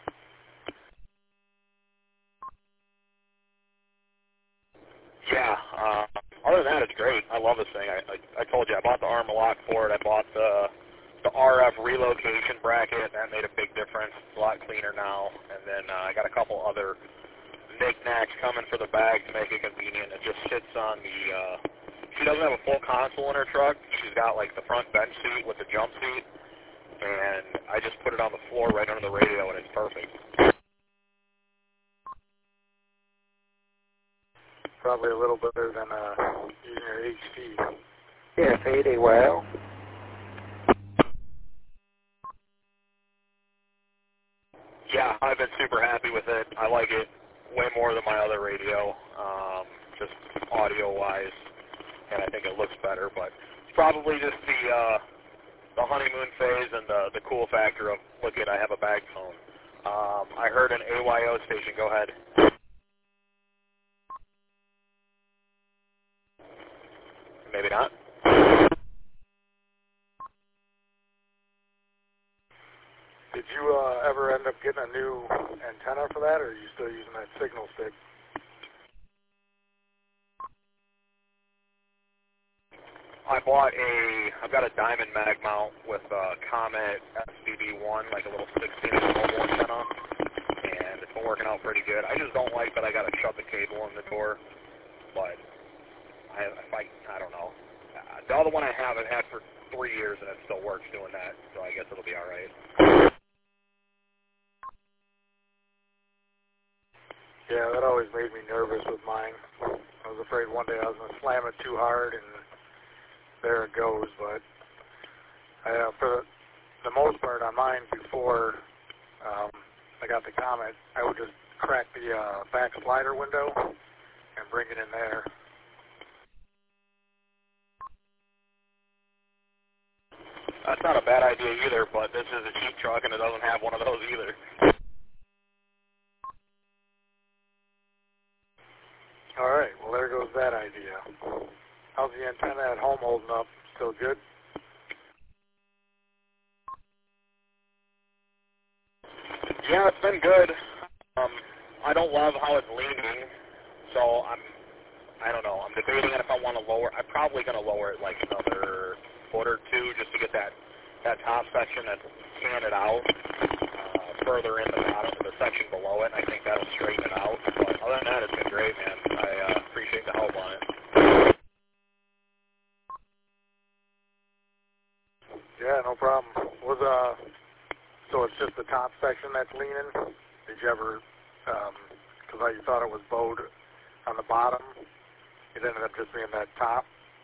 Yeah. Uh, other than that, it's great. I love this thing. I, I I told you I bought the Armor lock for it. I bought the the R F relocation bracket. That made a big difference. It's a lot cleaner now. And then uh, I got a couple other knickknacks coming for the bag to make it convenient. It just sits on the. Uh, she doesn't have a full console in her truck. She's got like the front bench seat with the jump seat, and I just put it on the floor right under the radio, and it's perfect. Probably a little better than uh, using your H T. Yeah, fading well. Yeah, I've been super happy with it. I like it way more than my other radio, um, just audio-wise, and I think it looks better. But it's probably just the uh, the honeymoon phase and the the cool factor of, look it, I have a bag phone. Um, I heard an A Y O station. Go ahead. Maybe not. Did you uh, ever end up getting a new antenna for that, or are you still using that signal stick? I bought a, I've got a diamond mag mount with a Comet S B B one, like a little sixteen inch mobile antenna, and it's been working out pretty good. I just don't like that I got to shove the cable in the door, but I, if I, I don't know. Uh, the other one I have, I've had for three years, and it still works doing that, so I guess it'll be all right. Yeah, that always made me nervous with mine. I was afraid one day I was going to slam it too hard, and there it goes. But I, uh, for the most part on mine, before um, I got the Comet, I would just crack the uh, back slider window and bring it in there. That's not a bad idea either, but this is a cheap truck, and it doesn't have one of those either. All right, well, there goes that idea. How's the antenna at home holding up? Still good? Yeah, it's been good. Um, I don't love how it's leaning, so I'm, I don't know, I'm debating if I want to lower. I'm probably going to lower it like another foot or two just to get that, that top section that's canted out uh, further in the bottom, the section below it. I think that'll straighten it out. But other than that, it's been great, man. I uh, appreciate the help on it. Yeah, no problem. Was uh, so it's just the top section that's leaning? Did you ever, because um, you thought it was bowed on the bottom, it ended up just being that top?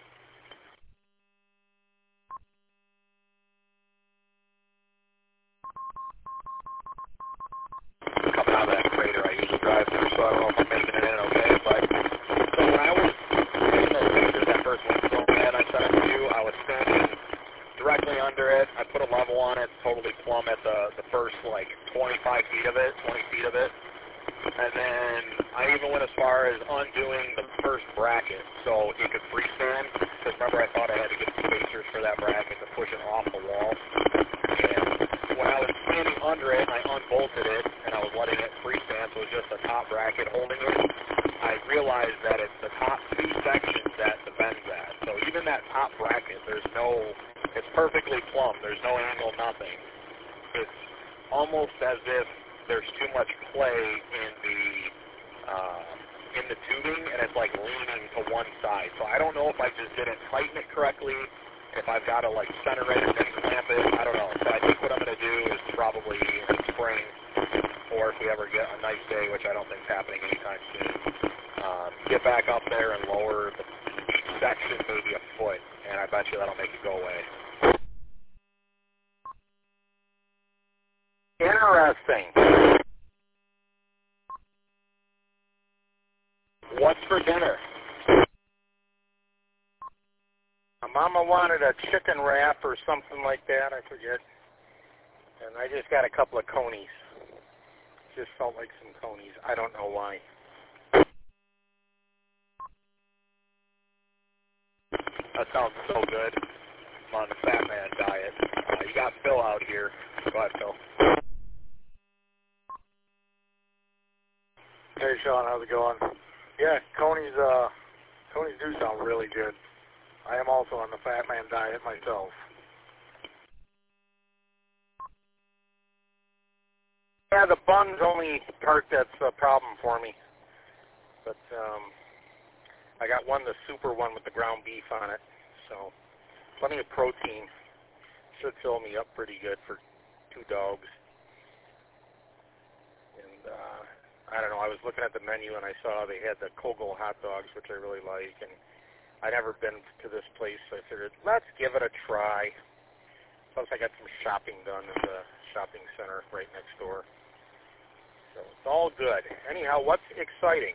Coming out of that crater I usually drive through, so I don't know if I'm making it in okay, but so when I was in those pictures, that first windstorm man I sent it to you, I was standing directly under it. I put a level on it, totally plumb at the, the first, like, twenty-five feet of it, twenty feet of it. And then I even went as far as undoing the first bracket so it could freestand. Because remember, I thought I had to get spacers for that bracket to push it off the wall. And when I was standing under it, I unbolted it, and I was letting it freestand, so it was just the top bracket holding it. I realized that it's the top two sections that the bend's at. So even that top bracket, there's no, it's perfectly plumb. There's no angle, nothing. It's almost as if there's too much play in the uh, in the tubing, and it's like leaning to one side. So I don't know if I just didn't tighten it correctly, if I've got to like center it and then clamp it. I don't know. So I think what I'm going to do is probably in the spring, or if we ever get a nice day, which I don't think is happening anytime soon, um, get back up there and lower the, each section maybe a foot, and I bet you that'll make it go away. Interesting. What's for dinner? My mama wanted a chicken wrap or something like that, I forget. And I just got a couple of conies. Just felt like some conies. I don't know why. That sounds so good. I'm on the Fat Man diet. Uh, you got Phil out here. Go ahead, Phil. Hey, Sean, how's it going? Yeah, conies, uh, conies do sound really good. I am also on the Fat Man diet myself. Yeah, the bun's only part that's a problem for me. But um, I got one, the super one with the ground beef on it. So plenty of protein. Should fill me up pretty good for two dogs. And uh, I don't know, I was looking at the menu and I saw they had the Kogel hot dogs, which I really like. And I'd never been to this place, so I figured, let's give it a try. Plus I got some shopping done in the shopping center right next door. So it's all good. Anyhow, what's exciting?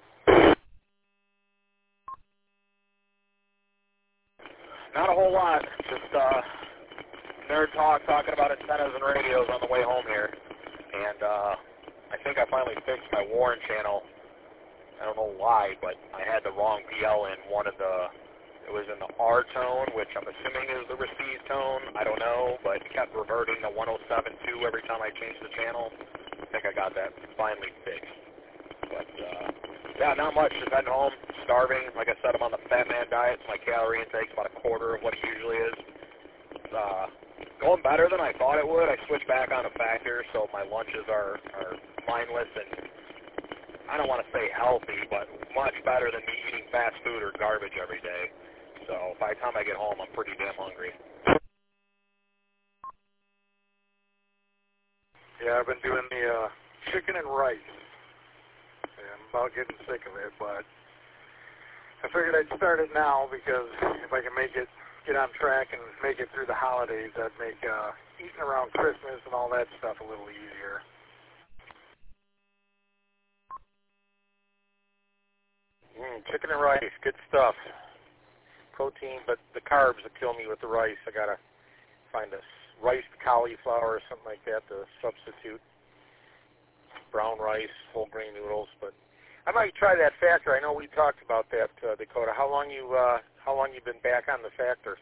Not a whole lot. Just uh, nerd talk, talking about antennas and radios on the way home here. And uh, I think I finally fixed my Warren channel. I don't know why, but I had the wrong P L in one of the, it was in the R tone, which I'm assuming is the receive tone. I don't know, but it kept reverting to one oh seven point two every time I changed the channel. I think I got that finally fixed. But uh, Yeah, not much. Just heading home, starving. Like I said, I'm on the Fat Man diet, so my calorie intake's about a quarter of what it usually is. Uh, going better than I thought it would. I switched back on a factor, so my lunches are, are mindless and I don't want to say healthy, but much better than me eating fast food or garbage every day. So by the time I get home, I'm pretty damn hungry. Yeah, I've been doing the uh, chicken and rice. Yeah, I'm about getting sick of it, but I figured I'd start it now because if I can make it, get on track and make it through the holidays, that'd make uh, eating around Christmas and all that stuff a little easier. Mm, chicken and rice, good stuff. Protein, but the carbs will kill me with the rice. I gotta find a riced cauliflower or something like that to substitute. Brown rice, whole grain noodles, but I might try that factor. I know we talked about that, uh, Dakota. How long you uh, how long you been back on the factor?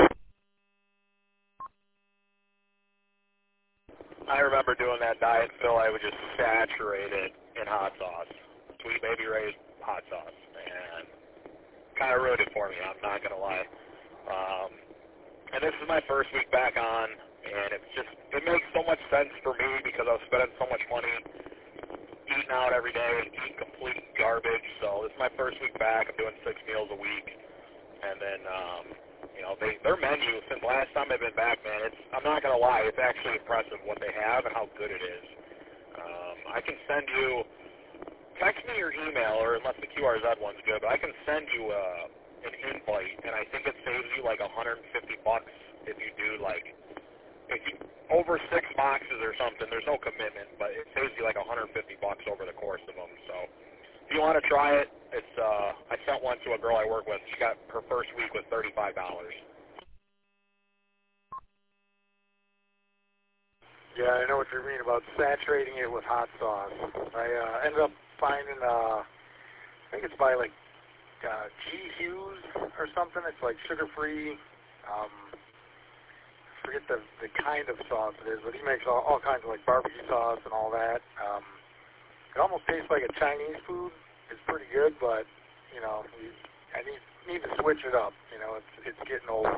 I remember doing that diet, Phil. I would just saturate it in hot sauce, Sweet Baby Ray's hot sauce, and kind of ruined it for me. I'm not gonna lie. Um, and this is my first week back on, and it's just it makes so much sense for me because I was spending so much money eating out every day and eating complete garbage. So this is my first week back. I'm doing six meals a week, and then um, you know they, their menu since last time I've been back, man. It's I'm not gonna lie, it's actually impressive what they have and how good it is. Um, I can send you text me your email, or unless the Q R Z one's good, but I can send you uh, an invite, and I think it saves you like one hundred fifty bucks if you do like if you over six boxes or something. There's no commitment, but it saves you like one hundred fifty bucks over the course of them. So if you want to try it, it's uh, I sent one to a girl I work with. She got her first week with thirty-five dollars. Yeah, I know what you mean about saturating it with hot sauce. I uh, ended up finding, uh, I think it's by like uh, G. Hughes or something. It's like sugar-free. Um, I forget the the kind of sauce it is, but he makes all, all kinds of like barbecue sauce and all that. Um, it almost tastes like a Chinese food. It's pretty good, but you know, you, I need need to switch it up. You know, it's it's getting old.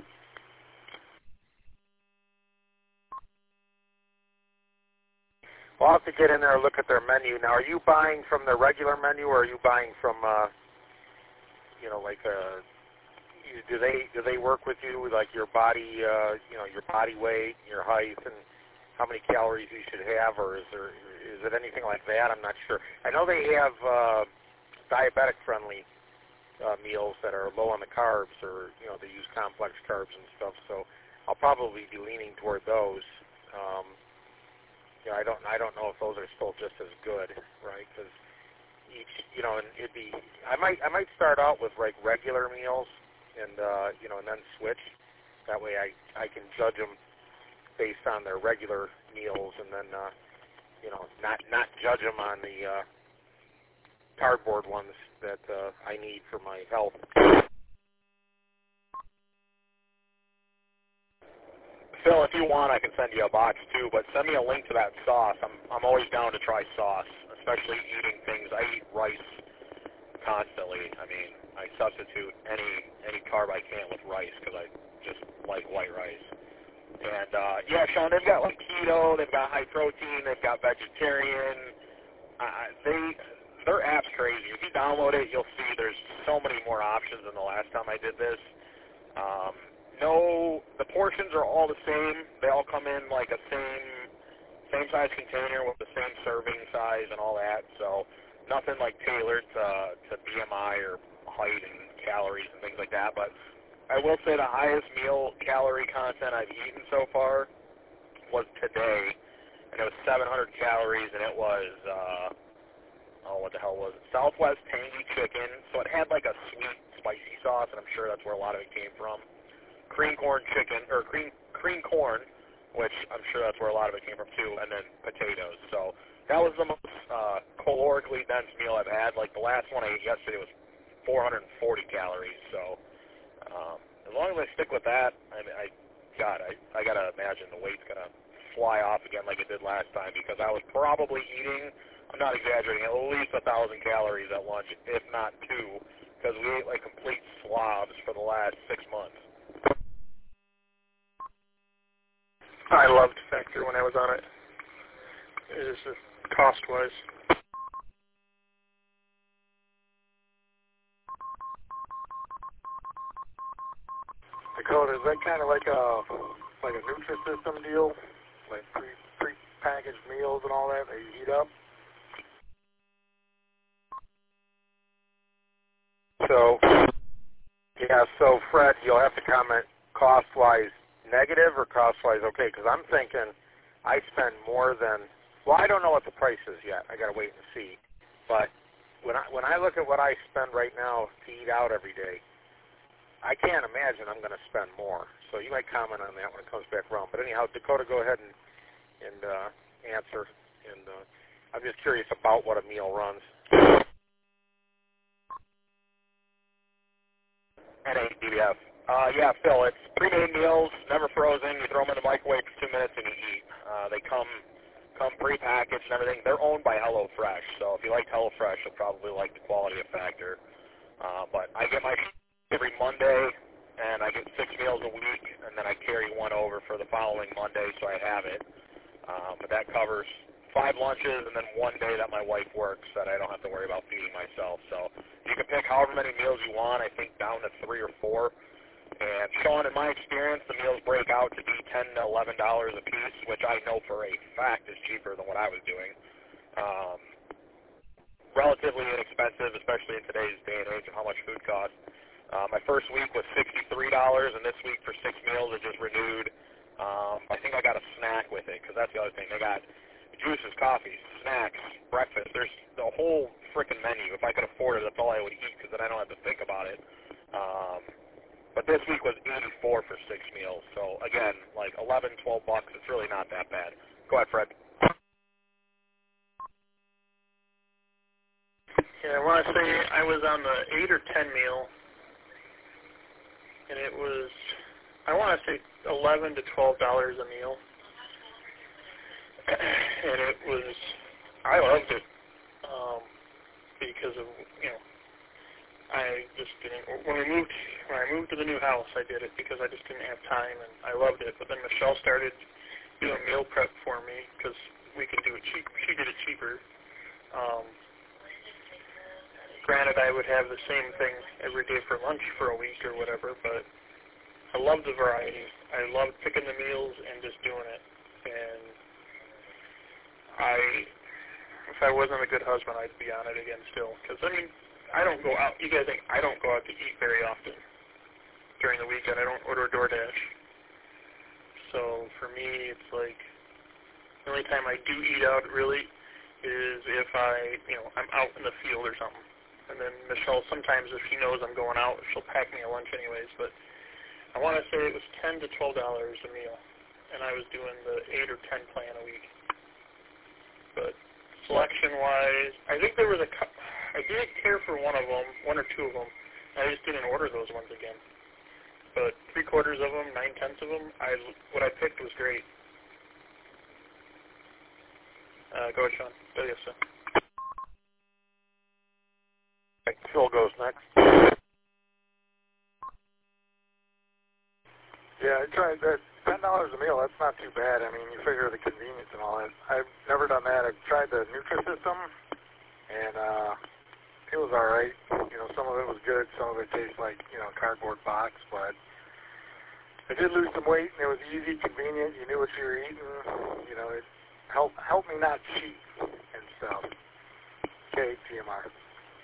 Well, I'll have to get in there and look at their menu. Now, are you buying from their regular menu, or are you buying from, uh, you know, like a, do they do they work with you, like your body, uh, you know, your body weight, your height, and how many calories you should have, or is there is it anything like that? I'm not sure. I know they have uh, diabetic-friendly uh, meals that are low on the carbs, or you know, they use complex carbs and stuff. So I'll probably be leaning toward those. Um, Yeah, I don't. I don't know if those are still just as good, right? Because each, you know, and it'd be. I might. I might start out with like regular meals, and uh, you know, and then switch. That way, I I can judge them based on their regular meals, and then uh, you know, not not judge them on the uh, cardboard ones that uh, I need for my health. Phil, if you want, I can send you a box too, but send me a link to that sauce. I'm I'm always down to try sauce, especially eating things. I eat rice constantly. I mean, I substitute any any carb I can with rice because I just like white rice. And uh, yeah, Sean, they've got like keto, they've got high protein, they've got vegetarian. Uh, they their app's crazy. If you download it, you'll see there's so many more options than the last time I did this. Um, No, the portions are all the same. They all come in like a same same size container with the same serving size and all that. So nothing like tailored to, to B M I or height and calories and things like that. But I will say the highest meal calorie content I've eaten so far was today, and it was seven hundred calories, and it was uh, oh, what the hell was it? Southwest Tangy Chicken. So it had like a sweet, spicy sauce, and I'm sure that's where a lot of it came from. Cream corn chicken, or cream cream corn, which I'm sure that's where a lot of it came from too, and then potatoes. So that was the most uh, calorically dense meal I've had. Like the last one I ate yesterday was four hundred forty calories. So um, as long as I stick with that, I, I God, I, I gotta imagine the weight's gonna fly off again like it did last time, because I was probably eating I'm not exaggerating, at least a thousand calories at lunch, if not two, because we ate like complete slobs for the last six months. I loved Factor when I was on it. It was just cost-wise. Dakota, is that kind of like a like a Nutrisystem deal, like pre pre-packaged meals and all that that you heat up? So, yeah. So Fred, you'll have to comment cost-wise negative or cost-wise okay, because I'm thinking I spend more than. Well, I don't know what the price is yet. I got to wait and see. But when I when I look at what I spend right now to eat out every day, I can't imagine I'm going to spend more. So you might comment on that when it comes back around. But anyhow, Dakota, go ahead and, and uh, answer. And uh, I'm just curious about what a meal runs. N A D B F. Uh, yeah, Phil, it's pre-made meals, never frozen. You throw them in the microwave for two minutes and you eat. Uh, they come come pre-packaged and everything. They're owned by HelloFresh, so if you like HelloFresh, you'll probably like the quality of Factor. Uh, but I get my every Monday, and I get six meals a week, and then I carry one over for the following Monday, so I have it. Um, but that covers five lunches and then one day that my wife works that I don't have to worry about feeding myself. So you can pick however many meals you want, I think down to three or four. And Sean, in my experience, the meals break out to be ten to eleven dollars a piece, which I know for a fact is cheaper than what I was doing. Um, relatively inexpensive, especially in today's day and age of how much food costs. Uh, my first week was sixty-three dollars, and this week for six meals it just renewed. Um, I think I got a snack with it, because that's the other thing. They got juices, coffees, snacks, breakfast. There's the whole freaking menu. If I could afford it, that's all I would eat, because then I don't have to think about it. Um, but this week was eighty-four for six meals. So, again, like eleven, twelve bucks. It's really not that bad. Go ahead, Fred. Yeah, I want to say I was on the eight or ten meal, and it was, I want to say eleven to twelve dollars a meal, and it was, I loved it, um, because of, you know, I just didn't, when we moved, when I moved to the new house, I did it because I just didn't have time, and I loved it, but then Michelle started doing meal prep for me, because we could do it cheap, she did it cheaper. Um, granted, I would have the same thing every day for lunch for a week or whatever, but I loved the variety. I loved picking the meals and just doing it. And I, if I wasn't a good husband, I'd be on it again still. Because, I mean, I don't go out. You guys think I don't go out to eat very often during the weekend. I don't order DoorDash. So for me, it's like the only time I do eat out really is if I, you know, I'm out in the field or something. And then Michelle, sometimes if she knows I'm going out, she'll pack me a lunch anyways. But I want to say it was ten to twelve dollars a meal, and I was doing the eight or ten plan a week. But selection-wise, I think there was a. I didn't care for one of them, one or two of them. I just didn't order those ones again. But three quarters of them, nine tenths of them, I what I picked was great. Uh, go ahead, Sean. Oh, yes, sir. Phil goes next. Yeah, I tried that. Ten dollars a meal. That's not too bad. I mean, you figure the convenience and all that. I've never done that. I've tried the Nutrisystem, and uh, it was all right. You know, some of it was good. Some of it tastes like, you know, a cardboard box. But I did lose some weight, and it was easy, convenient. You knew what you were eating. You know, it helped helped me not cheat and stuff. Okay, T M R.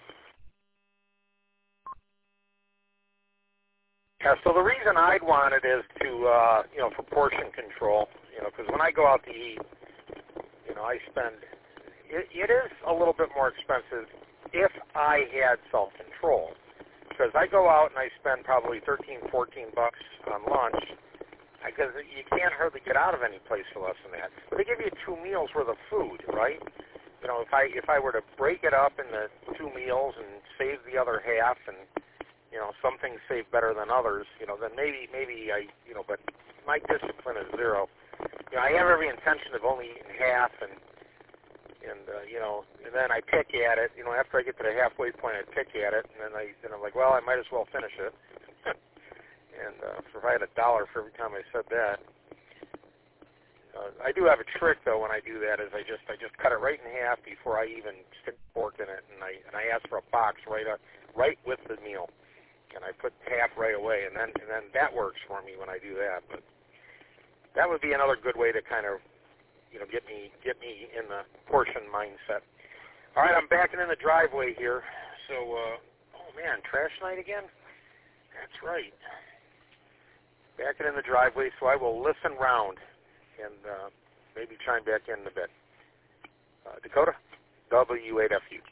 Yeah, so the reason I'd want it is to, uh, you know, for portion control, you know, because when I go out to eat, you know, I spend, it, it is a little bit more expensive if I had self-control, because I go out and I spend probably thirteen, fourteen bucks on lunch, because you can't hardly get out of any place for less than that. But they give you two meals worth of food, right? You know, if I if I were to break it up into two meals and save the other half, and you know, some things save better than others, you know, then maybe, maybe I, you know, but my discipline is zero. You know, I have every intention of only eating half, and, And, uh, you know, and then I pick at it. You know, after I get to the halfway point, I pick at it, and then, I, then I'm like, well, I might as well finish it. And uh, if I had a dollar for every time I said that. Uh, I do have a trick, though, when I do that, is I just I just cut it right in half before I even stick pork in it, and I and I ask for a box right up, right with the meal, and I put half right away, and then and then that works for me when I do that. But that would be another good way to kind of, you know, get me get me in the portion mindset. All right, I'm backing in the driveway here. So, uh, oh man, trash night again? That's right. Backing in the driveway, so I will listen round and uh, maybe chime back in a bit. Uh, Dakota, W eight F U.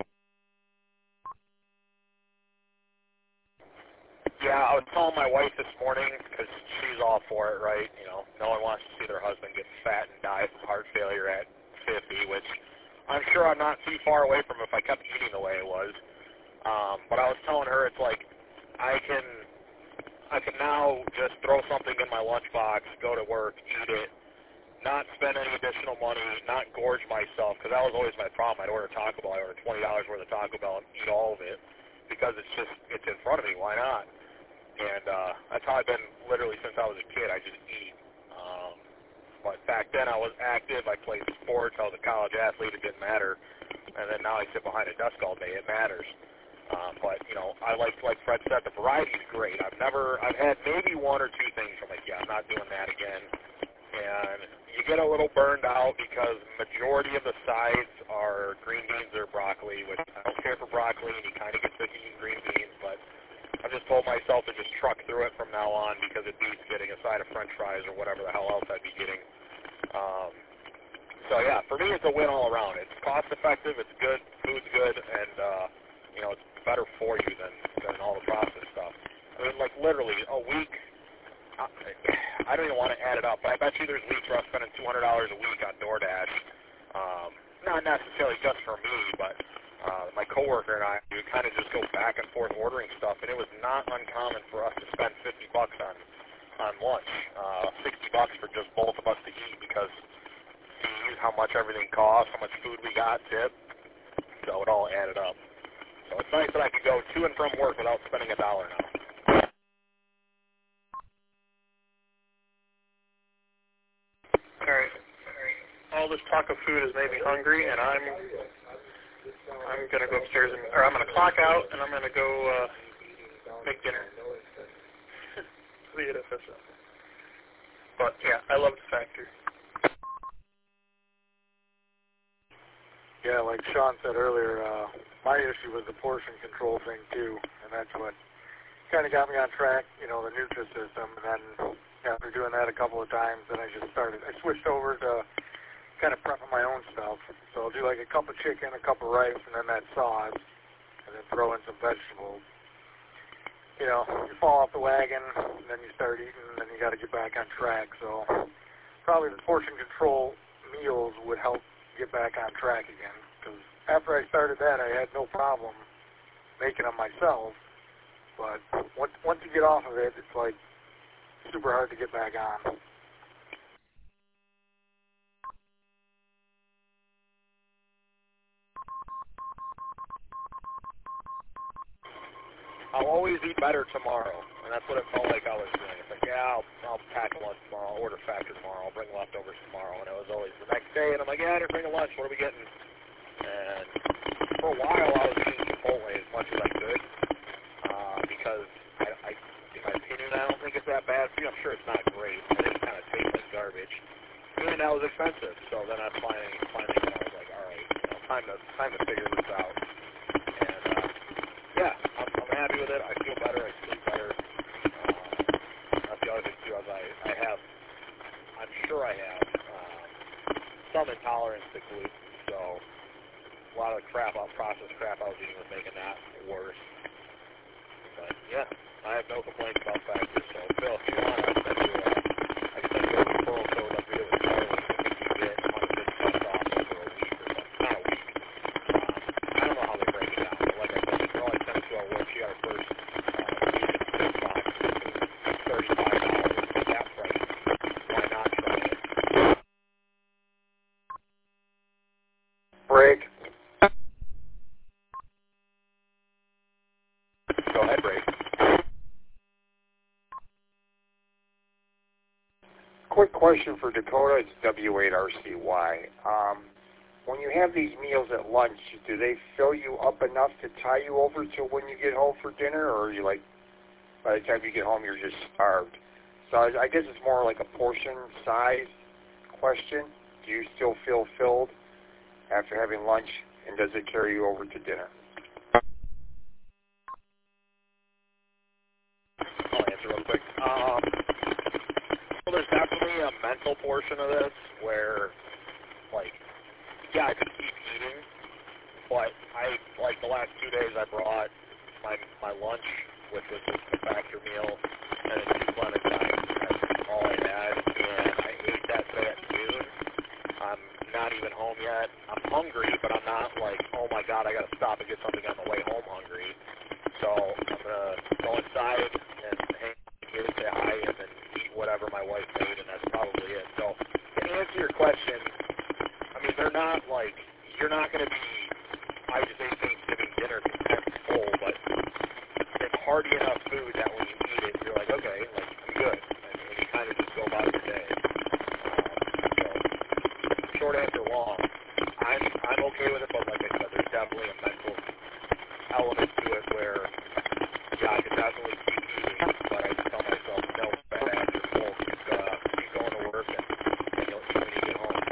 Yeah, I was telling my wife this morning, because she's all for it, right? You know, no one wants to see their husband get fat and die from heart failure at fifty, which I'm sure I'm not too far away from if I kept eating the way it was. Um, but I was telling her, it's like, I can, I can now just throw something in my lunchbox, go to work, eat it, not spend any additional money, not gorge myself, because that was always my problem. I'd order Taco Bell, I'd order twenty dollars worth of Taco Bell and eat all of it, because it's just, it's in front of me, why not? And uh, that's how I've been literally since I was a kid. I just eat. Um, but back then I was active. I played sports. I was a college athlete. It didn't matter. And then now I sit behind a desk all day. It matters. Um, but, you know, I like, like Fred said, the variety's great. I've never, I've had maybe one or two things I'm like, yeah, I'm not doing that again. And you get a little burned out because majority of the sides are green beans or broccoli, which I don't care for broccoli, and you kind of get sick of eating green beans, but I've just told myself to just truck through it from now on because it beats getting a side of French fries or whatever the hell else I'd be getting. Um, so yeah, for me it's a win all around. It's cost effective, it's good, food's good, and uh, you know, it's better for you than, than all the processed stuff. I mean, like literally a week, I, I don't even want to add it up, but I bet you there's weeks where I'm spending two hundred dollars a week on DoorDash. Um, not necessarily just for me, but Uh, my coworker and I, we would kind of just go back and forth ordering stuff, and it was not uncommon for us to spend fifty bucks on on lunch, uh, sixty bucks for just both of us to eat because fees, how much everything costs, how much food we got, tip, so it all added up. So it's nice that I could go to and from work without spending a dollar now. All right. All this talk of food has made me hungry, and I'm I'm gonna go upstairs and, or I'm gonna clock out, and I'm gonna go uh, make dinner. Leave it at this. But yeah, I love the factory. Yeah, like Sean said earlier, uh, my issue was the portion control thing too, and that's what kind of got me on track. You know, the Nutrisystem, and then after doing that a couple of times, then I just started. I switched over to kind of prepping my own stuff. So I'll do like a cup of chicken, a cup of rice, and then that sauce, and then throw in some vegetables. You know, you fall off the wagon, and then you start eating, and then you got to get back on track. So probably the portion control meals would help get back on track again. Because after I started that, I had no problem making them myself. But once once you get off of it, it's like super hard to get back on. I'll always eat better tomorrow, and that's what it felt like I was doing. It's like, yeah, I'll, I'll pack lunch tomorrow, I'll order factor tomorrow, I'll bring leftovers tomorrow, and it was always the next day, and I'm like, yeah, I didn't bring a lunch, what are we getting? And for a while, I was eating Chipotle as much as I could, uh, because, I, I, in my opinion, I don't think it's that bad for you. I'm sure it's not great, and it kind of tastes like garbage. And that was expensive, so then I finally, finally, I was like, all right, you know, time to, time to figure this out. And, uh, yeah, I'm, I'm happy with it. I feel better. I sleep better. Uh, that's the other thing, too, is I, I have, I'm sure I have um, some intolerance to gluten, so a lot of the crap, processed crap I was eating was making that worse. But, yeah, I have no complaints about factors. So, Phil, if you want, I can send you a, I can send you a referral code up here with Charlie. I think you get one hundred bucks off over a week or something. Not a week. Um, I don't know how they break it down, but like I said, the girl I sent to our work, she got her first uh, week at six box for thirty-five dollars at that price. Why not try it? quick question for Dakota. It's W eight R C Y. Um, when you have these meals at lunch, do they fill you up enough to tie you over till when you get home for dinner, or are you like, by the time you get home, you're just starved? So I, I guess it's more like a portion size question. Do you still feel filled after having lunch, and does it carry you over to dinner? I'll answer real quick. Um, well, there's definitely a mental portion of this where, like, yeah, I could keep eating, but I, like, the last two days I brought my my lunch, which was just a factor meal, and a two clementines. That's all I had, and I ate that today at noon. I'm not even home yet. I'm hungry, but I'm not like, oh my god, I gotta stop and get something on the way home hungry. So I'm gonna go inside and hang here, say hi, and then eat whatever my wife made, and that's probably it. So to answer your question, I mean, they're not like, you're not gonna be, I just ate Thanksgiving dinner content full, but it's hearty enough food that when you eat it, you're like, okay, like, I'm good, and, and you kind of just go about your day. Short answer long. I'm I'm okay with it, but like I said, there's definitely a mental element to it where, yeah, I can definitely keep eating, but I just tell myself, no, fat ass, you're full, keep, uh, keep going to work, and, and you'll eat when you get home.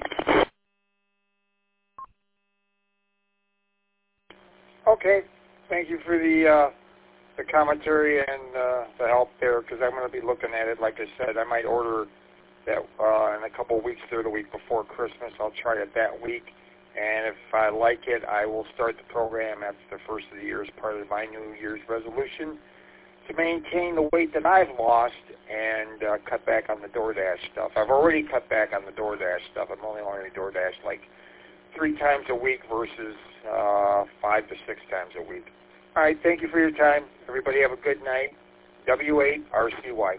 Okay. Thank you for the uh, the commentary and uh, the help there, because I'm going to be looking at it. Like I said, I might order that uh, in a couple of weeks there, the week before Christmas. I'll try it that week, and if I like it, I will start the program after the first of the year as part of my New Year's resolution to maintain the weight that I've lost and uh, cut back on the DoorDash stuff. I've already cut back on the DoorDash stuff. I'm only on the DoorDash like three times a week versus uh, five to six times a week. All right, thank you for your time. Everybody have a good night. W eight R C Y.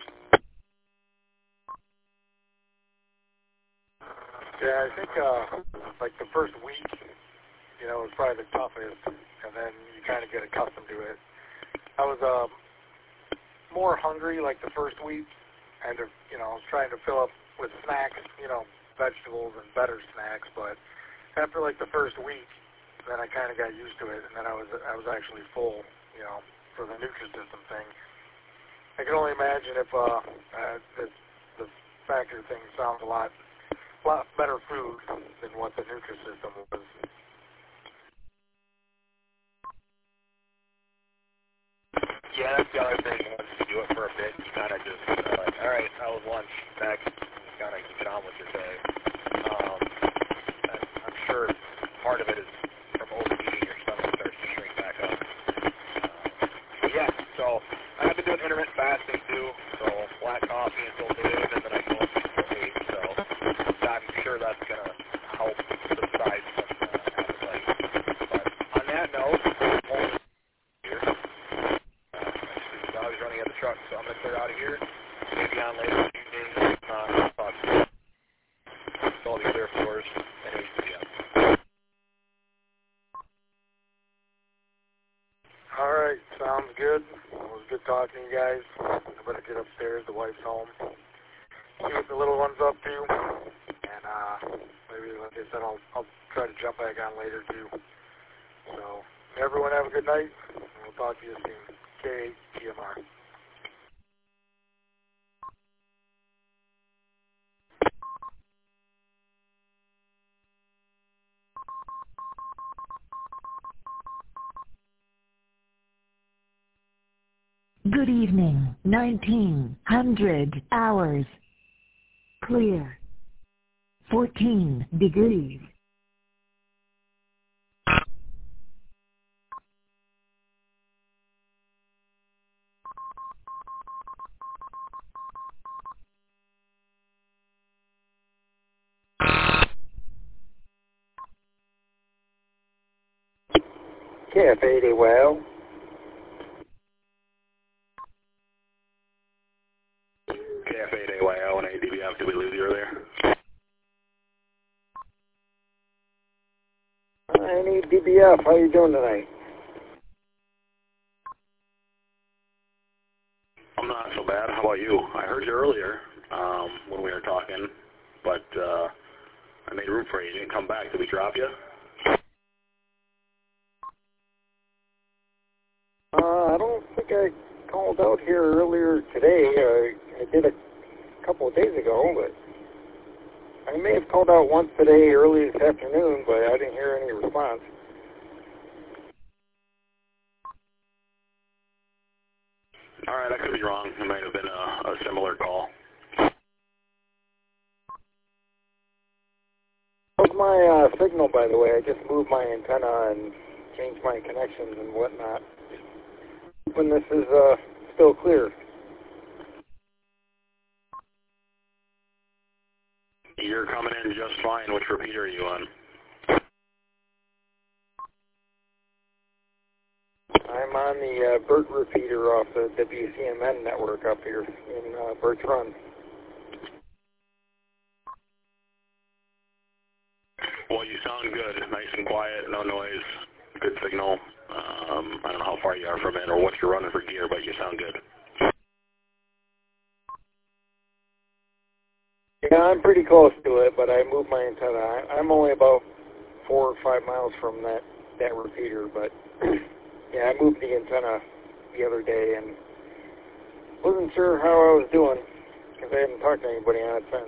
Yeah, I think uh, like the first week, you know, was probably the toughest, and then you kind of get accustomed to it. I was uh, more hungry like the first week, and you know, I was trying to fill up with snacks, you know, vegetables and better snacks. But after like the first week, then I kind of got used to it, and then I was I was actually full, you know, for the Nutrisystem thing. I can only imagine if uh, uh, the, the factor thing sounds a lot. lot better food than what the Nutrisystem was. Yeah, that's the other thing. Once you do it for a bit, you kind of just uh, like, all right, that was lunch, next, and kind of get on with your day. Um, I'm sure part of it is from overeating, your stomach starts to shrink back up. Uh, but yeah, so I've been doing intermittent fasting too, so black coffee until noon, and then I go up until eight, so I'm sure that's going to help subside some uh, appetite. But on that note, only here. Uh, the dog's running at the truck, so I'm going to clear out of here. Maybe on later this evening. Uh, I'll talk to you. So I'll be clear for yours. Anyways, yeah. All right, sounds good. It was good talking to you guys. I better get upstairs. The wife's home. See what the little one's up to. And uh, maybe, like I said, I'll, I'll try to jump back on later, too. So, everyone have a good night, and we'll talk to you soon. K T M R. Good evening. nineteen hundred hours. Clear. fourteen degrees. K F eighty well. K F eight A Y L and A D B F, did we lose you earlier? I need D B F. How you doing tonight? I'm not so bad. How about you? I heard you earlier. um, when we were talking, but uh, I made room for you. You didn't come back. Did we drop you? Uh, I don't think I called out here earlier today. Uh, I did a couple of days ago, but I may have called out once today early this afternoon, but I didn't hear any response. All right, I could be wrong. It might have been a, a similar call. How's my uh, signal, by the way? I just moved my antenna and changed my connections and whatnot. When this is uh, still clear. You're coming in just fine. Which repeater are you on? I'm on the uh, BERT repeater off the W C M N network up here in uh, Birch Run. Well, you sound good. Nice and quiet, no noise, good signal. Um, I don't know how far you are from it or what you're running for gear, but you sound good. Yeah, I'm pretty close to it, but I moved my antenna. I, I'm only about four or five miles from that, that repeater, but yeah, I moved the antenna the other day and wasn't sure how I was doing because I hadn't talked to anybody on it since.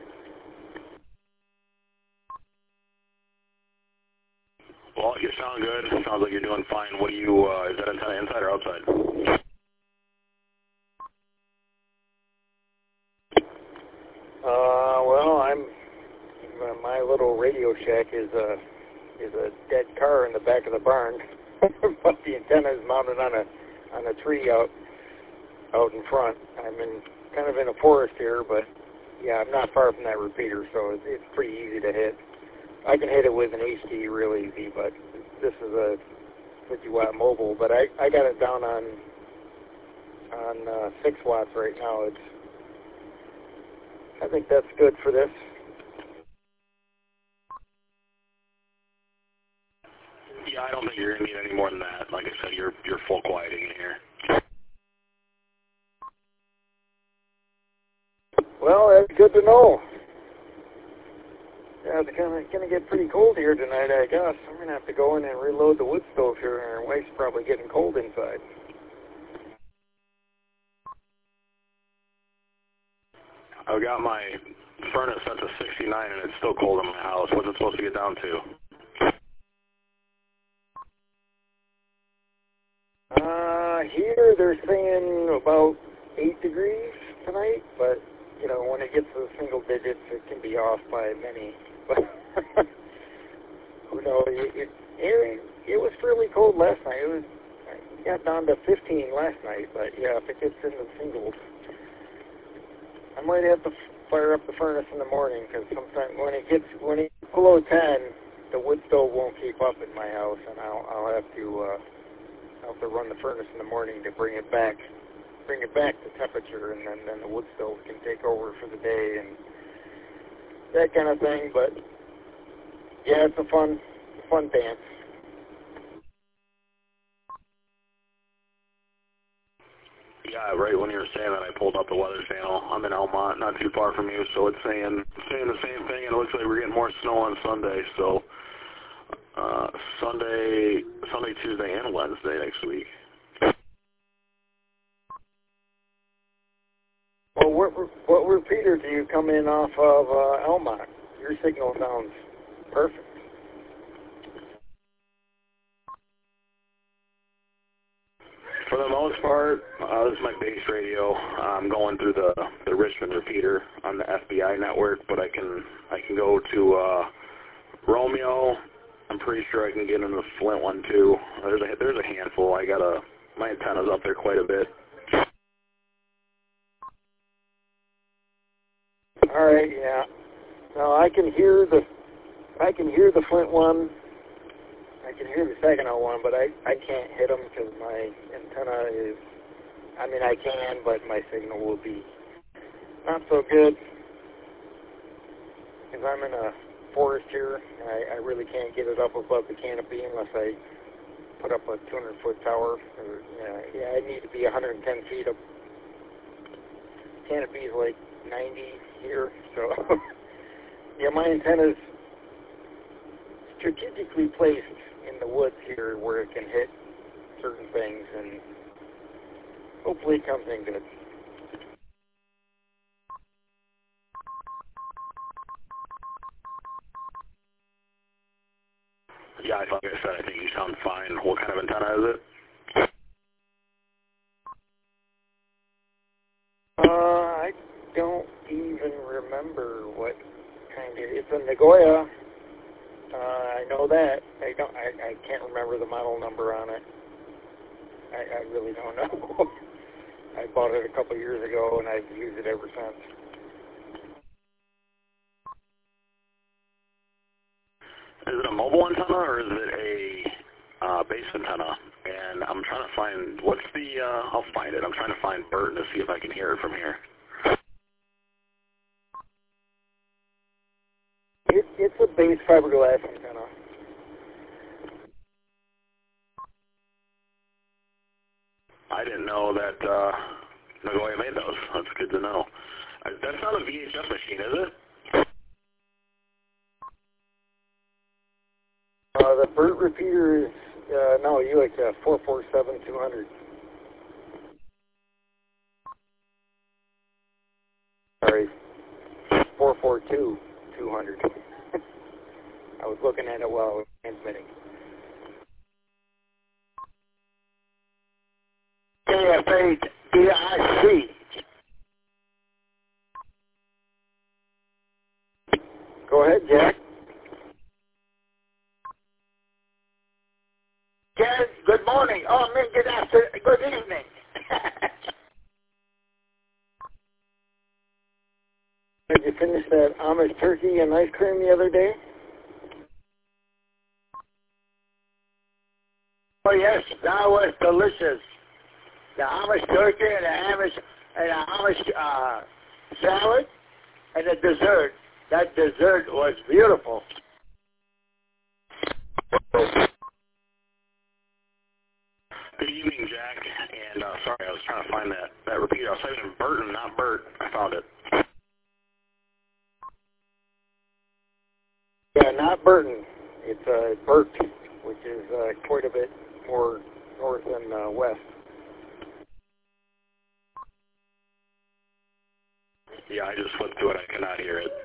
Well, you sound good. Sounds like you're doing fine. What do you, uh, is that antenna inside or outside? Uh, well, I'm, uh, my little Radio Shack is a, is a dead car in the back of the barn, but the antenna is mounted on a, on a tree out, out in front. I'm in, kind of in a forest here, but yeah, I'm not far from that repeater, so it's, it's pretty easy to hit. I can hit it with an H D real easy, but this is a fifty watt mobile. But I, I got it down on on uh, six watts right now. It's I think that's good for this. Yeah, I don't think you're gonna need any more than that. Like I said, you're you're full quieting in here. Well, that's good to know. Yeah, it's kind of going to get pretty cold here tonight, I guess. I'm going to have to go in and reload the wood stove here, and our wife's probably getting cold inside. I've got my furnace set to sixty-nine, and it's still cold in my house. What's it supposed to get down to? Uh, here they're saying about eight degrees tonight, but, you know, when it gets to the single digits, it can be off by many. But who knows? It, it, it was fairly cold last night. It was it got down to fifteen last night, but yeah, if it gets into the singles, I might have to fire up the furnace in the morning because sometimes when it gets when it gets below ten, the wood stove won't keep up in my house, and I'll I'll have to uh, I'll have to run the furnace in the morning to bring it back bring it back to temperature, and then then the wood stove can take over for the day and that kind of thing. But yeah, it's a fun, fun dance. Yeah, right when you were saying that, I pulled up the weather channel. I'm in Elmont, not too far from you, so it's saying saying the same thing, and it looks like we're getting more snow on Sunday. So uh, Sunday, Sunday, Tuesday, and Wednesday next week. Well, what, what repeater do you come in off of uh, Elmont? Your signal sounds perfect. For the most part, uh, this is my base radio. I'm going through the, the Richmond repeater on the F B I network, but I can I can go to uh, Romeo. I'm pretty sure I can get into the Flint one too. There's a there's a handful. I got a my antenna's up there quite a bit. All right, yeah. Now I can hear the I can hear the Flint one. I can hear the Saginaw one, but I I can't hit them because my antenna is. I mean, I can, but my signal will be not so good because I'm in a forest here, and I, I really can't get it up above the canopy unless I put up a two hundred foot tower. Or, you know, yeah, I need to be one hundred ten feet up canopy is like ninety here, so yeah, my antenna's strategically placed in the woods here where it can hit certain things, and hopefully it comes in good. Yeah, like I said, I think you sound fine. What kind of antenna is it? Uh, I don't even remember what kind of. It's a Nagoya. Uh, I know that. I don't. I, I can't remember the model number on it. I, I really don't know. I bought it a couple years ago, and I've used it ever since. Is it a mobile antenna or is it a uh, base antenna? And I'm trying to find, what's the, uh, I'll find it. I'm trying to find Burton to see if I can hear it from here. It, it's a base fiberglass antenna. I didn't know that uh, Nagoya made those. That's good to know. Uh, that's not a V H F machine, is it? Uh, the Burt repeater is, uh, no, U H F, four four seven two hundred. Sorry, four four two two hundred. I was looking at it while I was transmitting. K F eight D I C. Go ahead, Jack. Ken, good morning. Oh, man, good afternoon. Good evening. Did you finish that Amish turkey and ice cream the other day? Oh, yes, that was delicious. The Amish turkey and the Amish, and the Amish uh, salad and the dessert. That dessert was beautiful. Good evening, Jack. And uh, sorry, I was trying to find that, that repeater. I was typing in Burton, not Bert. I found it. Yeah, not Burton. It's uh, Burt, which is uh, quite a bit more north than uh, west. Yeah, I just flipped to it. I cannot hear it.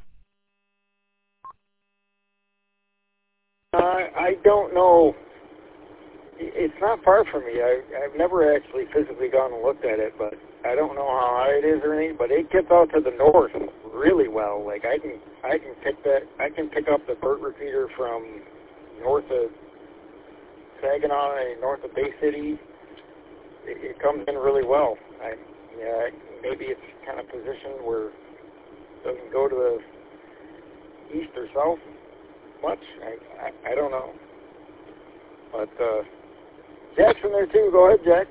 Uh, I don't know. It's not far from me. I, I've never actually physically gone and looked at it, but I don't know how high it is or anything. But it gets out to the north really well. Like I can, I can pick that. I can pick up the Burt repeater from north of Saginaw and north of Bay City. It, it comes in really well. I, yeah, maybe it's kind of positioned where it doesn't go to the east or south much. I, I, I don't know. But uh, Jack's in there too. Go ahead, Jack.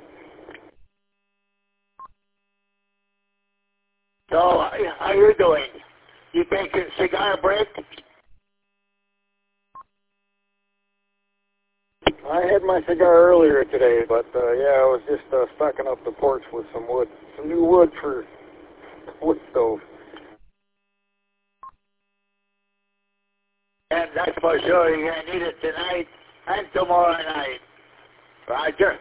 So, how you doing? You taking cigar break? I had my cigar earlier today, but uh, yeah, I was just uh, stocking up the porch with some wood, some new wood for wood stove. And that's for sure. You're going to need it tonight and tomorrow night. Roger.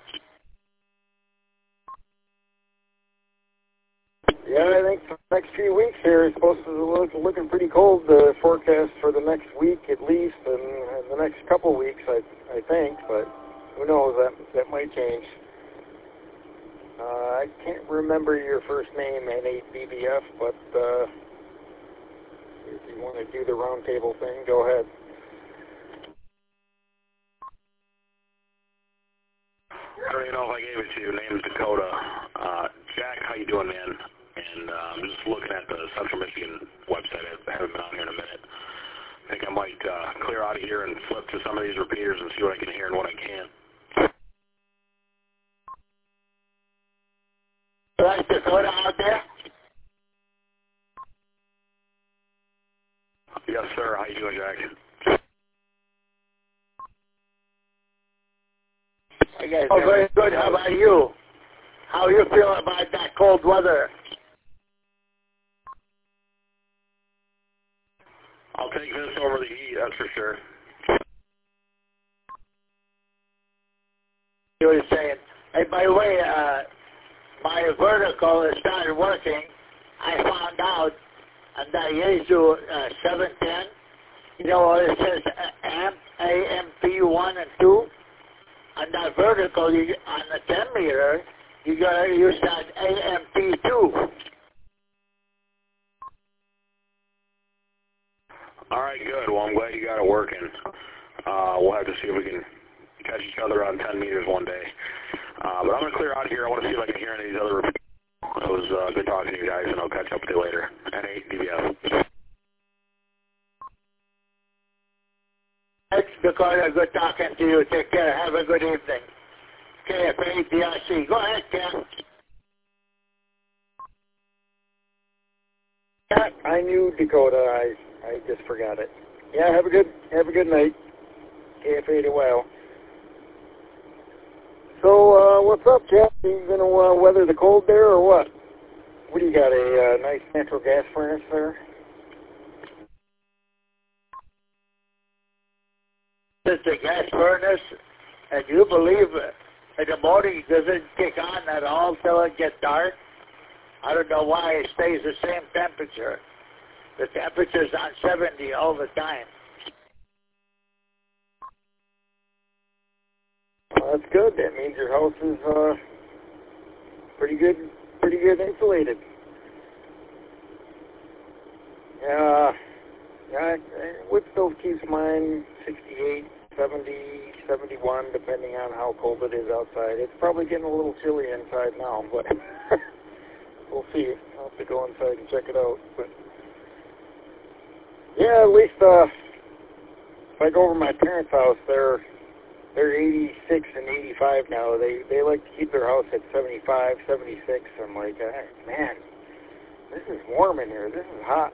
Yeah, I think for the next few weeks here is supposed to look looking pretty cold. The forecast for the next week at least, and, and the next couple weeks, I I think. But who knows? That that might change. Uh, I can't remember your first name, N eight B B F, but uh, if you want to do the round table thing, go ahead. I don't even know if I gave it to you. Name's Dakota. Uh, Jack, how you doing, man? And uh, I'm just looking at the Central Michigan website. I haven't been on here in a minute. I think I might uh, clear out of here and flip to some of these repeaters and see what I can hear and what I can't. That's Dakota out there? Yes, sir. How you doing, Jack? Oh, very good. How about you? How are you feeling about that cold weather? I'll take this over the heat, that's for sure. You were saying, hey, by the way, uh, my vertical has started working. I found out on that Yaesu uh, seven ten, you know, it says uh, amp, A M P one and two. On that vertical, you, on the ten meter, you got to use that A M P two. All right, good. Well, I'm glad you got it working. Uh, we'll have to see if we can catch each other on ten meters one day. Uh, but I'm going to clear out here. I want to see if I can hear any of these other repeats. It was uh, good talking to you guys, and I'll catch up with you later. N eight D B S. Thanks, Dakota. Good talking to you. Take care. Have a good evening. K F A D R C. Go ahead, Ken. Yeah, I knew Dakota. I I just forgot it. Yeah, have a good have a good night. K F A to well. So, uh, what's up, Jeff? You gonna uh, weather the cold there, or what? What do you got? A uh, nice natural gas furnace there? It's a gas furnace, and you believe in the morning it doesn't kick on at all till it gets dark. I don't know why it stays the same temperature. The temperature's on seventy all the time. Well, that's good. That means your house is uh, pretty good, pretty good insulated. Yeah, yeah. Wood stove keeps mine sixty-eight, seventy, seventy-one, depending on how cold it is outside. It's probably getting a little chilly inside now, but we'll see. I'll have to go inside and check it out. But yeah, at least uh, if I go over to my parents' house, they're they're eighty-six and eighty-five now. They they like to keep their house at seventy-five, seventy-six. I'm like, hey, man, this is warm in here. This is hot.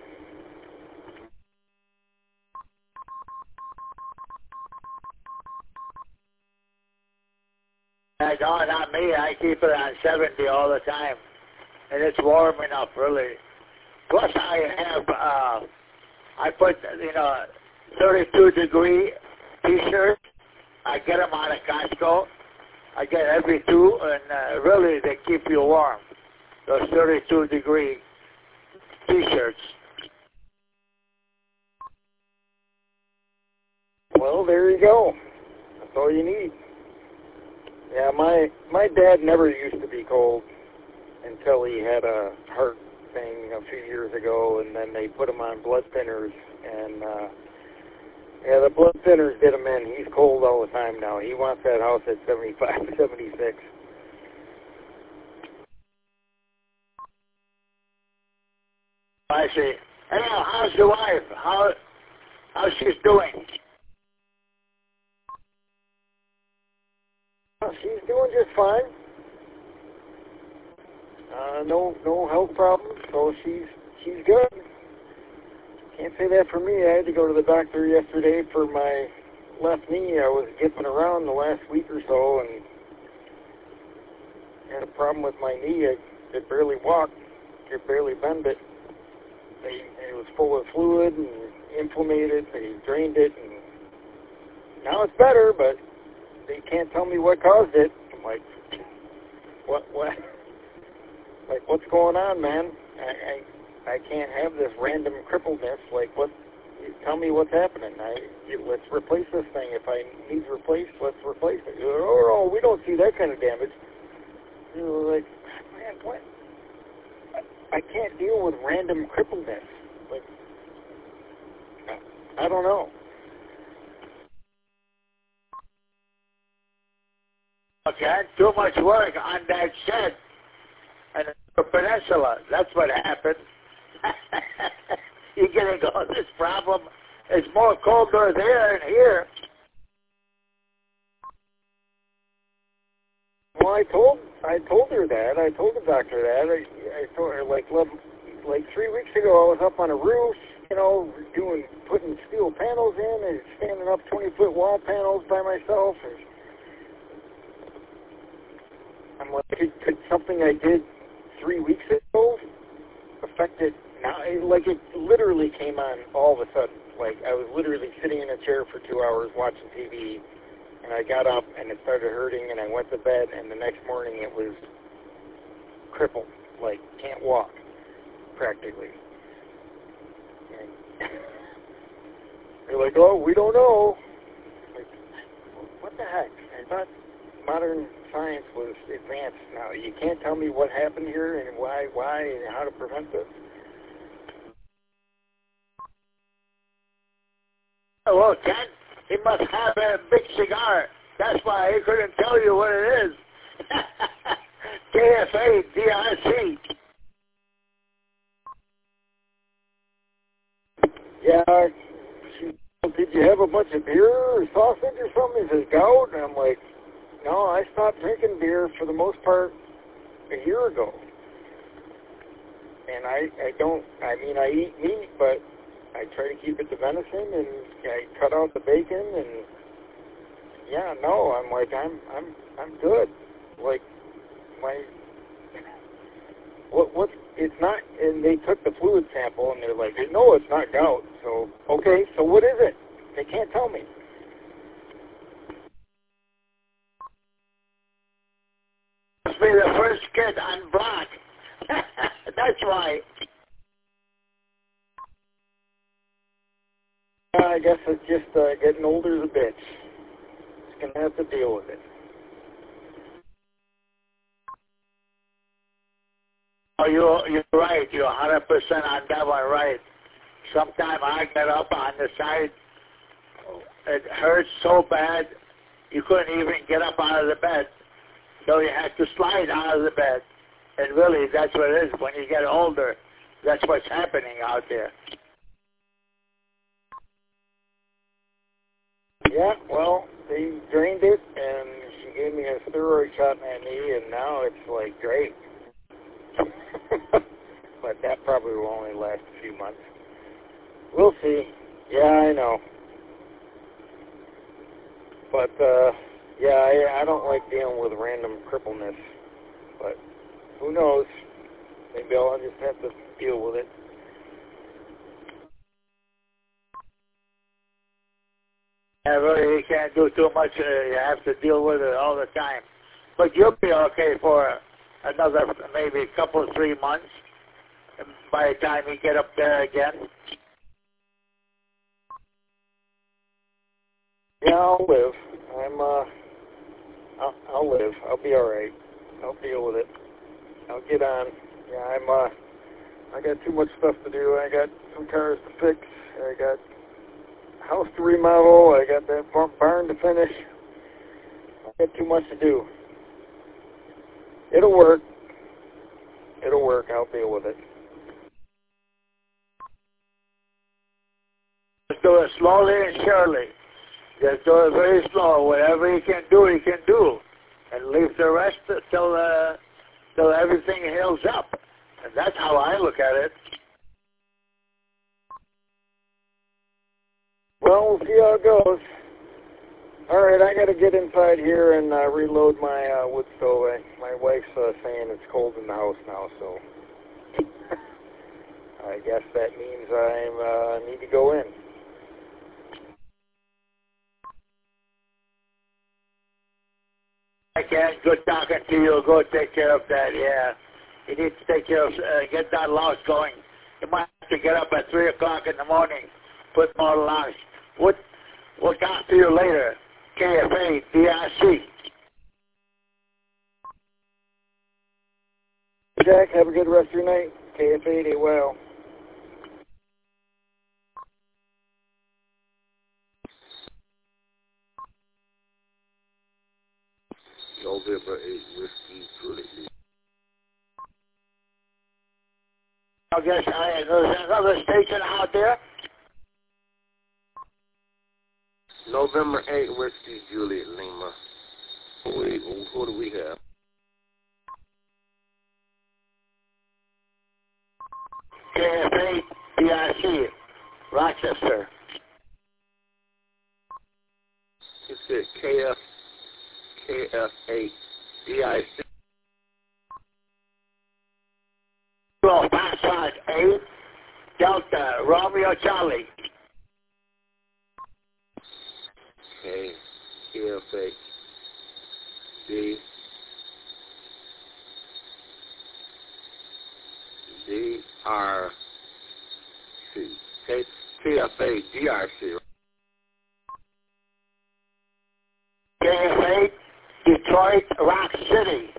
I know, not me. I keep it on seventy all the time, and it's warm enough, really. Plus, I have uh, I put you know thirty-two degree T-shirts. I get them out of Costco. I get every two, and uh, really they keep you warm. Those thirty-two degree T-shirts. Well, there you go. That's all you need. Yeah, my my dad never used to be cold until he had a heart thing a few years ago, and then they put him on blood thinners, and uh, yeah, the blood thinners did him in. He's cold all the time now. He wants that house at seventy-five, seventy-six. I see. Hey, how's your wife? How how's she doing? She's doing just fine. Uh, no, no health problems, so she's she's good. Can't say that for me. I had to go to the doctor yesterday for my left knee. I was gipping around the last week or so, and had a problem with my knee. I could barely walk, could barely bend it. They, it was full of fluid and inflamed. They drained it, and now it's better, but they can't tell me what caused it. I'm like, what, what, like, what's going on, man? I, I, I can't have this random crippledness. Like, what? Tell me what's happening. I, let's replace this thing. If I need replaced, let's replace it. Oh, oh, we don't see that kind of damage. You know, like, man, what? I, I can't deal with random crippledness. Like, I, I don't know. Okay, too much work on that shed and the peninsula. That's what happened. You're getting all this problem. It's more colder there than here. Well, I told I told her that. I told the doctor that. I, I told her like like three weeks ago. I was up on a roof, you know, doing putting steel panels in and standing up twenty foot wall panels by myself. And I'm like, could, could something I did three weeks ago affect it now, it, like it literally came on all of a sudden. Like I was literally sitting in a chair for two hours watching T V, and I got up and it started hurting, and I went to bed, and the next morning it was crippled, like can't walk, practically. And they're like, oh, we don't know. Like, what the heck? I thought modern science was advanced now. You can't tell me what happened here and why, why, and how to prevent this. Well, Ken, he must have a big cigar. That's why he couldn't tell you what it is. K F A D I C. Yeah, she, did you have a bunch of beer or sausage or something? Is it gout? And I'm like, no, I stopped drinking beer for the most part a year ago. And I, I don't, I mean, I eat meat, but I try to keep it to venison, and I cut out the bacon, and yeah, no, I'm like, I'm, I'm, I'm good. Like, my, what, what, it's not, and they took the fluid sample, and they're like, no, it's not gout. So, okay, so what is it? They can't tell me. Must be the first kid on block. That's why. I guess it's just uh, getting older as a bitch. Just gonna have to deal with it. Oh, you're, you're right. You're one hundred percent on that one, right. Sometime I get up on the side. It hurts so bad, you couldn't even get up out of the bed. So you had to slide out of the bed. And really, that's what it is. When you get older, that's what's happening out there. Yeah, well, they drained it, and she gave me a steroid shot in that knee, and now it's, like, great. But that probably will only last a few months. We'll see. Yeah, I know. But, uh, yeah, I, I don't like dealing with random crippleness. But who knows? Maybe I'll just have to deal with it. Yeah, really, you can't do too much. Uh, you have to deal with it all the time. But you'll be okay for another maybe a couple, three months by the time you get up there again. Yeah, I'll live. I'm, uh, I'll, I'll live. I'll be all right. I'll deal with it. I'll get on. Yeah, I'm, uh, I got too much stuff to do. I got some cars to fix. I got house to remodel. I got that barn to finish. I got too much to do. It'll work. It'll work. I'll deal with it. Just do it slowly and surely. Just do it very slow. Whatever you can do, you can do. And leave the rest till, uh, till everything heals up. And that's how I look at it. Well, we'll see how it goes. All right, I got to get inside here and uh, reload my uh, wood stove. My wife's uh, saying it's cold in the house now, so I guess that means I uh, need to go in. I can't. Good talking to you. Go take care of that, yeah. You need to take care of, uh, get that loss going. You might have to get up at three o'clock in the morning, put more loss. What, we'll talk to you later. K F A D I C. Jack, have a good rest of your night. K F A, stay well. November eighth, Whiskey Juliet. I guess I, there's another station out there. November eighth, Whiskey Juliet Lima. Wait, who do we have? K F A D I C, Rochester. You said K F K F A D I C. Well, password eight Delta, Romeo Charlie. Okay, K F A D D R C. K F A D R C. K F A, Detroit, Rock City.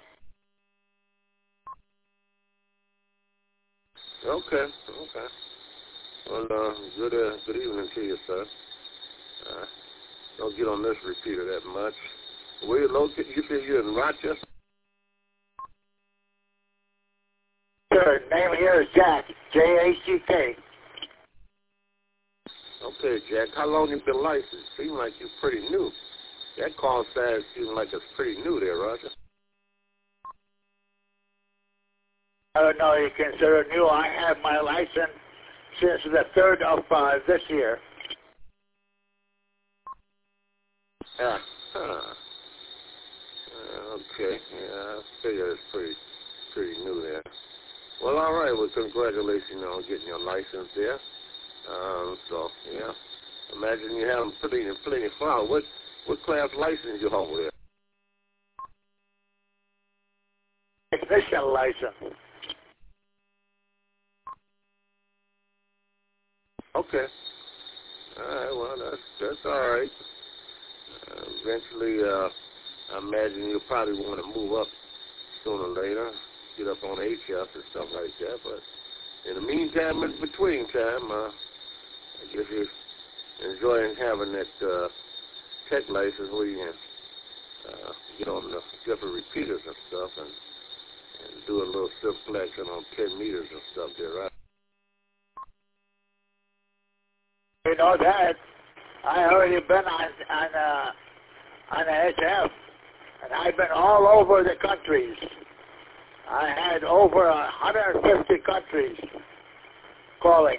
Okay, okay. Well, uh, good, uh, good evening to you, sir. Uh, don't get on this repeater that much. Where you located? You say you're in Rochester? Sir, name here is Jack, J A C K. Okay, Jack. How long you been licensed? Seems like you're pretty new. That call sign seems like it's pretty new there, Roger. I don't know, you consider new. I have my license since the third of uh, this year. Yeah. Huh. Uh, okay. Yeah, I figure it's pretty, pretty new there. Well, all right. Well, congratulations on getting your license there. Um, so, yeah. Imagine you have plenty, plenty of fun. What, what class license you hold there? Technician license. Okay. All right. Well, that's that's all right. Uh, eventually, uh, I imagine you'll probably want to move up sooner or later, get up on H F and stuff like that. But in the meantime, in between time, uh, I guess you're enjoying having that uh, tech license where you can uh, get on the different repeaters and stuff and, and do a little self-collection on ten meters and stuff there, right? You know that. I already been on on uh, on the H F, and I've been all over the countries. I had over one hundred fifty countries calling.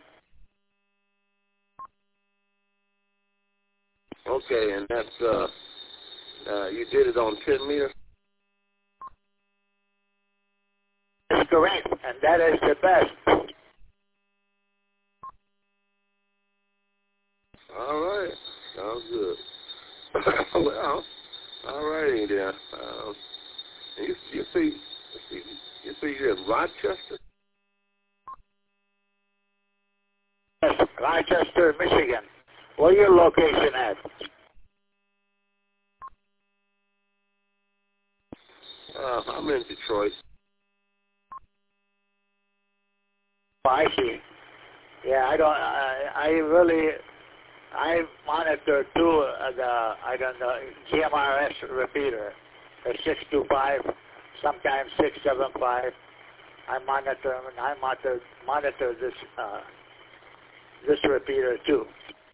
Okay, and that's uh, uh, you did it on ten meters. That's correct, and that is the best. All right. Sounds good. Well, all righty then. Um, you, you see, you, you see you're in Rochester? Yes, Rochester, Michigan. Where your location at? Uh, I'm in Detroit. Oh, I see. Yeah, I don't, I, I really... I monitor too uh, the I don't know G M R S repeater, the six two five, sometimes six seven five. I monitor and I monitor monitor this uh, this repeater too.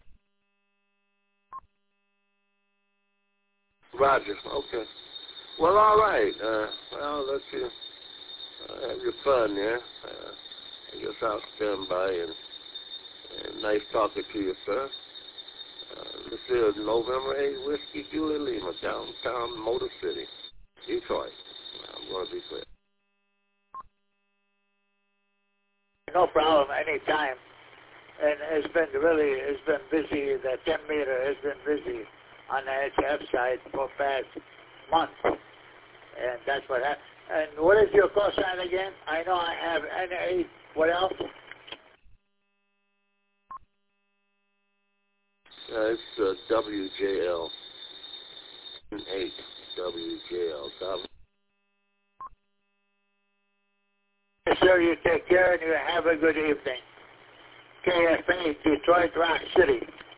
Roger. Okay. Well, all right. Uh, well, let's you uh, have your fun there. Uh, I guess I'll stand by and, and nice talking to you, sir. Uh, this is November eighth, Whiskey Julie Lima, downtown Motor City, Detroit. I'm going to be clear. No problem, anytime. And it's been really, it's been busy, the ten meter has been busy on the H F side for the past month. And that's what happened. And what is your call sign again? I know I have N A, what else? Uh, it's uh, W J L. eight W J L. Yes, sir, you take care and you have a good evening. K F A, Detroit, Rock City.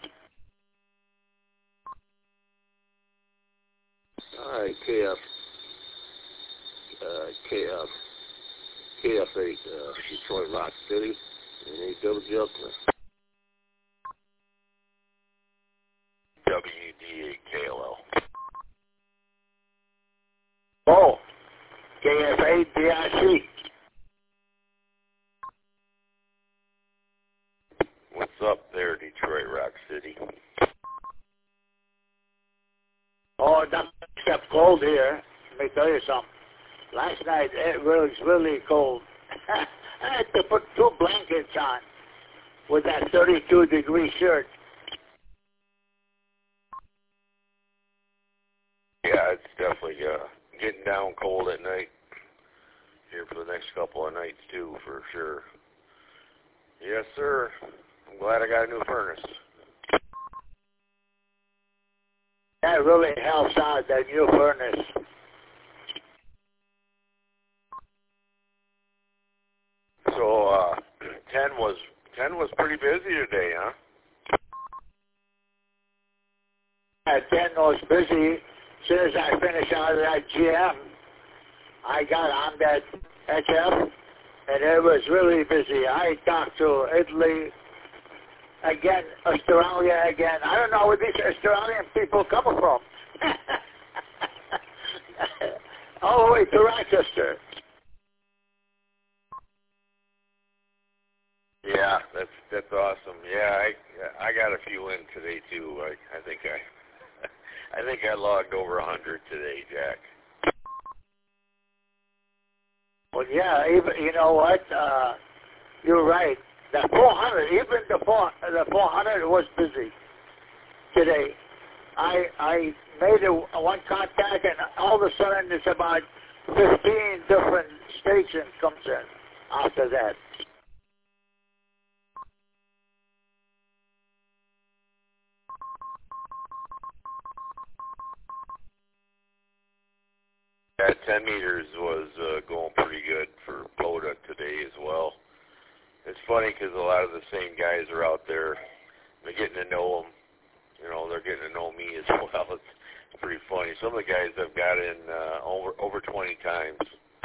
All right, K F. Uh, K F. K F eight, uh, Detroit, Rock City. And A W J L. W D eight K L L. Oh, K F A D R C. What's up there, Detroit, Rock City? Oh, nothing except cold here. Let me tell you something. Last night it was really cold. I had to put two blankets on with that thirty-two degree shirt. Yeah, it's definitely uh, getting down cold at night here for the next couple of nights too, for sure. Yes, sir. I'm glad I got a new furnace. That really helps out, that new furnace. So uh, ten was ten was pretty busy today, huh? Uh, ten was busy. As soon as I finished out of that G M, I got on that H F, and it was really busy. I talked to Italy again, Australia again. I don't know where these Australian people coming from. All the way to Rochester. Yeah, that's that's awesome. Yeah, I I got a few in today too. I I think I I think I logged over a hundred today, Jack. Well, yeah, even you know what? Uh, you're right. The four hundred, even the four the four hundred was busy today. I I made a, one contact, and all of a sudden there's about fifteen different stations comes in after that. That ten meters was uh, going pretty good for Boda today as well. It's funny because a lot of the same guys are out there. They're getting to know them. You know, they're getting to know me as well. It's, it's pretty funny. Some of the guys I've got in uh, over over twenty times.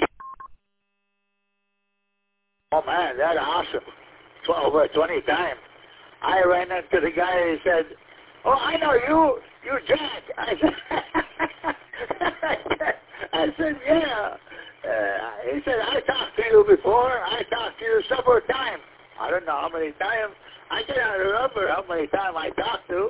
Oh man, that's awesome! twelve or twenty times. I ran into the guy and he said, "Oh, I know you. You Jack." I said, I said, "Yeah." Uh, he said, "I talked to you before. I talked to you several times. I don't know how many times. I cannot remember how many times I talked to."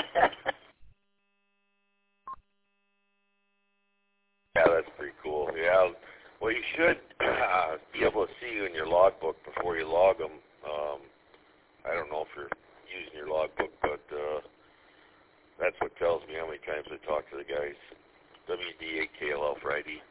Yeah, that's pretty cool. Yeah, well, you should uh, be able to see you in your logbook before you log them. Um, I don't know if you're using your logbook, but uh, that's what tells me how many times I talk to the guys. W D eight K L L Friday.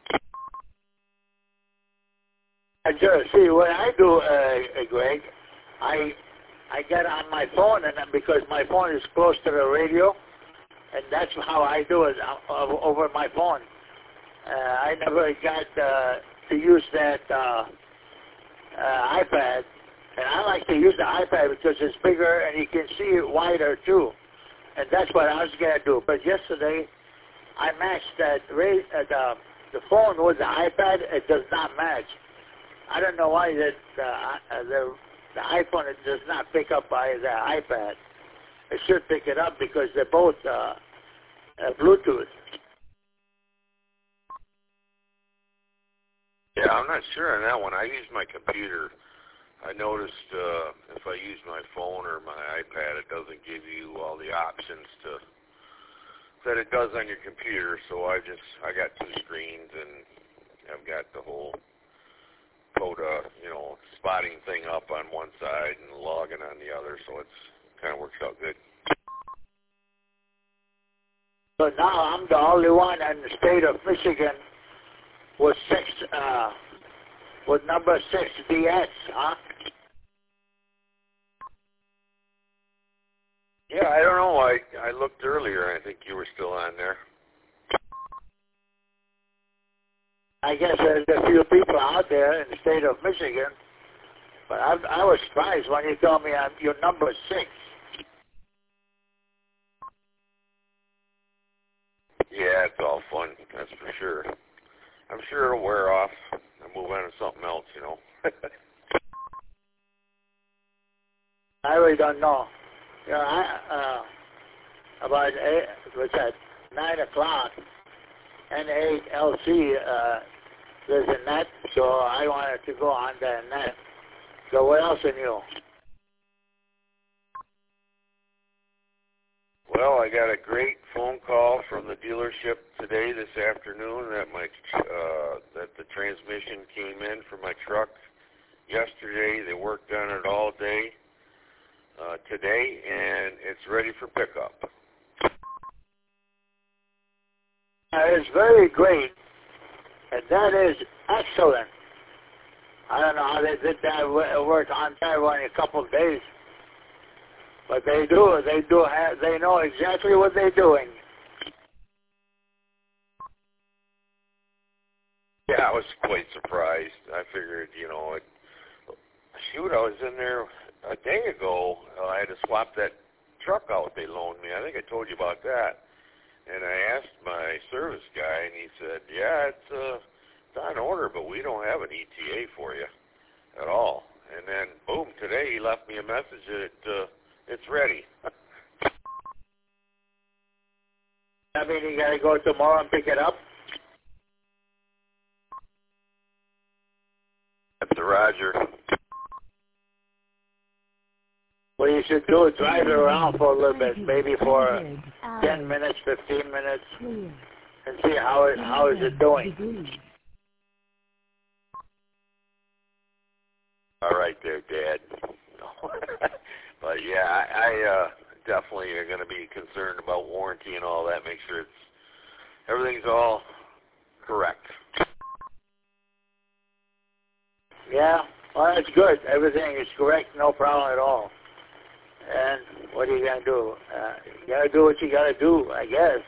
I just see what I do, uh, Greg. I I get on my phone, and because my phone is close to the radio, and that's how I do it uh, over my phone. Uh, I never got uh, to use that uh, uh, iPad, and I like to use the iPad because it's bigger and you can see it wider too, and that's what I was gonna do. But yesterday, I matched that ra- uh, the the phone with the iPad. It does not match. I don't know why that uh, the the iPhone it does not pick up by the iPad. It should pick it up because they're both uh, uh, Bluetooth. Yeah, I'm not sure on that one. I use my computer. I noticed uh, if I use my phone or my iPad, it doesn't give you all the options to that it does on your computer. So I just I got two screens and I've got the whole Coda, you know, spotting thing up on one side and logging on the other, so it's kind of works out good. So now I'm the only one in the state of Michigan with six, uh, with number six D S, huh? Yeah, I don't know. I I looked earlier. I think you were still on there. I guess there's a few people out there in the state of Michigan, but I, I was surprised when you told me I'm your number six. Yeah, it's all fun, that's for sure. I'm sure it'll wear off and move on to something else, you know. I really don't know. You know, I, uh, about eight, what's that, nine o'clock, N eight L C, uh, there's a net, so I wanted to go on the net. So what else are new? Well, I got a great phone call from the dealership today, this afternoon, that my uh, that the transmission came in for my truck yesterday. They worked on it all day uh, today, and it's ready for pickup. Uh, it's very great, and that is excellent. I don't know how they did that work on that one in a couple of days, but they do. They do. Have, they know exactly what they're doing. Yeah, I was quite surprised. I figured, you know, it, shoot, I was in there a day ago. Uh, I had to swap that truck out they loaned me. I think I told you about that. And I asked my service guy, and he said, yeah, it's, uh, it's on order, but we don't have an E T A for you at all. And then, boom, today he left me a message that uh, it's ready. I mean, you got to go tomorrow and pick it up? That's the Roger. What you should do is drive it around for a little bit, maybe for ten minutes, fifteen minutes, and see how it, how is it doing. All right there, Dad. But yeah, I, I uh, definitely are going to be concerned about warranty and all that. Make sure it's everything's all correct. Yeah, well, that's good. Everything is correct, no problem at all. And what are you going to do? Uh, you got to do what you got to do, I guess.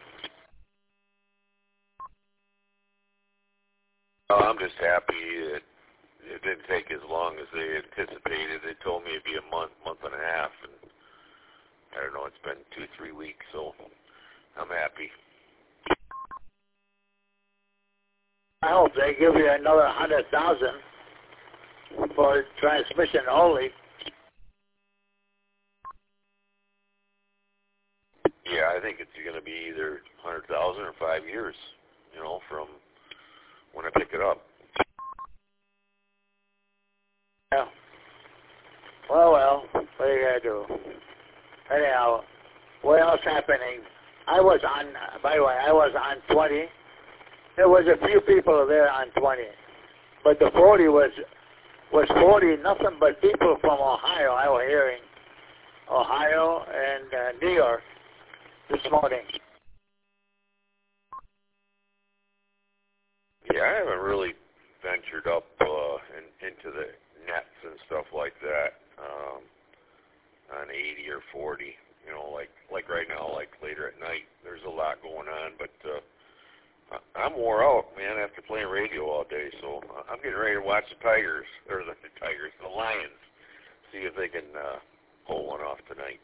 Oh, I'm just happy it, it didn't take as long as they anticipated. They told me it'd be a month, month and a half, and I don't know, it's been two, three weeks, so I'm happy. I hope they give you another hundred thousand for transmission only. Yeah, I think it's going to be either one hundred thousand or five years, you know, from when I pick it up. Yeah. Well, well, what are you going to do? Anyhow, what else happening? I was on, by the way, I was on twenty. There was a few people there on twenty. But the forty was, was forty, nothing but people from Ohio, I was hearing. Ohio and uh, New York. This morning. Yeah, I haven't really ventured up uh, in, into the nets and stuff like that um, on eighty or forty. You know, like like right now, like later at night, there's a lot going on. But uh, I'm wore out, man, after playing radio all day. So I'm getting ready to watch the Tigers, or the, the Tigers, the Lions, see if they can uh, pull one off tonight.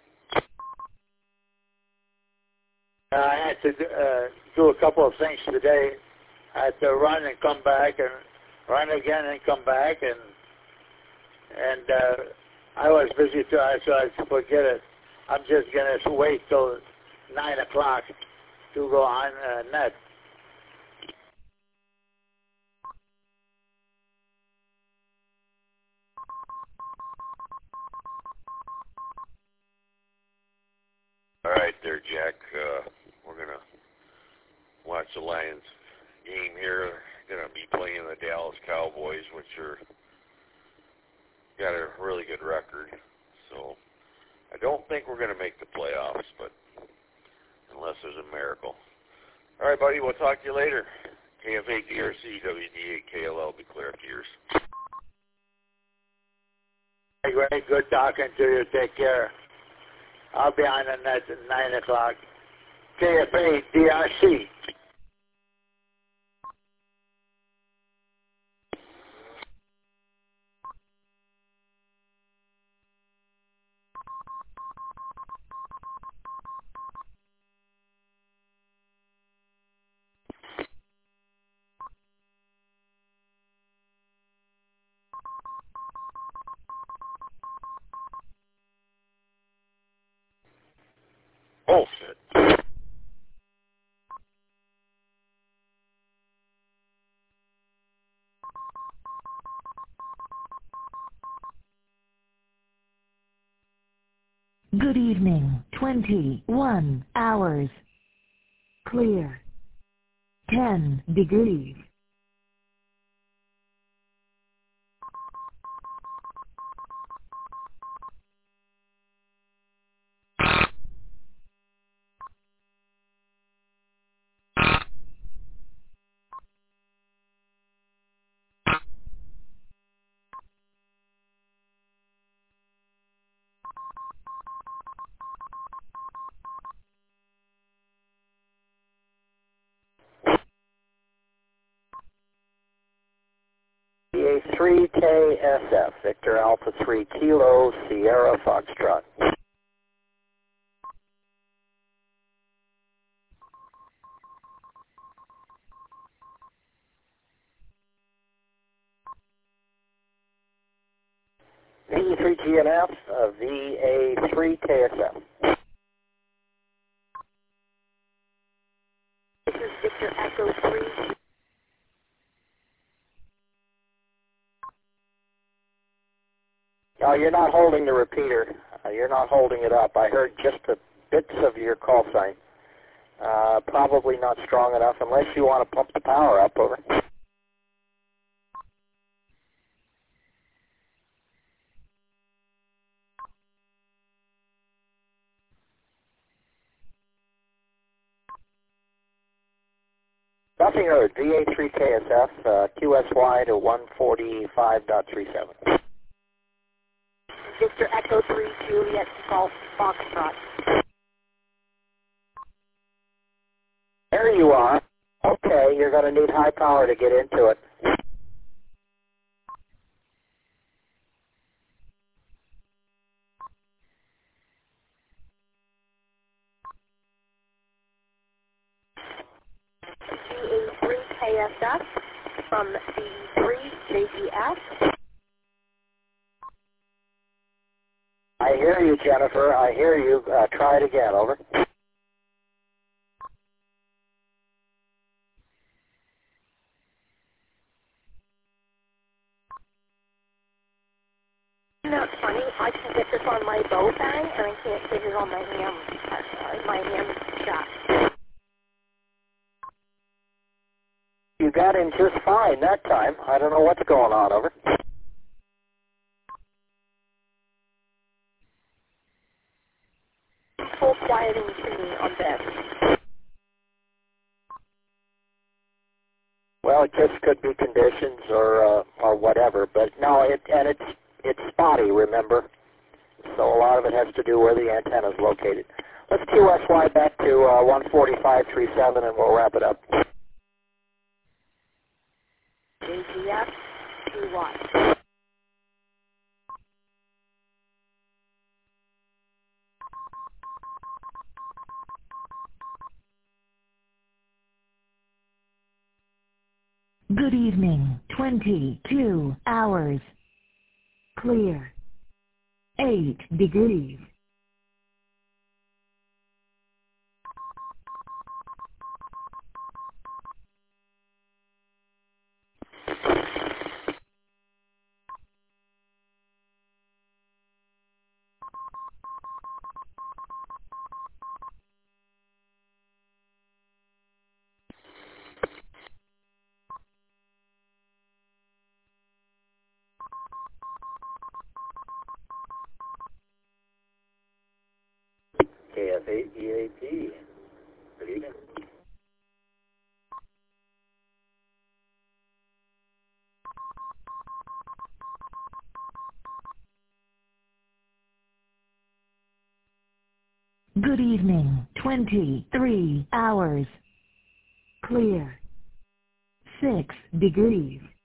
Uh, I had to uh, do a couple of things today. I had to run and come back, and run again and come back, and and uh, I was busy too, so I forget it. I'm just gonna wait till nine o'clock to go on uh, net. All right there, Jack. Uh, we're going to watch the Lions game here. They're going to be playing the Dallas Cowboys, which are got a really good record. So I don't think we're going to make the playoffs, but unless there's a miracle. All right, buddy. We'll talk to you later. K F A D R C, W D eight K L L, be clear up to yours. Hey, great. Good talking to you. Take care. I'll be on the net at nine o'clock. K F A D R C. Bullshit. Good evening. twenty-one hours. Clear. ten degrees. three K S F, Victor Alpha three Kilo, Sierra Foxtrot. V E three G N F, uh, V A three K S F. This is Victor Echo three. No, you're not holding the repeater. Uh, you're not holding it up. I heard just the bits of your call sign. Uh, probably not strong enough unless you want to pump the power up, over. Nothing heard. V A three K S F, uh, Q S Y to one forty-five point three seven. Victor Echo three, Juliet Golf Foxtrot. There you are. Okay, you're going to need high power to get into it. V A three K S F from V E three J G F. I hear you, Jennifer. I hear you. Uh, try it again, over. You know, it's funny. I can get this on my bow bang, and I can't get it on my ham, uh, my ham shot. You got in just fine that time. I don't know what's going on, over. Full quieting to me on this. Well, it just could be conditions or uh, or whatever, but no, it and it's it's spotty. Remember, so a lot of it has to do where the antenna is located. Let's Q S Y back to uh, one forty-five point three seven, and we'll wrap it up. J G F, two watts. Good evening, twenty-two hours. Clear. eight degrees. K F eight E A P. Good evening. Good evening, twenty-three hours. Clear. six degrees.